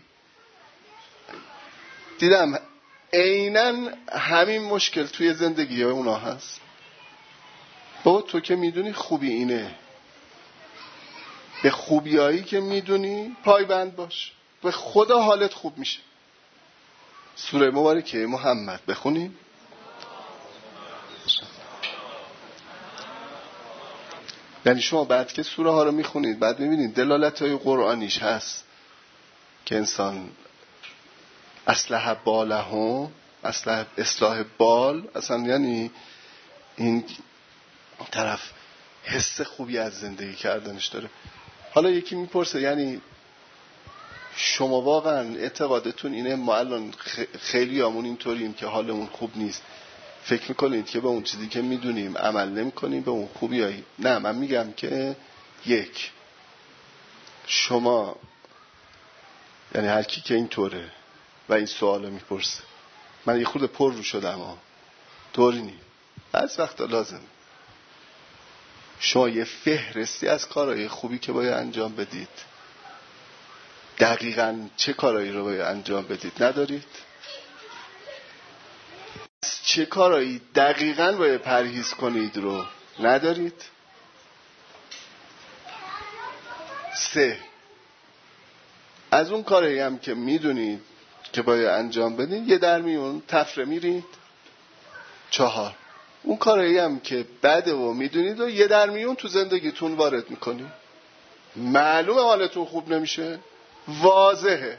دیدم عیناً همین مشکل توی زندگی اونا هست. بابا تو که میدونی خوبی اینه، به خوبیایی که میدونی پایبند باش، به خدا حالت خوب میشه. سوره مبارکه محمد بخونیم. یعنی شما بعد که سوره ها رو میخونید بعد میبینید دلالت های قرآنیش هست که انسان اصلح بالهم، اصلاح بال، اصلا یعنی این طرف حس خوبی از زندگی کردنش داره. حالا یکی میپرسه یعنی شما واقعا اعتقادتون اینه ما الان خیلی همون اینطوریم که حالمون خوب نیست، فکر میکنید که به اون چیزی که میدونیم عمل نمیکنیم به اون خوبیایی؟ نه، من میگم که یک، شما یعنی هر کی که اینطوره و این سوالو میپرسه، من یه خورده پر رو شدم طوری نی، بعض وقتا لازم شما یه فهرستی از کارهای خوبی که باید انجام بدید، دقیقاً چه کارهایی رو باید انجام بدید ندارید؟ از چه کارهایی دقیقاً باید پرهیز کنید رو ندارید؟ 3، از اون کارهایی هم که میدونید که باید انجام بدید یه در میون تفره میرید. 4، اون کارهایی هم که بده و میدونید و یه در میون تو زندگیتون وارد میکنید. معلومه حالتون خوب نمیشه، واضحه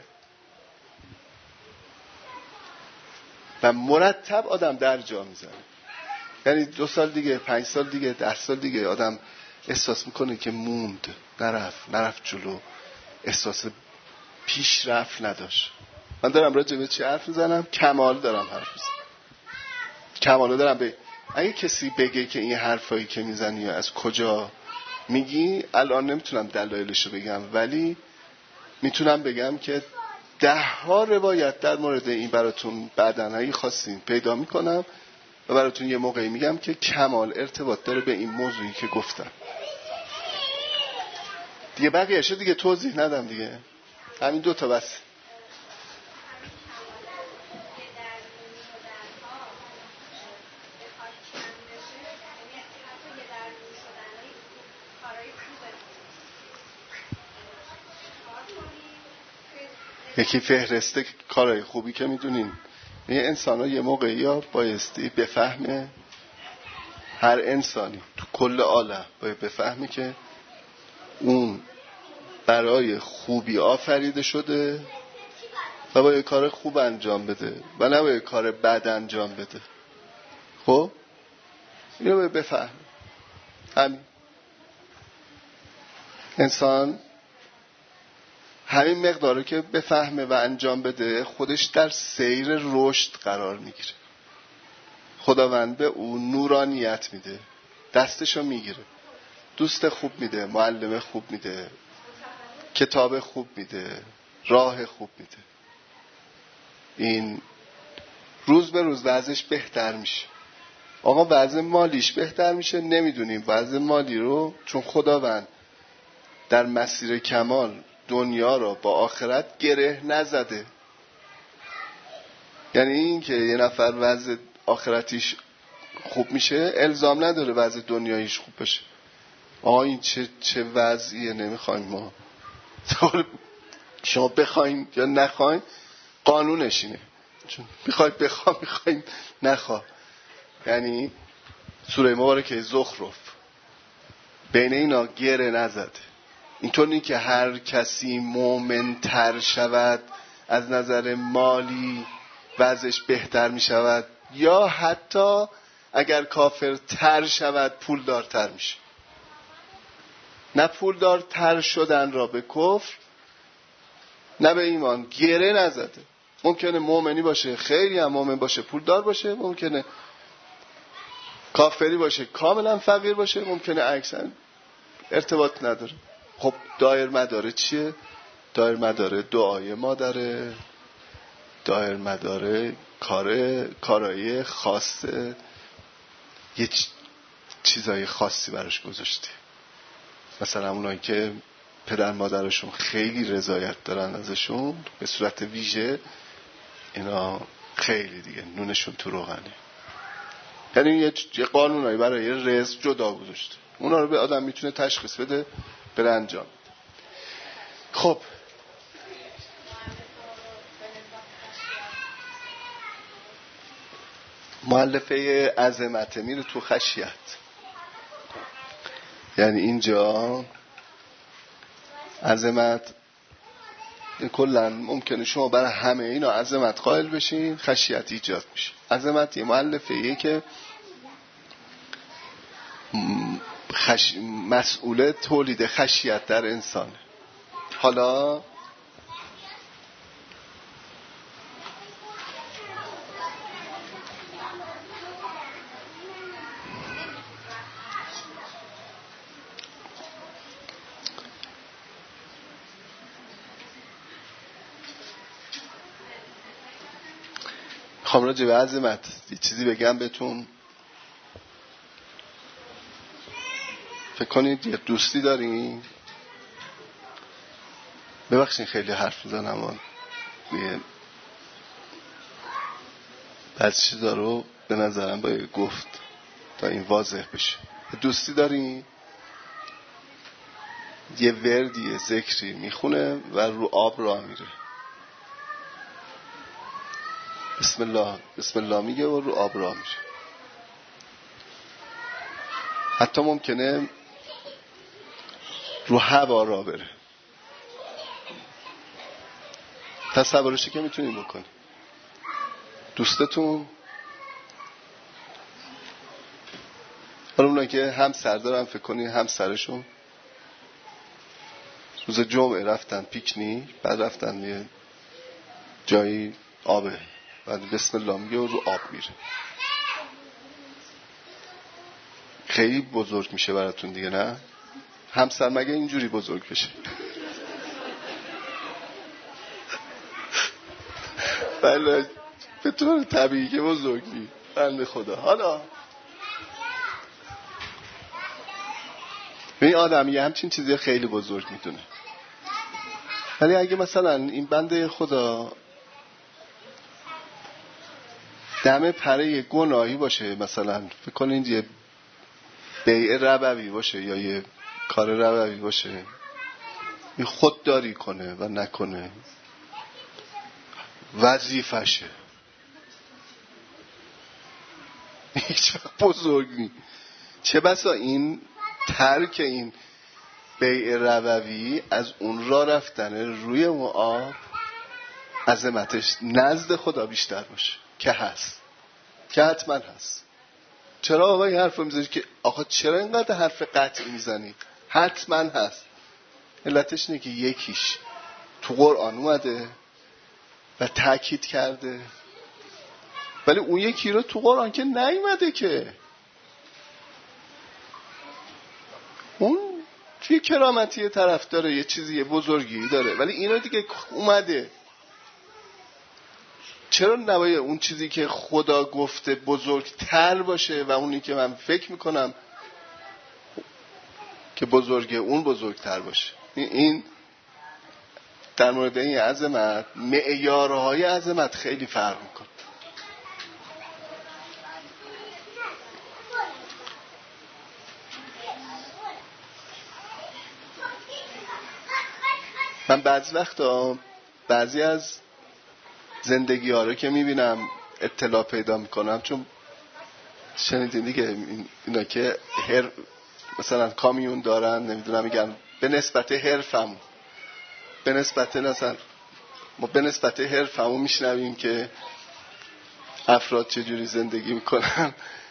و مرتب آدم در جا میزنه. یعنی 2 سال دیگه، 5 سال دیگه، 10 سال دیگه آدم احساس میکنه که موند، نرفت جلو، احساس پیشرفت نداشت. من دارم راجع به چی حرف میزنم؟ کمال دارم حرف میزنم. کمالو دارم اگه کسی بگه که این حرفایی که میزنی از کجا میگی، الان نمیتونم دلایلشو بگم ولی میتونم بگم که 10 روایت در مورد این براتون بعدن اگه خواستین پیدا میکنم و براتون یه موقعی میگم که کمال ارتباط داره به این موضوعی که گفتم. دیگه بقیه‌اش دیگه توضیح ندم دیگه، همین 2 تا بس. یکی فهرسته کارهای خوبی که میدونین. یه انسان ها یه موقعی ها بایستی بفهمه، هر انسانی تو کل عالم باید بفهمه که اون برای خوبی آفریده شده و باید کار خوب انجام بده و نه باید کار بد انجام بده. خب اینو باید بفهمه. همین انسان همین مقداره که بفهمه و انجام بده خودش در سیر رشد قرار میگیره. خداوند به اون نورانیت میده، دستشو میگیره، دوست خوب میده، معلم خوب میده، کتاب خوب میده، راه خوب میده. این روز به روز وضعش بهتر میشه. آقا وضع مالیش بهتر میشه، نمیدونیم وضع مالی رو، چون خداوند در مسیر کمال دنیا رو با آخرت گره نزده. یعنی این که یه نفر وضع آخرتیش خوب میشه الزام نداره وضع دنیاییش خوب بشه. آقا این چه وضعیه، نمیخوایم ما. شما بخواین یا نخواین قانونش اینه، چون میخواین نخوا. یعنی سوره مبارکه زخرف بین اینا گره نزده. اینطور نیست که هر کسی مومن تر شود از نظر مالی وضعش بهتر می شود، یا حتی اگر کافر تر شود پول دارتر میشه. نه پول دارتر شدن را به کفر نه به ایمان گره نزده. ممکنه مومنی باشه خیلی هم مومن باشه پول دار باشه، ممکنه کافری باشه کاملا فقیر باشه، ممکنه عکسن ارتباط نداره. خب دایر مداره چیه؟ دایر مداره دعای مادره، دایر مداره کارایی خاصه، یه چیزای خاصی براش گذاشته. مثلا اونایی که پدر مادرشون خیلی رضایت دارن ازشون به صورت ویژه، اینا خیلی دیگه نونشون تو روغنه. یعنی یه قانونایی برای رزق جدا گذاشته، اونا رو به آدم میتونه تشخیص بده بره انجام بده. خب مؤلفه عظمت میره تو خشیت. یعنی اینجا عظمت کلا ممکنه شما برای همه اینا عظمت قائل بشین، خشیت ایجاد میشه. عظمت یه مؤلفه‌ایه که مسئول تولید خشیت در انسانه. حالا خب راجع به عظمت یه چیزی بگم بهتون. فکر کنید یه دوستی دارین، ببخشید خیلی حرف میزنم اما بعضی چیزا رو به نظرم باید گفت تا این واضح بشه. دوستی دارین یه وردی یه ذکری میخونه و رو آب راه میره، بسم الله بسم الله میگه و رو آب راه میره. حتی ممکنه رو هوا راه بره. تصورشی که میتونید بکنید دوستتون، حالا اونایی که هم سر دارن فکر کنید هم سرشون روز جمعه رفتن پیکنیک، بعد رفتن یه جایی آبه، بعد بسم الله میگه و رو آب میره. خیلی بزرگ میشه براتون دیگه، نه؟ همسر مگه اینجوری بزرگ بشه؟ بله به طور طبیعی که بزرگ می بنده خدا. حالا این آدمی همچین چیزی خیلی بزرگ میدونه، ولی اگه مثلا این بنده خدا دم پره گناهی باشه، مثلا فکر کنید یه بیع ربوی باشه یا یه کار ربوی باشه، این خودداری کنه و نکنه وظیفشه، هیچ وقت بزرگ نی. چه بسا این ترک این بیع ربوی از اون را رفتن روی اون آب عظمتش نزد خدا بیشتر باشه، که هست، که حتما هست. چرا آقا این حرف رو میزنی که آقا چرا اینقدر حرف قطعی میزنی؟ حتما هست. علتش اینه که یکیش تو قرآن اومده و تاکید کرده، ولی اون یکی رو تو قرآن که نیومده، که اون توی کرامتی طرف داره، یه چیزی یه بزرگی داره، ولی اینا دیگه اومده. چرا نباید اون چیزی که خدا گفته بزرگتر باشه و اونی که من فکر میکنم که بزرگه اون بزرگتر باشه؟ این در مورد این عظمت، معیارهای عظمت خیلی فرق میکنه. من بعضی از زندگی ها رو که میبینم اطلاع پیدا میکنم، چون شنیدین دیگه اینا که مثلا کامیون دارن، نمیدونم، میگن به نسبت حرفمون، به نسبت حرفمون میشنویم که افراد چجوری زندگی میکنن.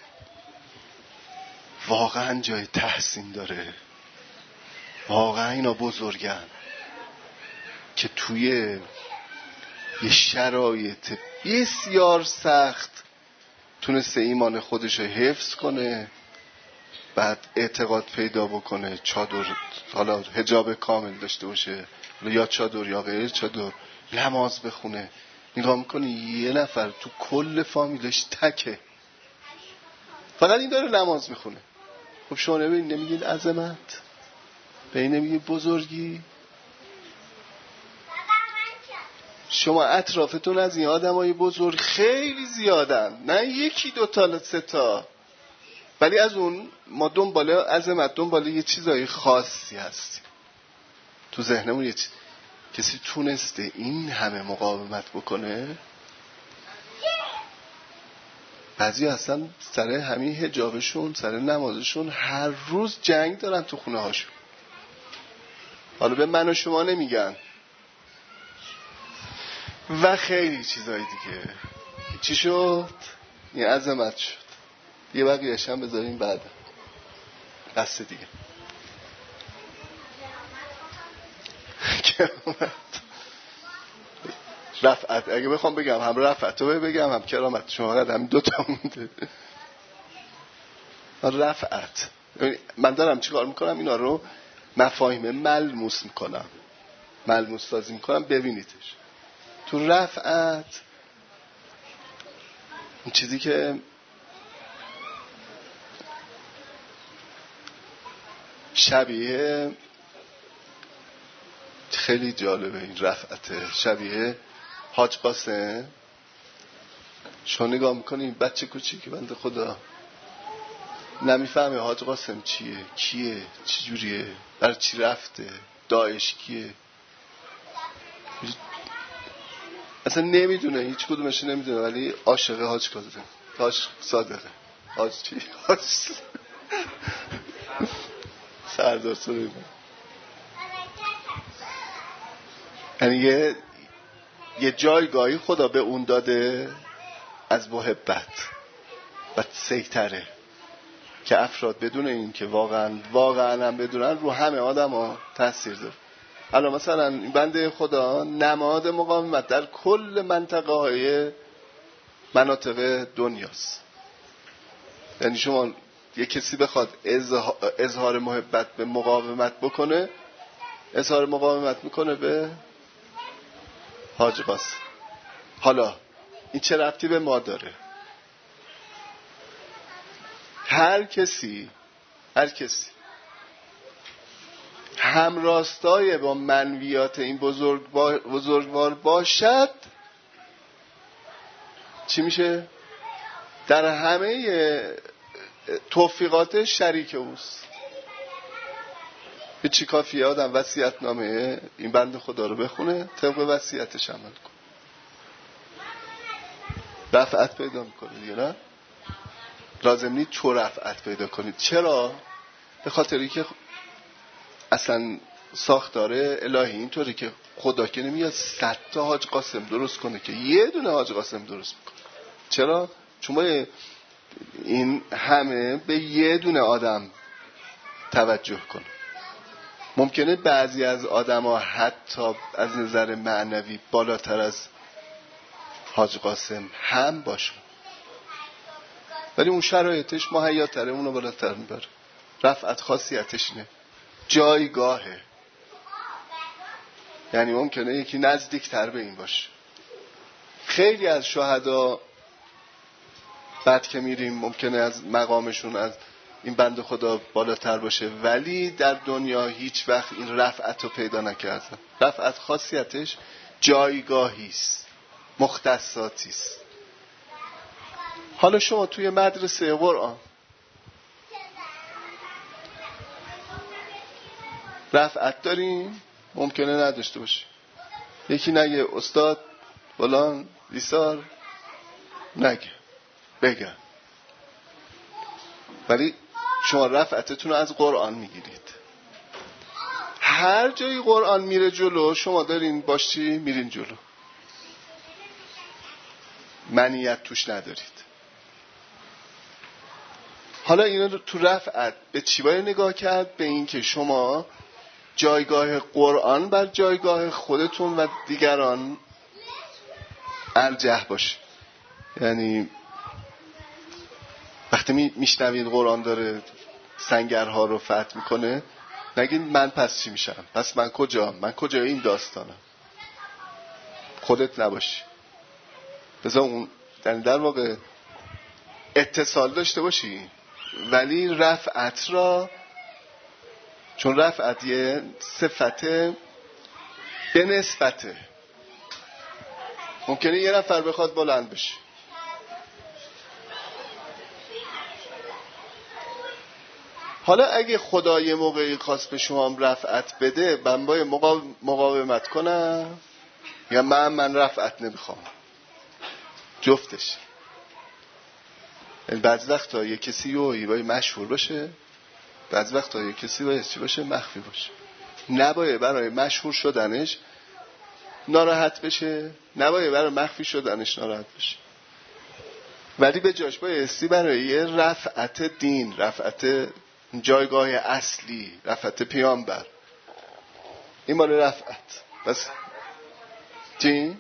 واقعا جای تحسین داره، واقعا اینا بزرگن که توی یه شرایط بسیار سخت تونسته ایمان خودش رو حفظ کنه، بعد اعتقاد پیدا بکنه، چادر، حالا حجاب کامل داشته باشه یا چادر یا غیر چادر، نماز بخونه. نگاه میکنی یه نفر تو کل فامیلش تکه، فقط این داره نماز میخونه. خب شما نمیگید عظمت؟ به این نمیگید بزرگی؟ شما اطرافتون از این آدمای بزرگ خیلی زیادن، نه یکی دو تا سه تا، ولی از اون ما دنبال عظمت، دنبال یه چیزای خاصی هستیم. تو ذهنمون کسی تونسته این همه مقاومت بکنه. بعضی اصلا سر همین حجابشون، سر نمازشون هر روز جنگ دارن تو خونه هاشون. حالا به من و شما نمیگن و خیلی چیزای دیگه. چی شد؟ این عظمت شد. یه بقیه‌اش هم بذاریم بعد. بس دیگه. رفعت. اگه بخوام بگم هم رفعت رو بگم هم کرامت، شما قد هم دوتا مونده. رفعت. من دارم چیکار میکنم؟ اینا رو مفاهیم ملموس میکنم، ملموس سازی میکنم، ببینیدش. تو رفعت اون چیزی که شبیه، خیلی جالبه این رفعته، شبیه حاج قاسم. شما نگاه میکنی بچه کوچیکی بنده خدا نمیفهمه حاج قاسم چیه، کیه، چجوریه، برای چی رفته، داعش کیه، اصلا نمیدونه، هیچ کدومش نمیدونه، ولی عاشق حاج قاسم، حاج صادقه، حاج چی، حاج سردار سلیمان. یعنی یه جایگاهی خدا به اون داده از محبت و سیطره که افراد بدون این که واقعا هم بدونن رو همه آدم ها تأثیر داره. الان مثلا این بنده خدا نماد مقاومت در کل مناطق دنیاست. یعنی شما یه کسی بخواد اظهار محبت به مقاومت بکنه، اظهار مقاومت میکنه به حاج قاسم. حالا این چه ربطی به ما داره؟ هر کسی همراستای با منویات این بزرگوار باشد، چی میشه؟ در همه توفیقاتش شریک اوست. به چی کافیه آدم وصیت نامه این بنده خدا رو بخونه، طبق وصیتش عمل کن، رفعت پیدا میکنه دیگه. نه لازم نیست تو رفعت پیدا کنید. چرا؟ به خاطری که اصلا ساختار الهی اینطوری که خدا که نمیاد 100 تا حاج قاسم درست کنه که یه دونه حاج قاسم درست میکنه. چرا؟ چون باید این همه به یه دونه آدم توجه کنه. ممکنه بعضی از آدم ها حتی از نظر معنوی بالاتر از حاج قاسم هم باشه، ولی اون شرایطش مهیاتره، اونو بالاتر میبره. رفعت خاصیتش اینه، خیلی از شهدا بعد که میریم ممکنه از مقامشون از این بنده خدا بالاتر باشه، ولی در دنیا هیچ وقت این رفعت رو پیدا نکردن. رفعت خاصیتش جایگاهیست، مختصاتیست. حالا شما توی مدرسه قرآن رفعت دارین؟ ممکنه نداشته باشی. یکی نگه استاد فلان بیسار، نگه، بگم، ولی شما رفعتتون رو از قرآن میگیرید. هر جایی قرآن میره جلو شما دارین باش چی؟ میرین جلو، منیت توش ندارید. حالا اینا رو تو رفعت به چی باید نگاه کرد؟ به این که شما جایگاه قرآن بر جایگاه خودتون و دیگران ارجح باشه. یعنی وقتی میشنوید قرآن داره سنگرها رو فتح میکنه، نگید من پس چی میشم؟ پس من کجا این داستانم؟ خودت نباشی. بذار اون در واقع اتصال داشته باشی، ولی رفعت را، چون رفعت یه صفت به نسبته، ممکنه یه نفر بخواد بلند بشه، حالا اگه خدا یه موقعی خواست به شما هم رفعت بده، من باید مقاومت کنم یا من رفعت نمیخوام؟ جفتش. بعض وقتا یه کسی باید مشهور باشه، بعض وقتا یه کسی باید چی باشه؟ مخفی باشه. نباید برای مشهور شدنش ناراحت بشه، نباید برای مخفی شدنش ناراحت بشه، ولی به جاش بایستی برای رفعت دین، رفعت جایگاه اصلی، رفعت پیامبر، این مال رفعت. بس چی؟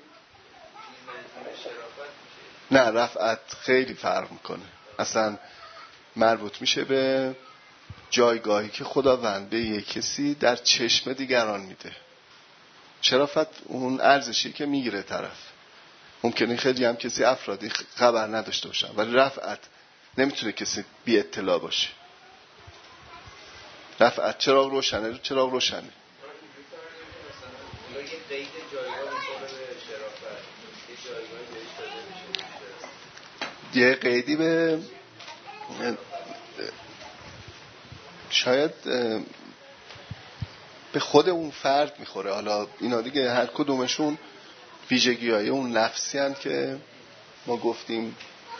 نه، رفعت خیلی فرق میکنه. اصلا مربوط میشه به جایگاهی که خداوند به یک کسی در چشم دیگران میده. شرافت اون ارزشی که میگیره طرف. ممکنه خیلی هم کسی افرادی خبر نداشته باشن، ولی رفعت نمیتونه کسی بی اطلاع باشه. رفعت چراغ روشنه. یه قیدی به شاید به خود اون فرد میخوره. حالا اینا دیگه هر کدومشون ویژگی‌های اون نفسی هستند که ما گفتیم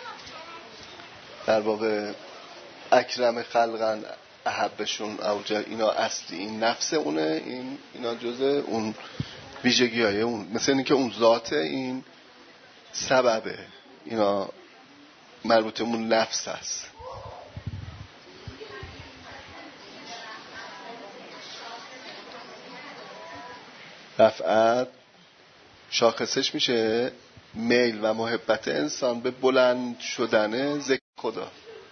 در واقع اکرم خلقن احبشون اوجه، اینا اصلی این نفس اونه، اینا جزء اون ویژگی‌های اون، مثل اینکه اون ذات این سببه، اینا مربوط اون نفس هست. رفعت شاخصش میشه میل و محبت انسان به بلند شدن ذکر خدا.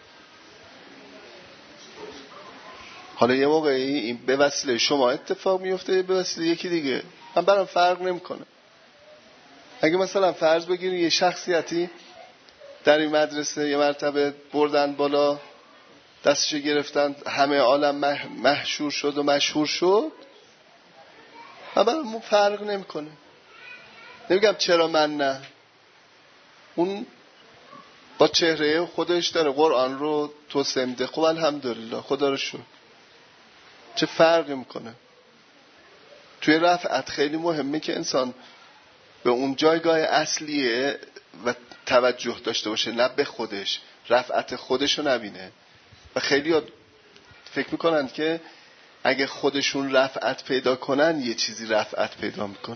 حالا یه موقعی این به وسیله شما اتفاق میفته، به وسیله یکی دیگه، من برام فرق نمیکنه. اگه مثلا فرض بگیری یه شخصیتی در این مدرسه یه مرتبه بردن بالا، دستش گرفتن، همه عالم محشور شد و مشهور شد، من برام فرق نمیکنه. نمیگم چرا من نه، اون با چهره خودش داره قرآن رو توسعه میده، خب الحمدلله، خدا رو شکر، چه فرقی میکنه؟ توی رفعت خیلی مهمه که انسان به اون جایگاه اصلیه و توجه داشته باشه، نه به خودش، رفعت خودش رو نبینه. و خیلی ها فکر میکنن که اگه خودشون رفعت پیدا کنن یه چیزی رفعت پیدا میکن.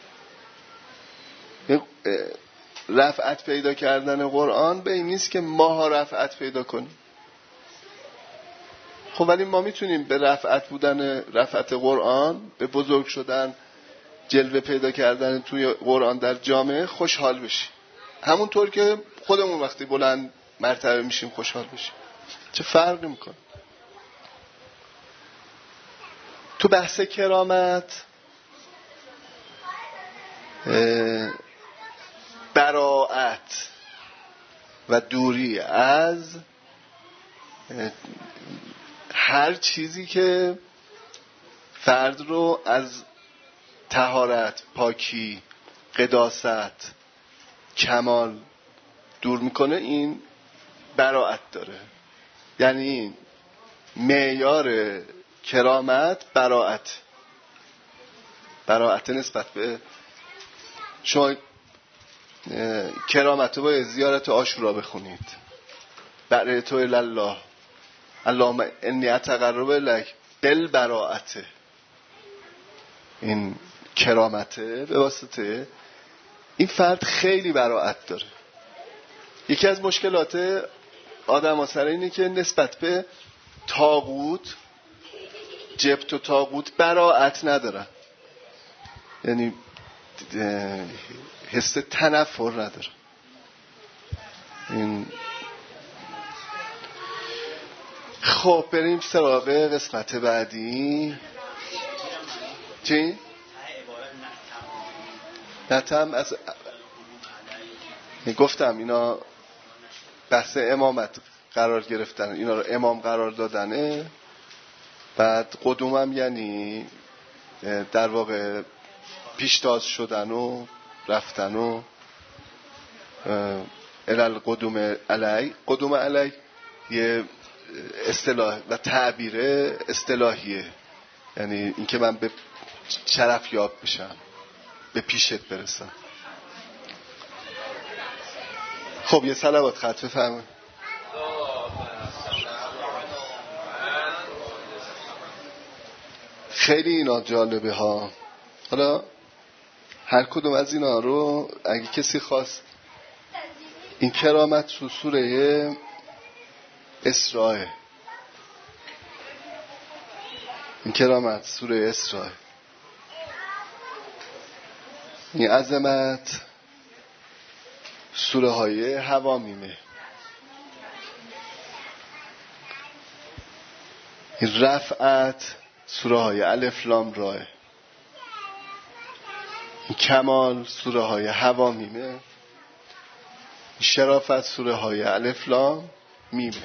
رفعت پیدا کردن قرآن به این نیست که ماها رفعت پیدا کنیم. خب ولی ما میتونیم به رفعت بودن، رفعت قرآن، به بزرگ شدن، جلوه پیدا کردن توی قرآن در جامعه خوشحال بشیم، همونطور که خودمون وقتی بلند مرتبه میشیم خوشحال بشیم. چه فرقی میکنه؟ تو بحث کرامت براءت و دوری از هر چیزی که فرد رو از طهارت، پاکی، قداست، کمال دور میکنه. این براءت داره. یعنی معیار کرامت براءت نسبت به شما کرامت رو باید زیارت عاشورا بخونید. برای تو الله اللهم انی اتقرب الیک بالبراءت. این کرامته به واسطه این فرد خیلی براءت داره. یکی از مشکلات آدم ها سر اینه که نسبت به طاغوت، جبت و طاغوت براءت ندارن. یعنی حس تنفر ندارن. این خب بریم سراغ قسمت بعدی. چی؟ نتم از گفتم اینا بحث امامت قرار گرفتن، اینا رو امام قرار دادنه. بعد قدومم یعنی در واقع پیشتاز شدن و رفتن و قدوم علی یه اصطلاح و تعبیر اصطلاحیه. یعنی اینکه من به شرف یاب بشم، به پیشت برسم. خب یه صلوات خط بفرمایید. خیلی اینا جالبه ها. حالا هر کدوم از اینا رو اگه کسی خواست، این کرامت تو سوره اسراء، این کرامت سوره اسراء، این عظمت سوره های حوامیمه، این رفعت سوره های الف لام راه، این کمال سوره های حوامیمه، این شرافت سوره های الف لام میمه.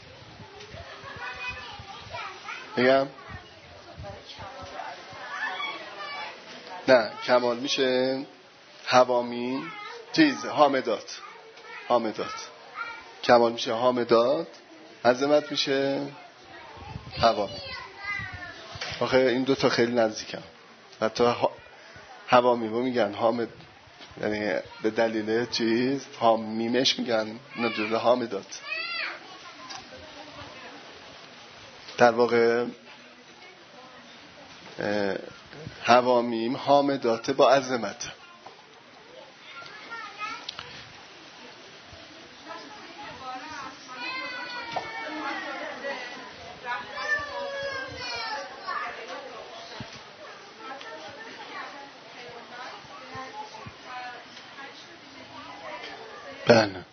بگم نه، کمال میشه حوامیم، حامدات. کمال میشه حامدات، عظمت میشه حوامیم. آخه این دوتا خیلی نزدیکم. حتی حوامیمو میگن حامد، یعنی به دلیل چیز حامیمش میگن نجوز حامدات. در واقع حوامیم حامدات با عظمت. بله.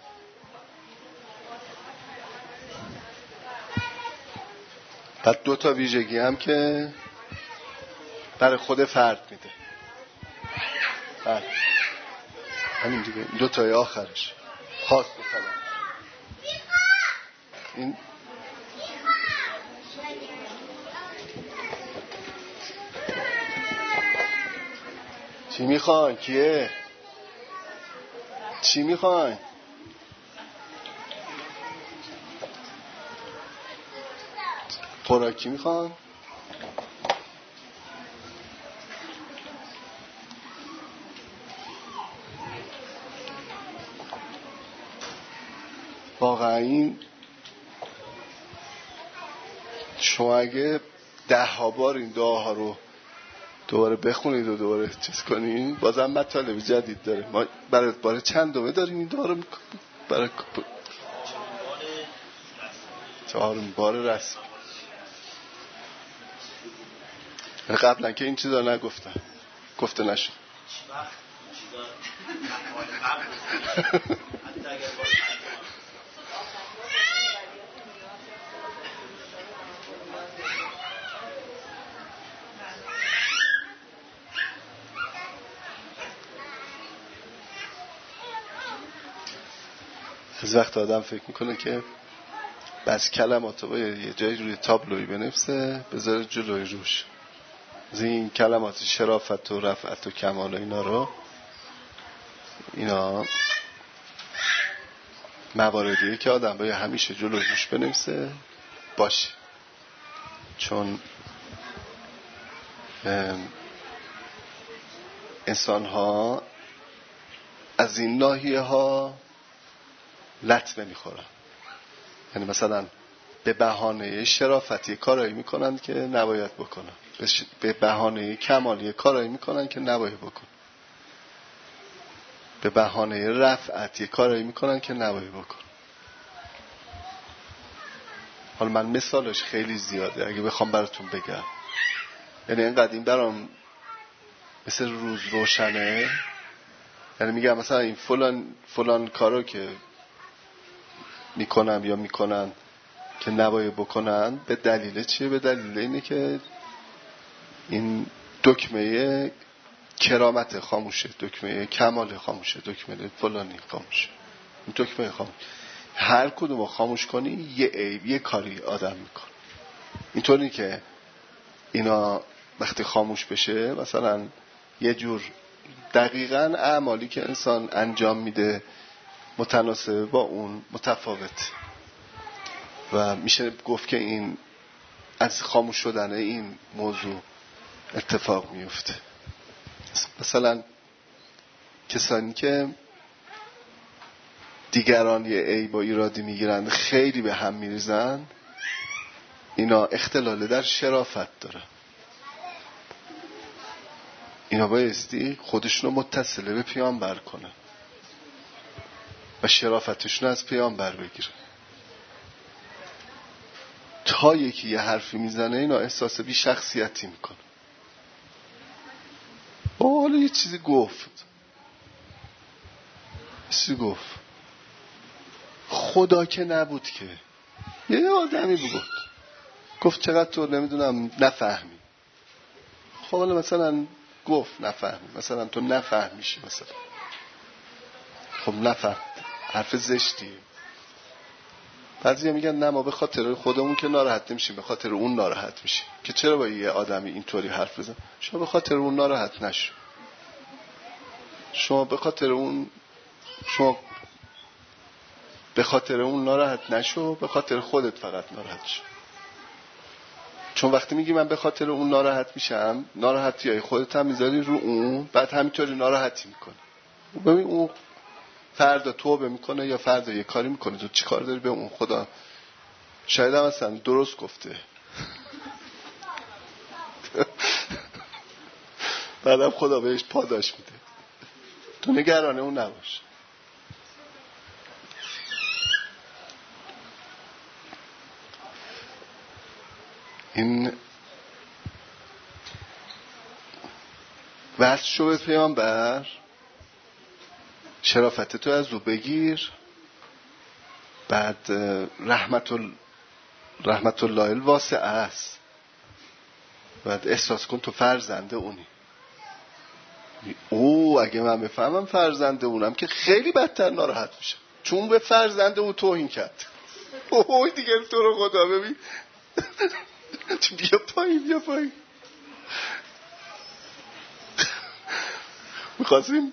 بعد دو تا ویژگی هم که برای خود فرد میده. بله. همین دیگه، دو تای آخرش خاص بکنم. این چی میخوای؟ کیه؟ چی میخوای؟ خوراکی میخوان؟ واقعا این شما اگه 10 بار این دعاها رو دوباره بخونید و دوباره چیز کنید، بازم مطالب جدید داره. ما برای بار چندمه داریم این دعا رو میکنیم؟ برای 4 بار رسم. قبلا که این چیزا نگفتن، گفته نشد. از وقت آدم فکر میکنه که بس کلمات رو یه جایی روی تابلوی بنویسه بذاره جلوی روش. از این کلمات شرافت و رفعت و کمال و اینا مواردیه که آدم باید همیشه جلوی روش بنویسه باشه. چون انسان ها از این ناحیه ها لط نمیخورن. یعنی مثلا به بهانه شرافتی کارایی میکنن که نباید بکنن، به بهانه کمالی کارایی میکنن که نباید بکنن، به بهانه رفعتی کارایی میکنن که نباید بکنن. حالا من مثالش خیلی زیاده اگه بخوام براتون بگم، یعنی اینقدر این برام مثل روز روشنه. یعنی میگم مثلا این فلان کارو که میکنم یا میکنن که نباید بکنن به دلیل چیه؟ به دلیل اینه که این دکمه کرامت خاموشه، دکمه کمال خاموشه، دکمه فلانی خاموشه. این دکمه خاموش هر کدوم رو خاموش کنی یه عیب، یه کاری آدم میکنه. اینطوری که اینا وقتی خاموش بشه مثلا یه جور دقیقاً اعمالی که انسان انجام میده متناسب با اون متفاوت و میشه گفت که این از خاموش شدن این موضوع اتفاق میفته. مثلا کسانی که دیگران یه عیب و ایرادی میگیرن خیلی به هم میریزن، اینا اختلال در شرافت داره. اینا بایستی خودشونو متصله به پیامبر کنن و شرافتشون از پیامبر بگیرن. تا یکی یه حرفی میزنه اینا احساس بی شخصیتی میکنه. حالا یه چیزی گفت خدا که نبود که یه آدمی گفت چقدر تو نمیدونم نفهمی. خب حالا مثلا گفت نفهمی، مثلا تو نفهمیشی، مثلا خب نفهم، حرف زشتی. بعضی میگن نه ما به خاطر خودمون که ناراحت نمیشیم، به خاطر اون ناراحت میشیم. که چرا با یه آدمی اینطوری حرف بزن؟ شما به خاطر اون ناراحت نشو، شما به خاطر اون ناراحت نشو، به خاطر خودت فقط ناراحت شو. چون وقتی میگی من به خاطر اون ناراحت میشم، ناراحتی های خودت هم میذاری رو اون، بعد همینطوری ناراحتی میکنه. ببین اون فردا توبه میکنه یا فردا یه کاری میکنه، تو چی کار داری به اون؟ خدا شاید هم اصلا درست گفته بعدم خدا بهش پاداش میده. تو نگران اون نباش. این وصل شو به پیامبر، شرافت تو از او بگیر، بعد رحمت الله الواسعه است، بعد احساس کن تو فرزنده اونی. اگه من بفهمم فرزنده اونم که خیلی بدتر ناراحت میشم، چون به فرزنده او توهین کرد. دیگه تو رو خدا ببین بیا پایین میخواستیم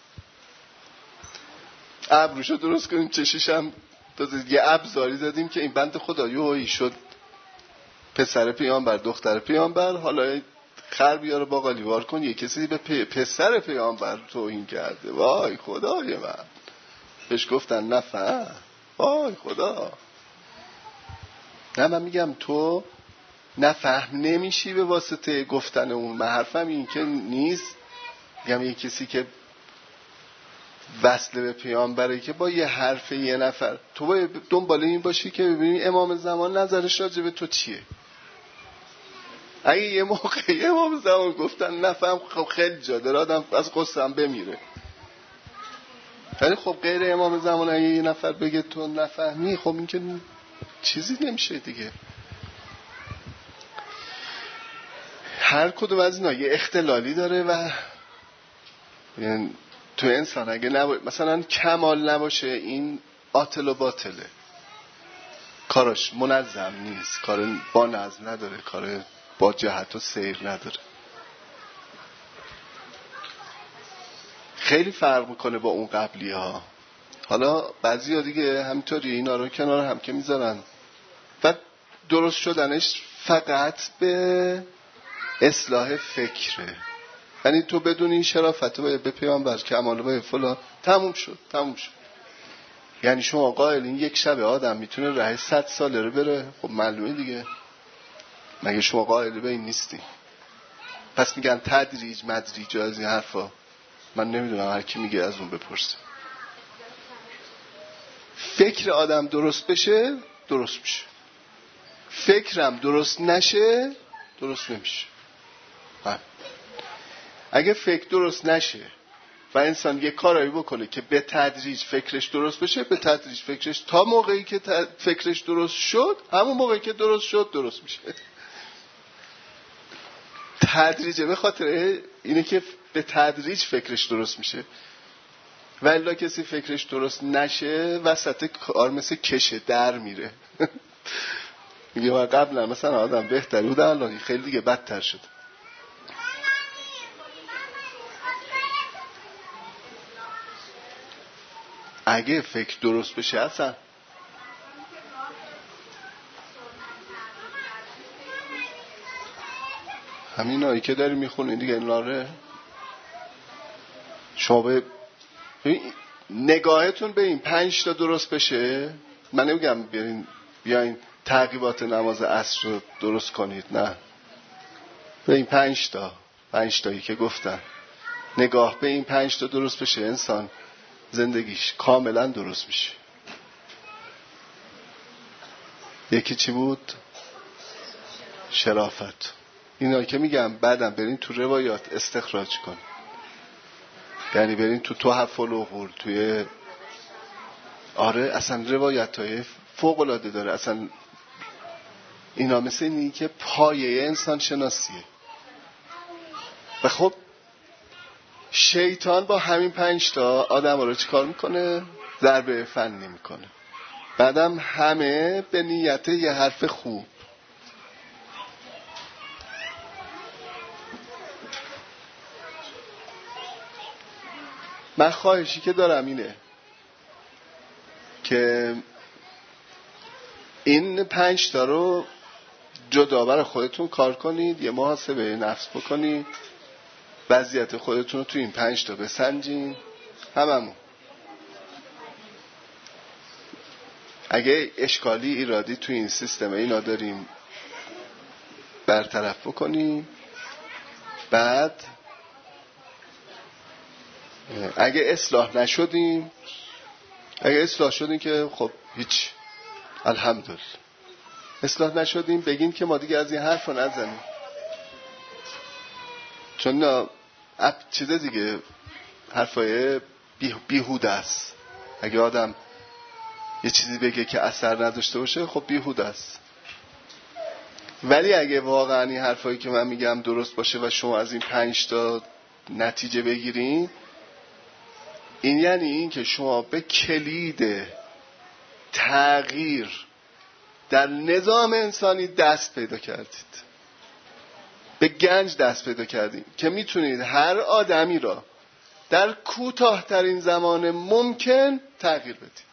ابروشو درست کنیم، چششم یه ابزاری زدیم که این بند خدا یوهی شد پسر پیامبر دختر پیامبر، حالا خر بیاره باقالیوار کن. یه کسی به پسر پیامبر توهین کرده، وای خدای من. بهش گفتن نفهم، وای خدا. نه من میگم تو نفهم نمیشی به واسطه گفتن اون. من حرفم این که نیست. میگم یه کسی که وصله به پیامبره که با یه حرف یه نفر تو باید دنبال این باشی که ببینی امام زمان نظرش راجع به تو چیه. اگه یه موقع امام زمان گفتن نفهم، خب خیلی جا داره آدم از قصه بمیره. ولی خب غیر امام زمان اگه یه نفر بگه تو نفهمی، خب این که چیزی نمیشه دیگه. هر کدوم از اینا یه اختلالی داره و یعنی تو انسان اگه مثلا کمال نباشه، این عاطل و باطله، کاراش منظم نیست، کار با نظم نداره، کار با جهت و سیر نداره. خیلی فرق میکنه با اون قبلی ها. حالا بعضی ها دیگه همینطوری اینا رو کنار هم که میذارن و درست شدنش فقط به اصلاح فکره. یعنی تو بدون این شرافت به پیامبر کمال به فلان تموم شد. یعنی شما قائلین یک شب آدم میتونه راه 100 ساله رو بره؟ خب معلومه دیگه. مگه شما قائل به این نیستی؟ پس میگن تدریج مدریج از این حرفا. من نمیدونم، هر کی میگه از اون بپرسه. فکر آدم درست بشه درست میشه، فکرم درست نشه درست نمیشه. اگه فکر درست نشه و انسان یه کارایی بکنه که به تدریج فکرش درست بشه، به تدریج فکرش تا موقعی که فکرش درست شد، همون موقعی که درست شد درست میشه. تدریجه، به خاطر اینه که به تدریج فکرش درست میشه. ولی کسی فکرش درست نشه وسط کار مثل کشه در میره. میگه من قبلا مثلا آدم بهتری بود، الان خیلی دیگه بدتر شد. اگه فکر درست بشه اصلا همین هایی که داری میخونی دیگه ناره. شما به نگاهتون به این 5 تا درست بشه. من نمیگم بیاین تعقیبات نماز عصر رو درست کنید، نه، به این 5 تایی که گفتن نگاه به این 5 تا درست بشه، انسان زندگیش کاملا درست میشه. یکی چی بود؟ شرافت. اینا که میگم بعدم برین تو روایات استخراج کن، یعنی برین تو تحف العقول، توی اصلا روایت های فوق العاده داره. اصلا اینا مثل اینی که پایه انسان شناسیه. و خب شیطان با همین 5 تا آدم رو چیکار میکنه؟ ضربه فنی میکنه. بعدم همه به نیت یه حرف خوب. من خواهشی که دارم اینه که این 5 تا رو جدا برای خودتون کار کنید، یه محاسبه نفس بکنید، وضعیت خودتون رو تو این 5 تا بسنجین. هممون اگه اشکالی ایرادی تو این سیستم اینا داریم برطرف بکنیم. بعد اگه اصلاح نشدیم، اگه اصلاح شدیم که خب هیچ، الحمدلله. اصلاح نشدیم بگین که ما دیگه از این حرف رو نزنیم، چون چیز دیگه حرفای بیهوده است. اگه آدم یه چیزی بگه که اثر نداشته باشه خب بیهوده است. ولی اگه واقعا این حرفایی که من میگم درست باشه و شما از این 5 تا نتیجه بگیرین، این یعنی این که شما به کلید تغییر در نظام انسانی دست پیدا کردید، به گنج دست پیدا کردید که میتونید هر آدمی را در کوتاه‌ترین زمان ممکن تغییر بدید.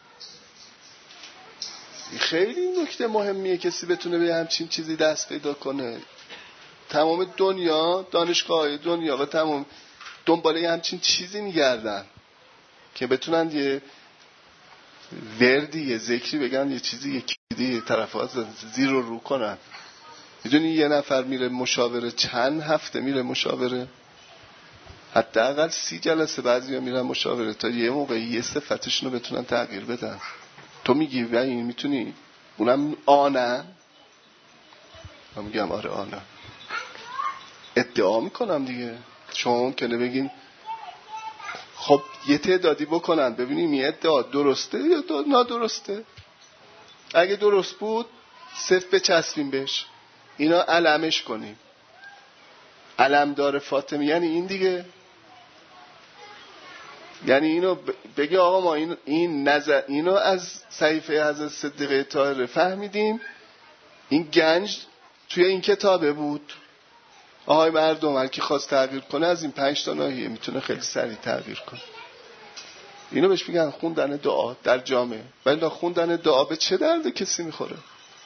خیلی نکته مهمیه کسی بتونه به همچین چیزی دست پیدا کنه. تمام دنیا، دانشگاه‌های دنیا و تمام دنباله همچین چیزی میگردن که بتونن یه وردی، یه ذکری بگن، یه چیزی، یه کلیدی طرفات زیر رو کنن. میدونی یه نفر میره مشاوره، چند هفته میره مشاوره، حداقل 30 جلسه بعضیا میرن مشاوره تا یه موقعی یه صفتشون رو بتونن تغییر بدن. تو میگی و این میتونی، اونم آنه. من میگم آره آنه، ادعا میکنم دیگه. شما ممکنه بگین خب یه تعدادی بکنن ببینیم یه ادعا درسته یا نادرسته. اگه درست بود صرف بچسبیم بهش، اینا علمش کنیم. علمدار فاطمی یعنی این دیگه. یعنی اینو بگه آقا ما این نظر اینو از صحیفه حضرت صدیقه طاهره فهمیدیم، این گنج توی این کتابه بود. آهای مردم، هر کی خواست تغییر کنه از این 5 تا ناحیه میتونه خیلی سریع تغییر کنه. اینو بهش میگن خوندن دعا در جامعه. ولی خوندن دعا به چه درد کسی میخوره؟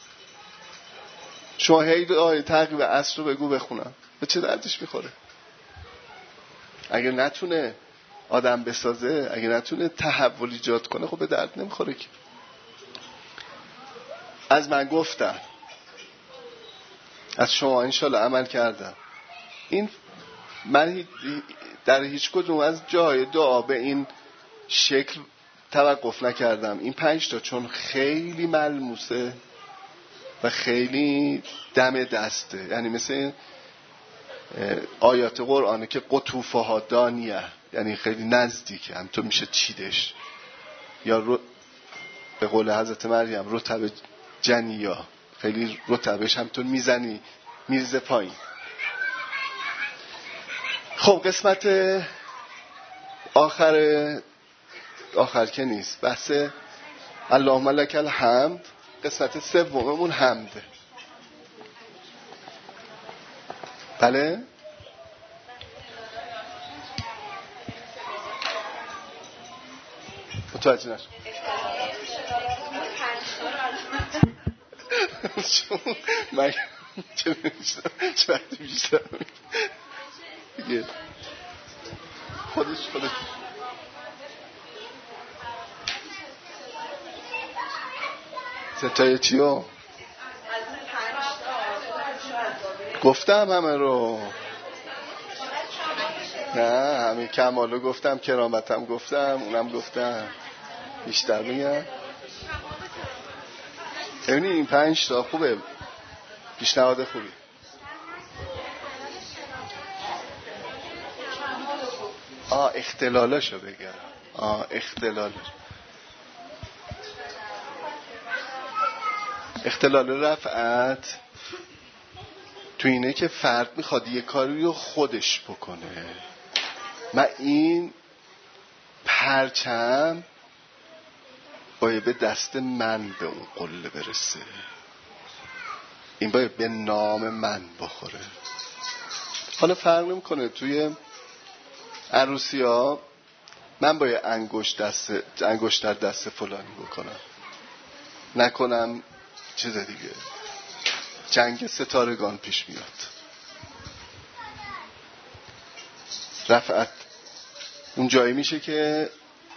شما هی دعای تقویت عصر رو بگو بخونم، به چه دردش میخوره؟ اگه نتونه آدم بسازه، اگه نتونه تحول ایجاد کنه، خب به درد نمیخوره که. از من گفتم، از شما انشالله عمل کردم. این من در هیچ کدوم از جای دعا به این شکل توقف نکردم. این 5 تا چون خیلی ملموسه و خیلی دم دسته، یعنی مثل آیات قرآنه که قطوفه ها دانیه، یعنی خیلی نزدیکه، هم تو میشه چیدش، یا به قول حضرت مریم رطب جنیا، خیلی رطبش هم تو میزنی میرزه پایین. خب قسمت آخر که نیست، بحث اللهم لک الحمد، قسمت سوممون حمده. بله متوجه نشد. من چه وقتی بیشتر خودش ستای چیو گفتم همه رو، نه همه کمالو گفتم، کرامتم گفتم، اونم گفتم، بیشتر میگم. ببینید این 5 تا خوبه، پیشنهاد خوبی. اختلالاشو بگم. اختلال رفعت تو اینه که فرد میخواد یه کاری رو خودش بکنه. من این پرچم باید به دست من به اون قله برسه، این باید به نام من بخوره. حالا فرق نمیکنه توی عروسی ها من باید انگشتر دست فلانی بکنم، نکنم چیز دیگه، جنگ ستارگان پیش میاد. رفعت اون جایی میشه که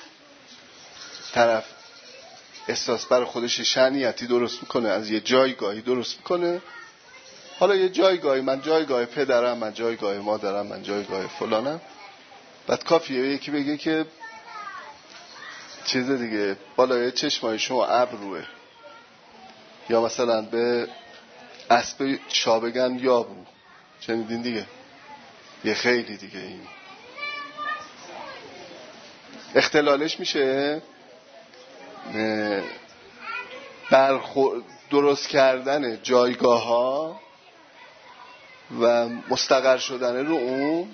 طرف احساس برای خودش شأنیتی درست میکنه، از یه جایگاهی درست میکنه. حالا یه جایگاهی، من جایگاه پدرم، من جایگاه مادرم، من جایگاه فلانم. بعد کافیه یکی بگه که چیز دیگه بالای چشمای شما ابروه، یا مثلا به اسب شا بگن یابو، شنیدین دیگه، یه خیلی دیگه. این اختلالش میشه درست کردن جایگاه ها و مستقر شدن رو اون.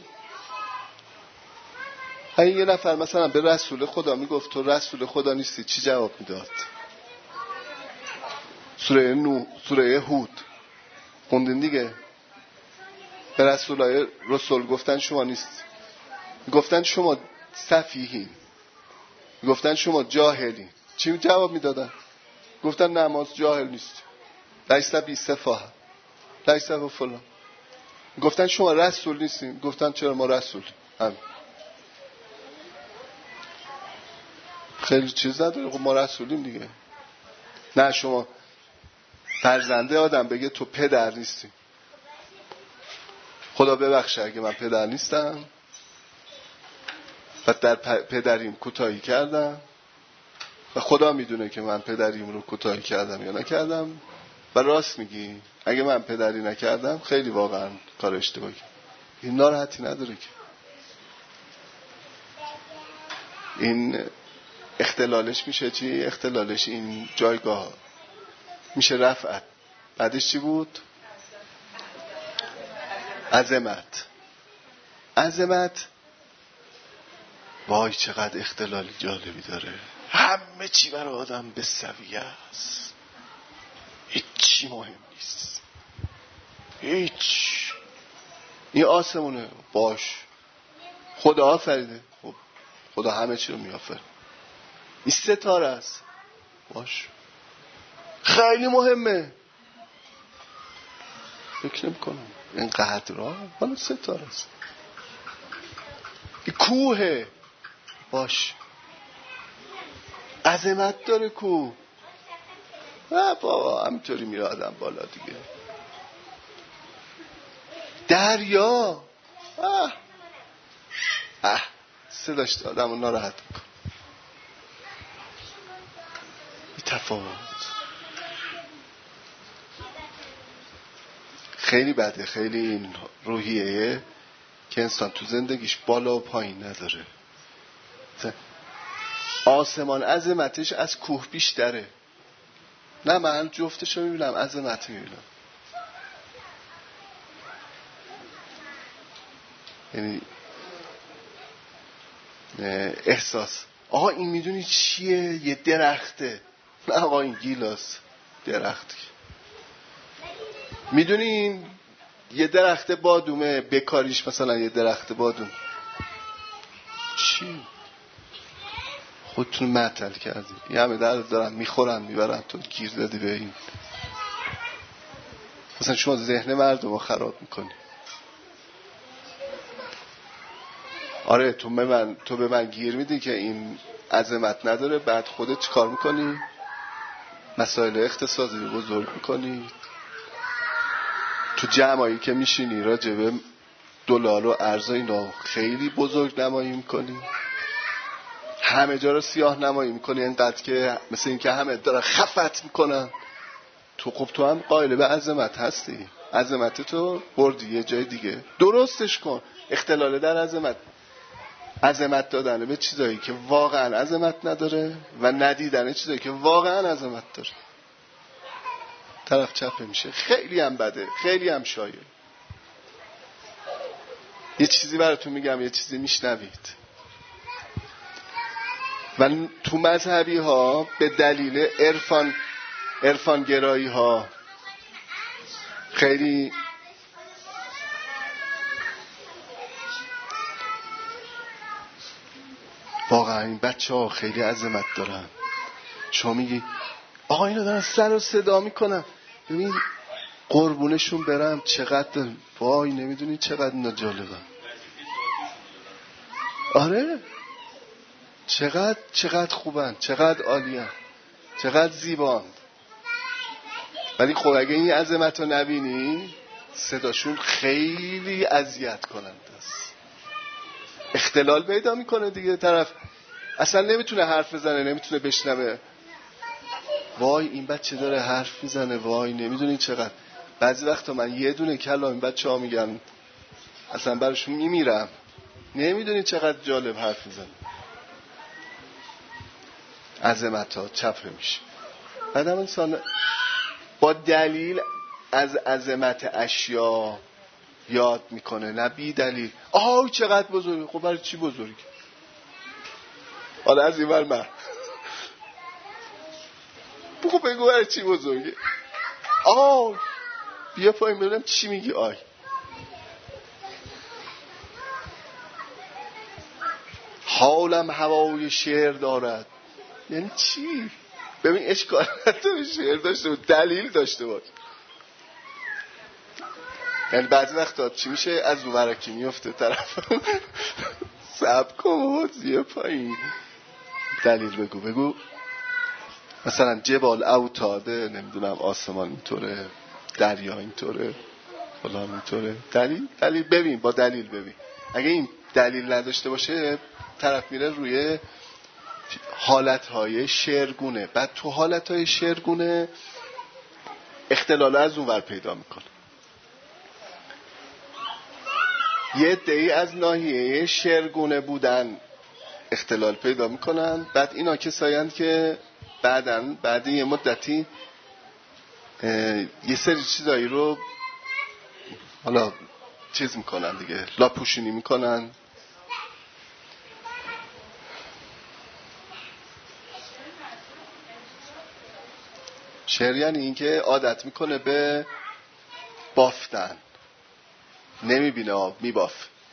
اگه یه نفر مثلا به رسول خدا میگفت تو رسول خدا نیستی، چی جواب میداد؟ سوره هود خوندین دیگه. به رسول گفتن شما نیست، گفتن شما سفیهین، گفتن شما جاهلین. چی جواب میدادن؟ گفتن نماز جاهل نیست، لیس بی سفاه، لیس بی فلان. گفتن شما رسول نیستین، گفتن چرا ما رسول. خیلی چیز نداره، خب ما رسولیم دیگه. نه شما فرزنده آدم بگه تو پدر نیستی، خدا ببخشه اگه من پدر نیستم و در پدریم کوتاهی کردم و خدا میدونه که من پدریم رو کوتاهی کردم یا نکردم، و راست میگی اگه من پدری نکردم خیلی واقعا کار اشتباهی. این ناراحتی نداره که. این اختلالش میشه چی؟ اختلالش این جایگاه میشه رفعت. بعدش چی بود؟ عظمت. وای چقدر اختلالی جالبی داره. همه چی برای آدم به سویه است، هیچی مهم نیست، هیچ. این آسمونه، باش، خدا آفریده، خب خدا همه چی رو میآفرینه. این ستاره است، باش، خیلی مهمه، فکر نمی‌کنم اینقدر را حالا ستاره است. این کوهه، باش، عظمت داره کوه، بابا همینطوری میره آدم بالا دیگه. دریا، صداش دادم و ناراحت میکن. این تفاوت خیلی بده، خیلی این روحیه که انسان تو زندگیش بالا و پایین نداره. آسمان عظمتش از کوه بیشتره. نه من جفتشو میبینم، عظمت میبینم. یعنی احساس آقا این میدونی چیه؟ یه درخته. نه آقا این گیلاس درختی. میدونین یه درخت بادومه، بکاریش مثلا یه درخت بادوم. چی؟ خودتون معطل کردی. یه همه درد دارن میخورن میبرن، تو گیر دادی به این. مثلا شما ذهن مردم رو خراب میکنی. آره تو به من گیر میدی که این عظمت نداره، بعد خودت چی کار میکنی؟ مسائل اقتصادی رو بزرگ میکنی. تو جمعایی که میشینی راجبه دلار و ارز اینا خیلی بزرگ نمایی میکنی، همه جا رو سیاه نمایی میکنی، اینقدر که مثل این که همه دارن خفت میکنن. تو هم قائل به عظمت هستی، عظمت تو بردی یه جای دیگه، درستش کن. اختلال در عظمت دادن به چیزایی که واقعا عظمت نداره و ندیدن چیزایی که واقعا عظمت داره. طرف چپه میشه، خیلی هم بده، خیلی هم شایع. یه چیزی براتون میگم، یه چیزی میشنوید. و تو مذهبی ها به دلیل عرفان گرایی ها خیلی واقعا این بچه ها خیلی عظمت دارن. شما میگی آقا اینا دارن سر و صدا میکنن، ببین قربونشون برم چقدر، وای نمیدونی چقدر اینا جالبن. آره چقدر خوبن، چقدر عالیان، چقدر زیبان. ولی خب اگه این عظمت رو نبینی، صداشون خیلی اذیت کننده است. اختلال پیدا میکنه دیگه. طرف اصلا نمیتونه حرف بزنه، نمیتونه بشنوه. وای این بچه داره حرف میزنه، وای نمیدونی چقدر. بعضی وقتا من یه دونه کلام این بچه ها میگن اصلا براشون میمیرم، نمیدونی چقدر جالب حرف میزنه. عظمت ها چپه میشه. بعد هم انسان با دلیل از عظمت اشیا یاد میکنه، نه بی دلیل. آهای چقدر بزرگه. خب برای چی بزرگه؟ حالا از این ور من بگو برای چی بزرگه؟ بیا پایین ببینم چی میگی. حالم هوای شعر دارد. یعنی چی؟ ببین اشکال نداره شعر داشته باشه، دلیل داشته باشه. یعنی بعضی وقتا چی میشه؟ از اون ورکی میفته طرف سب کن زیر پایین، دلیل بگو. مثلا جبال اوتاده، نمیدونم آسمان اینطوره، دریا اینطوره، فلان اینطوره. دلیل ببین، با دلیل ببین. اگه این دلیل نداشته باشه طرف میره روی حالتهای شعرگونه. بعد تو حالتهای شعرگونه اختلال از اون ور پیدا میکنه. یه عده‌ای از ناحیه شعرگونه بودن اختلال پیدا میکنن. بعد اینا کسایند که بعد یه مدتی یه سری چیزایی رو حالا چیز میکنن دیگه، لاپوشونی میکنن. شعر یعنی این که عادت میکنه به بافتن، نمیبینه میباف.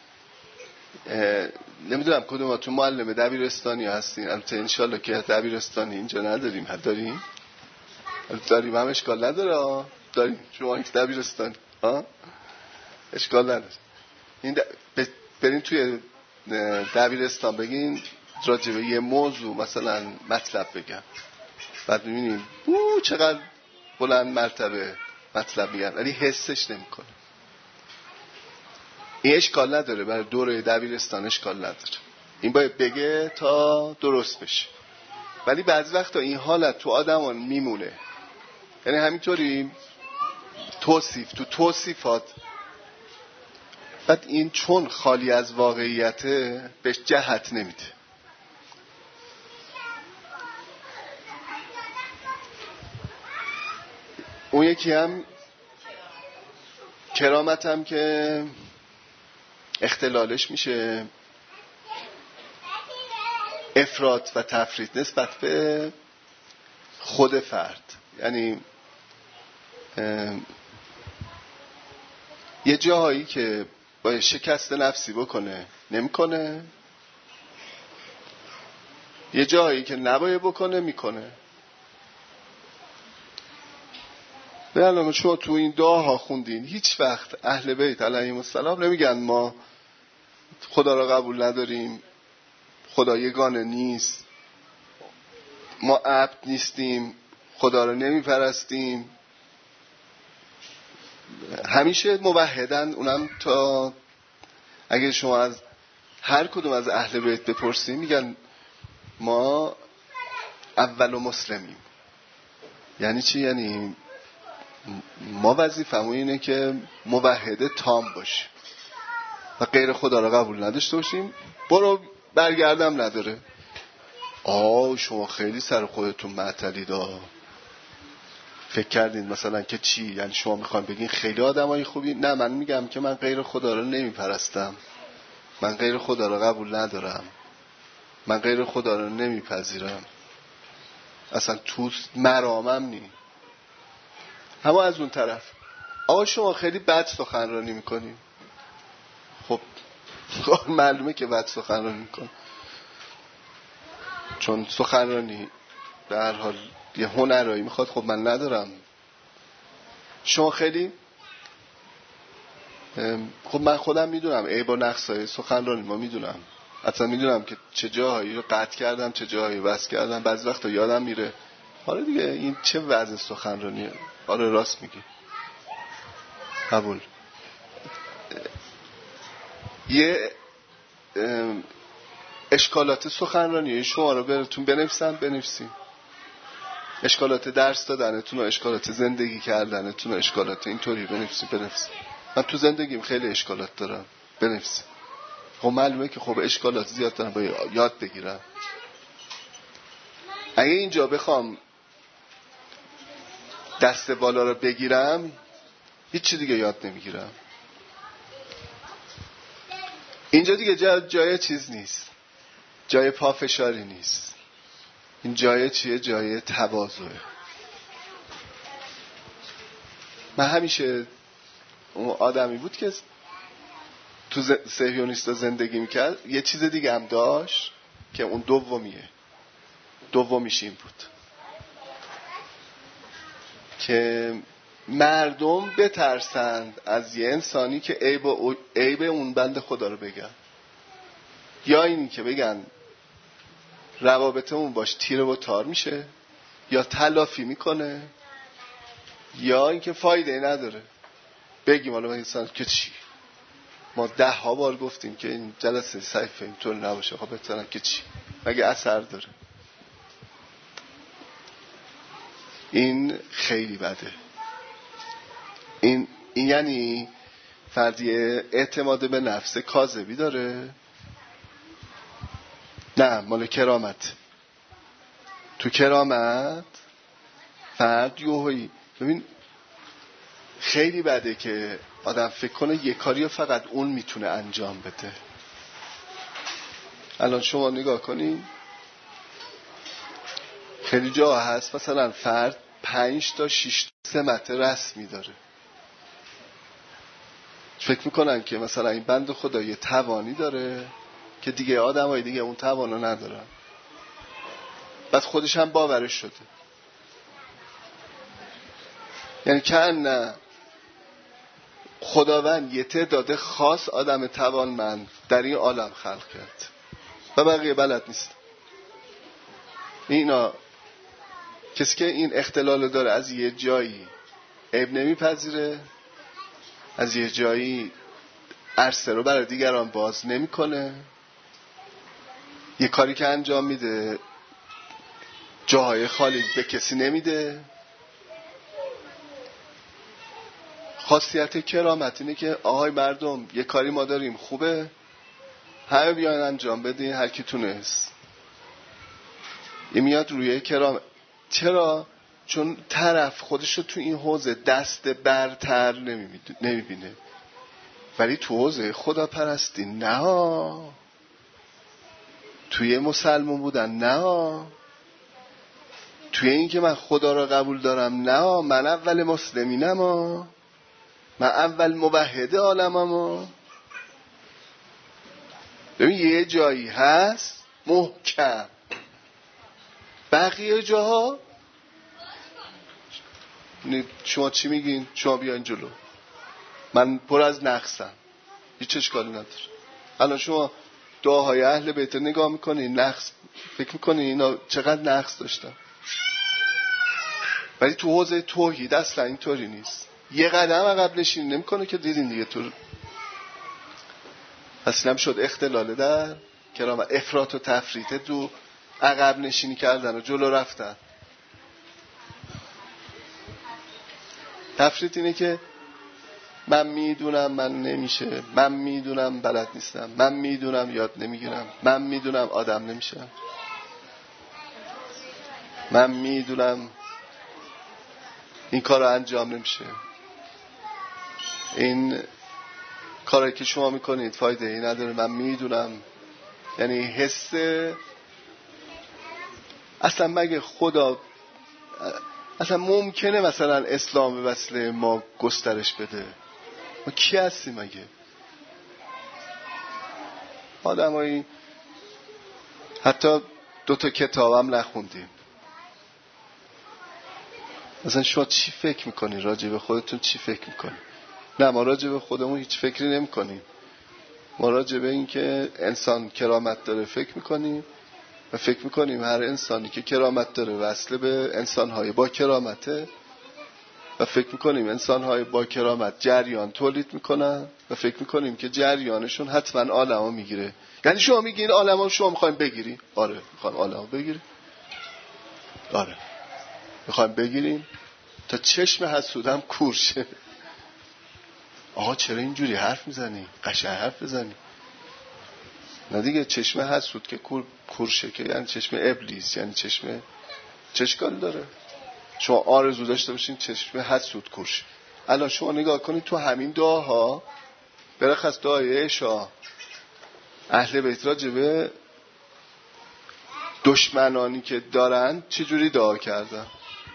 نمیدونم کدوماتون معلم دبیرستانی هستین؟ البته انشالله که دبیرستانی اینجا نداریم. داریم؟ داریم، هم اشکال نداره. داریم شما این دبیرستانی اشکال نداره. این برین توی دبیرستان بگین راجبه یه موضوع مثلا مطلب بگم، بعد میبینیم چقدر بلند مرتبه مطلب میگن ولی حسش نمیکنه. این اشکال نداره، برای دوره دبیرستان اشکال نداره، این باید بگه تا درست بشه. ولی بعضی وقتا این حالت تو آدمان میمونه. یعنی همینطوری توصیفات، بعد این چون خالی از واقعیته بهش جهت نمیده. اون یکی هم کرامت هم که اختلالش میشه افراط و تفرید نسبت به خود فرد. یعنی یه جاهایی که باید شکست نفسی بکنه نمیکنه، یه جاهایی که نباید بکنه میکنه. به علامه شما تو این دعاها خوندین هیچ وقت اهل بیت علیهم السلام نمیگن ما خدا را قبول نداریم، خدا یگانه نیست، ما عبد نیستیم، خدا را نمیپرستیم. همیشه موحدن. اونم تا اگه شما از هر کدوم از اهل بیت بپرسیم میگن ما اول و مسلمیم. یعنی چی؟ یعنی ما وظیفمون اینه که موحد تام باشیم و غیر خدا را قبول نداشته باشیم. برو برگردم نداره. شما خیلی سر خودتون معطلید. فکر کردین مثلا که چی؟ یعنی شما میخواین بگین خیلی آدمای خوبی؟ نه، من میگم که من غیر خدا را نمیپرستم، من غیر خدا را قبول ندارم، من غیر خدا را نمیپذیرم، اصلا تو مرامم نی. اما از اون طرف شما خیلی بد سخنرانی میکنیم. خب معلومه که بد سخنرانی میکن، چون سخنرانی به هر حال یه هنرایی میخواد. خب من ندارم. شما خیلی خب من خودم میدونم عیب و نقصای سخنرانی ما میدونم، اصلا میدونم که چه جاهایی رو قطع کردم چه جاهایی بس کردم. بعضی وقتا یادم میره. حالا دیگه این چه وضع سخنرانیه؟ آره راست میگی، قبول. یه اشکالات سخنرانی شما رو براتون بنویسیم. اشکالات درس دادنتون و اشکالات زندگی کردنتون و اشکالات اینطوری بنویسیم. من تو زندگیم خیلی اشکالات دارم، بنویسیم. خب معلومه که خب اشکالات زیاد دارم، باید یاد بگیرم. اگه اینجا بخوام دست بالا رو بگیرم هیچی دیگه یاد نمیگیرم. اینجا دیگه جای چیز نیست، جای پافشاری نیست. این جای چیه؟ جای تواضعه. من همیشه اون آدمی بود که تو صهیونیستا زندگی میکرد یه چیز دیگه هم داشت که اون دومیش این بود که مردم بترسند از یه انسانی که عیب اون بنده خدا رو بگن، یا اینی که بگن روابطمون باش تیره و تار میشه، یا تلافی میکنه، یا اینکه فایده نداره. بگیم حالا انسان که چی؟ ما 10 بار گفتیم که این جلسه صحیفه اینطور نباشه. خب بتونن که چی؟ مگه اثر داره؟ این خیلی بده. این یعنی فردی اعتماد به نفس کاذبی داره. نه، مال کرامت. تو کرامت فرد یوهی ببین خیلی بده که آدم فکر کنه یه کاری رو فقط اون میتونه انجام بده. الان شما نگاه کنین خیلی جا هست مثلا فرد 5 تا 6 سمت رسمی داره. فکر میکنن که مثلا این بند خدا یه توانی داره که دیگه آدمای دیگه اون توانو ندارن، بعد خودش هم باورش شده. یعنی نه خداوند یه تعداد خاص آدم توانمند در این عالم خلق کرد و بقیه بلد نیست. اینا کسی که این اختلال داره از یه جایی عیب نمیپذیره، از یه جایی عرصه رو برای دیگران باز نمیکنه، یه کاری که انجام میده جاهای خالی به کسی نمیده. خاصیت کرامت اینه که آهای مردم یه کاری ما داریم خوبه، همه بیاین انجام بدین، هر کی تونست. این میاد روی کرامت. چرا؟ چون طرف خودشو تو این حوزه دست برتر نمیبینه، ولی تو حوزه خدا پرستی نه، توی مسلمان بودن نه، توی این که من خدا را قبول دارم نه، من اول مسلمینم، من اول موحد عالمم. ببین یه جایی هست محکم، بقیه جاها شما چی میگین؟ شما بیاین جلو، من پر از نقصم، هیچ اشکالی نداره. الان شما دعاهای اهل بیت نگاه میکنین، نقص فکر میکنین اینا چقدر نقص داشتن، ولی تو حوزه توحید اصلا اینطوری نیست. یه قدم عقب نشینی نمیکنه که دیدین دیگه تو اصلا شد اختلال در کرامت، افراط و تفریط تو عقب نشینی کردن و جلو رفتن. تفریط اینه که من میدونم من نمیشه، من میدونم بلد نیستم، من میدونم یاد نمیگیرم، من میدونم آدم نمیشم، من میدونم این کار رو انجام نمیشه، این کاری که شما میکنید فایده ای نداره، من میدونم. یعنی حس اصلا مگه خدا اصلا ممکنه مثلا اسلام به وسیله ما گسترش بده؟ ما کی هستیم مگه؟ آدمایی حتی 2 کتابم نخوندیم. مثلا شما چی فکر میکنی راجع به خودتون؟ چی فکر میکنی؟ نه، ما راجع به خودمون هیچ فکری نمی کنیم. ما راجع به این که انسان کرامت داره فکر میکنیم و فکر میکنیم هر انسانی که کرامت داره وصله به انسانهای با کرامته و فکر میکنیم انسانهای با کرامت جریان تولید میکنن و فکر میکنیم که جریانشون حتما عالمو میگیره. یعنی شما میگین عالمو شما میخوایم بگیری؟ آره میخوایم عالمو بگیری، آره میخوایم بگیریم تا چشم حسودم کور شه. آقا چرا اینجوری حرف میزنی؟ قشنگ حرف بزنی. نه دیگه، چشم حسود که کور شه که یعنی چشم ابلیس، یعنی چه اشکال داره؟ شما آرزو داشته باشین چشم حسود کور شه. الان شما نگاه کنید تو همین دعاها، برخص دعای عشا، اهل بیت راجبه دشمنانی که دارن چجوری دعا کردن.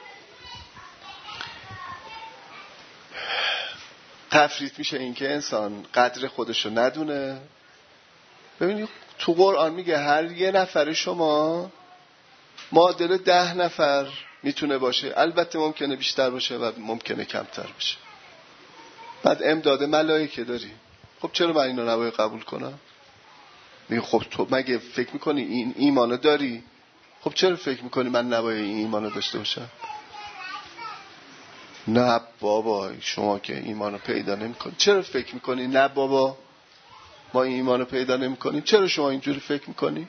تفریط میشه این که انسان قدر خودشو ندونه. ببینید تو قرآن میگه هر یه نفر شما معادل 10 نفر میتونه باشه، البته ممکنه بیشتر باشه و ممکنه کمتر باشه. بعد امداد ملائکه داری. خب چرا من اینو نباید قبول کنم؟ میگه خب تو مگه فکر میکنی این ایمانو داری؟ خب چرا فکر میکنی من نباید این ایمانو داشته باشم؟ نه بابا شما که ایمانو پیدا نمیکنی. چرا فکر میکنی نه بابا ما این ایمانو پیدا نمیکنیم؟ چرا شما اینجوری فکر میکنی؟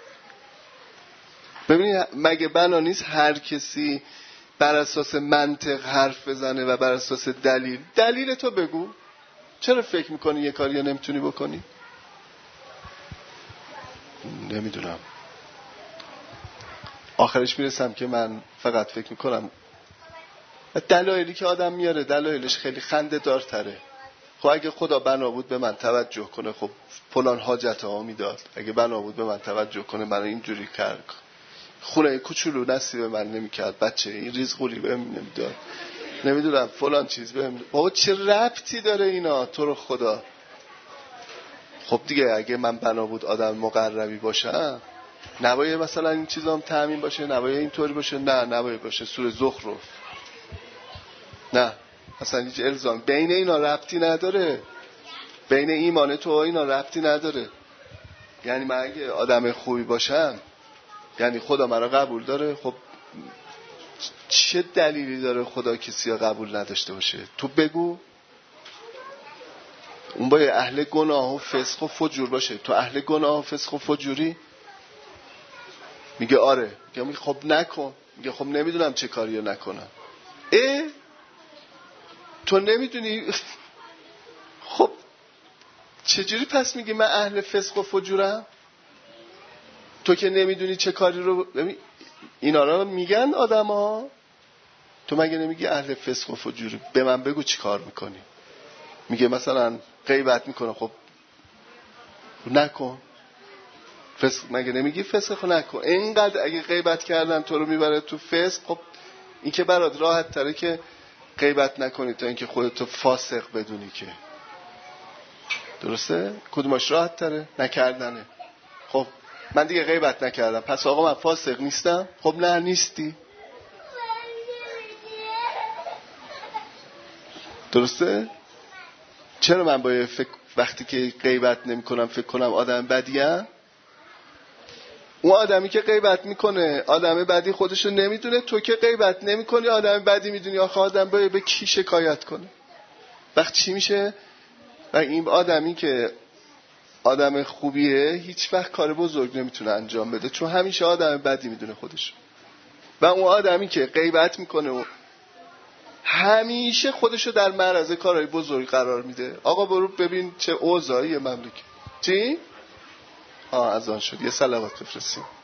ببینید مگه بنا نیست هر کسی بر اساس منطق حرف بزنه و بر اساس دلیل تو بگو. چرا فکر میکنی یه کاری نمیتونی بکنی؟ نمیدونم. آخرش میرسم که من فقط فکر میکنم دلایلی که آدم میاره دلایلش خیلی خنده دارتره. خب اگه خدا بنا بود به من توجه کنه، خب فلان حاجت ها میداد. اگه بنا بود به من توجه کنه من اینجوری خونه کوچولو نصیب من نمیکرد، بچه این ریز خوری بهم نمیداد، نمیدونم فلان چیز بهم. بابا چه ربطی داره اینا تو رو خدا؟ خب دیگه اگه من بنا بود آدم مقربی باشم نباید مثلا این چیزام تامین باشه، نباید اینطوری باشه، نه نباید باشه سوره زخرف، نه اصلا هیچ الزام بین اینا ربطی نداره، بین ایمان تو و اینا ربطی نداره. یعنی من اگه آدم خوبی باشم یعنی خدا منو قبول داره. خب چه دلیلی داره خدا کسی رو قبول نداشته باشه؟ تو بگو. اون باید اهل گناه و فسق و فجور باشه. تو اهل گناه و فسق و فجوری؟ میگه آره. میگه خب نکن. میگه خب نمیدونم چه کاری رو نکنم. تو نمیدونی؟ خب چجوری پس میگی من اهل فسق و فجورم؟ تو که نمیدونی چه کاری رو. اینا رو میگن آدم ها. تو مگه نمیگی اهل فسق و فجوری؟ به من بگو چی کار میکنی. میگه مثلا غیبت میکنه. خب نکن. فسق مگه نمیگی فسق نکن؟ اینقدر اگه غیبت کردن تو رو میبره تو فسق، خب این که برات راحت تره که غیبت نکنی تا اینکه خودتو فاسق بدونی. که درسته؟ کدومش راحت تره؟ نکردنه. خب من دیگه غیبت نکردم پس آقا من فاسق نیستم؟ خب نه نیستی. درسته؟ چرا من باید وقتی که غیبت نمی کنم فکر کنم آدم بدیم؟ اون آدمی که غیبت میکنه آدم بدی خودشو نمیدونه. تو که غیبت نمی کنی آدم بدی میدونی. آخه آدم باید به کی شکایت کنه؟ وقت چی میشه؟ و این آدمی که آدم خوبیه هیچ وقت کار بزرگ نمیتونه انجام بده، چون همیشه آدم بدی میدونه خودش. و اون آدمی که غیبت میکنه و همیشه خودشو در معرض کارهای بزرگ قرار میده. آقا برو ببین چه اوضاعی مملکت. چی؟ از آن شد. یه صلوات بفرستیم.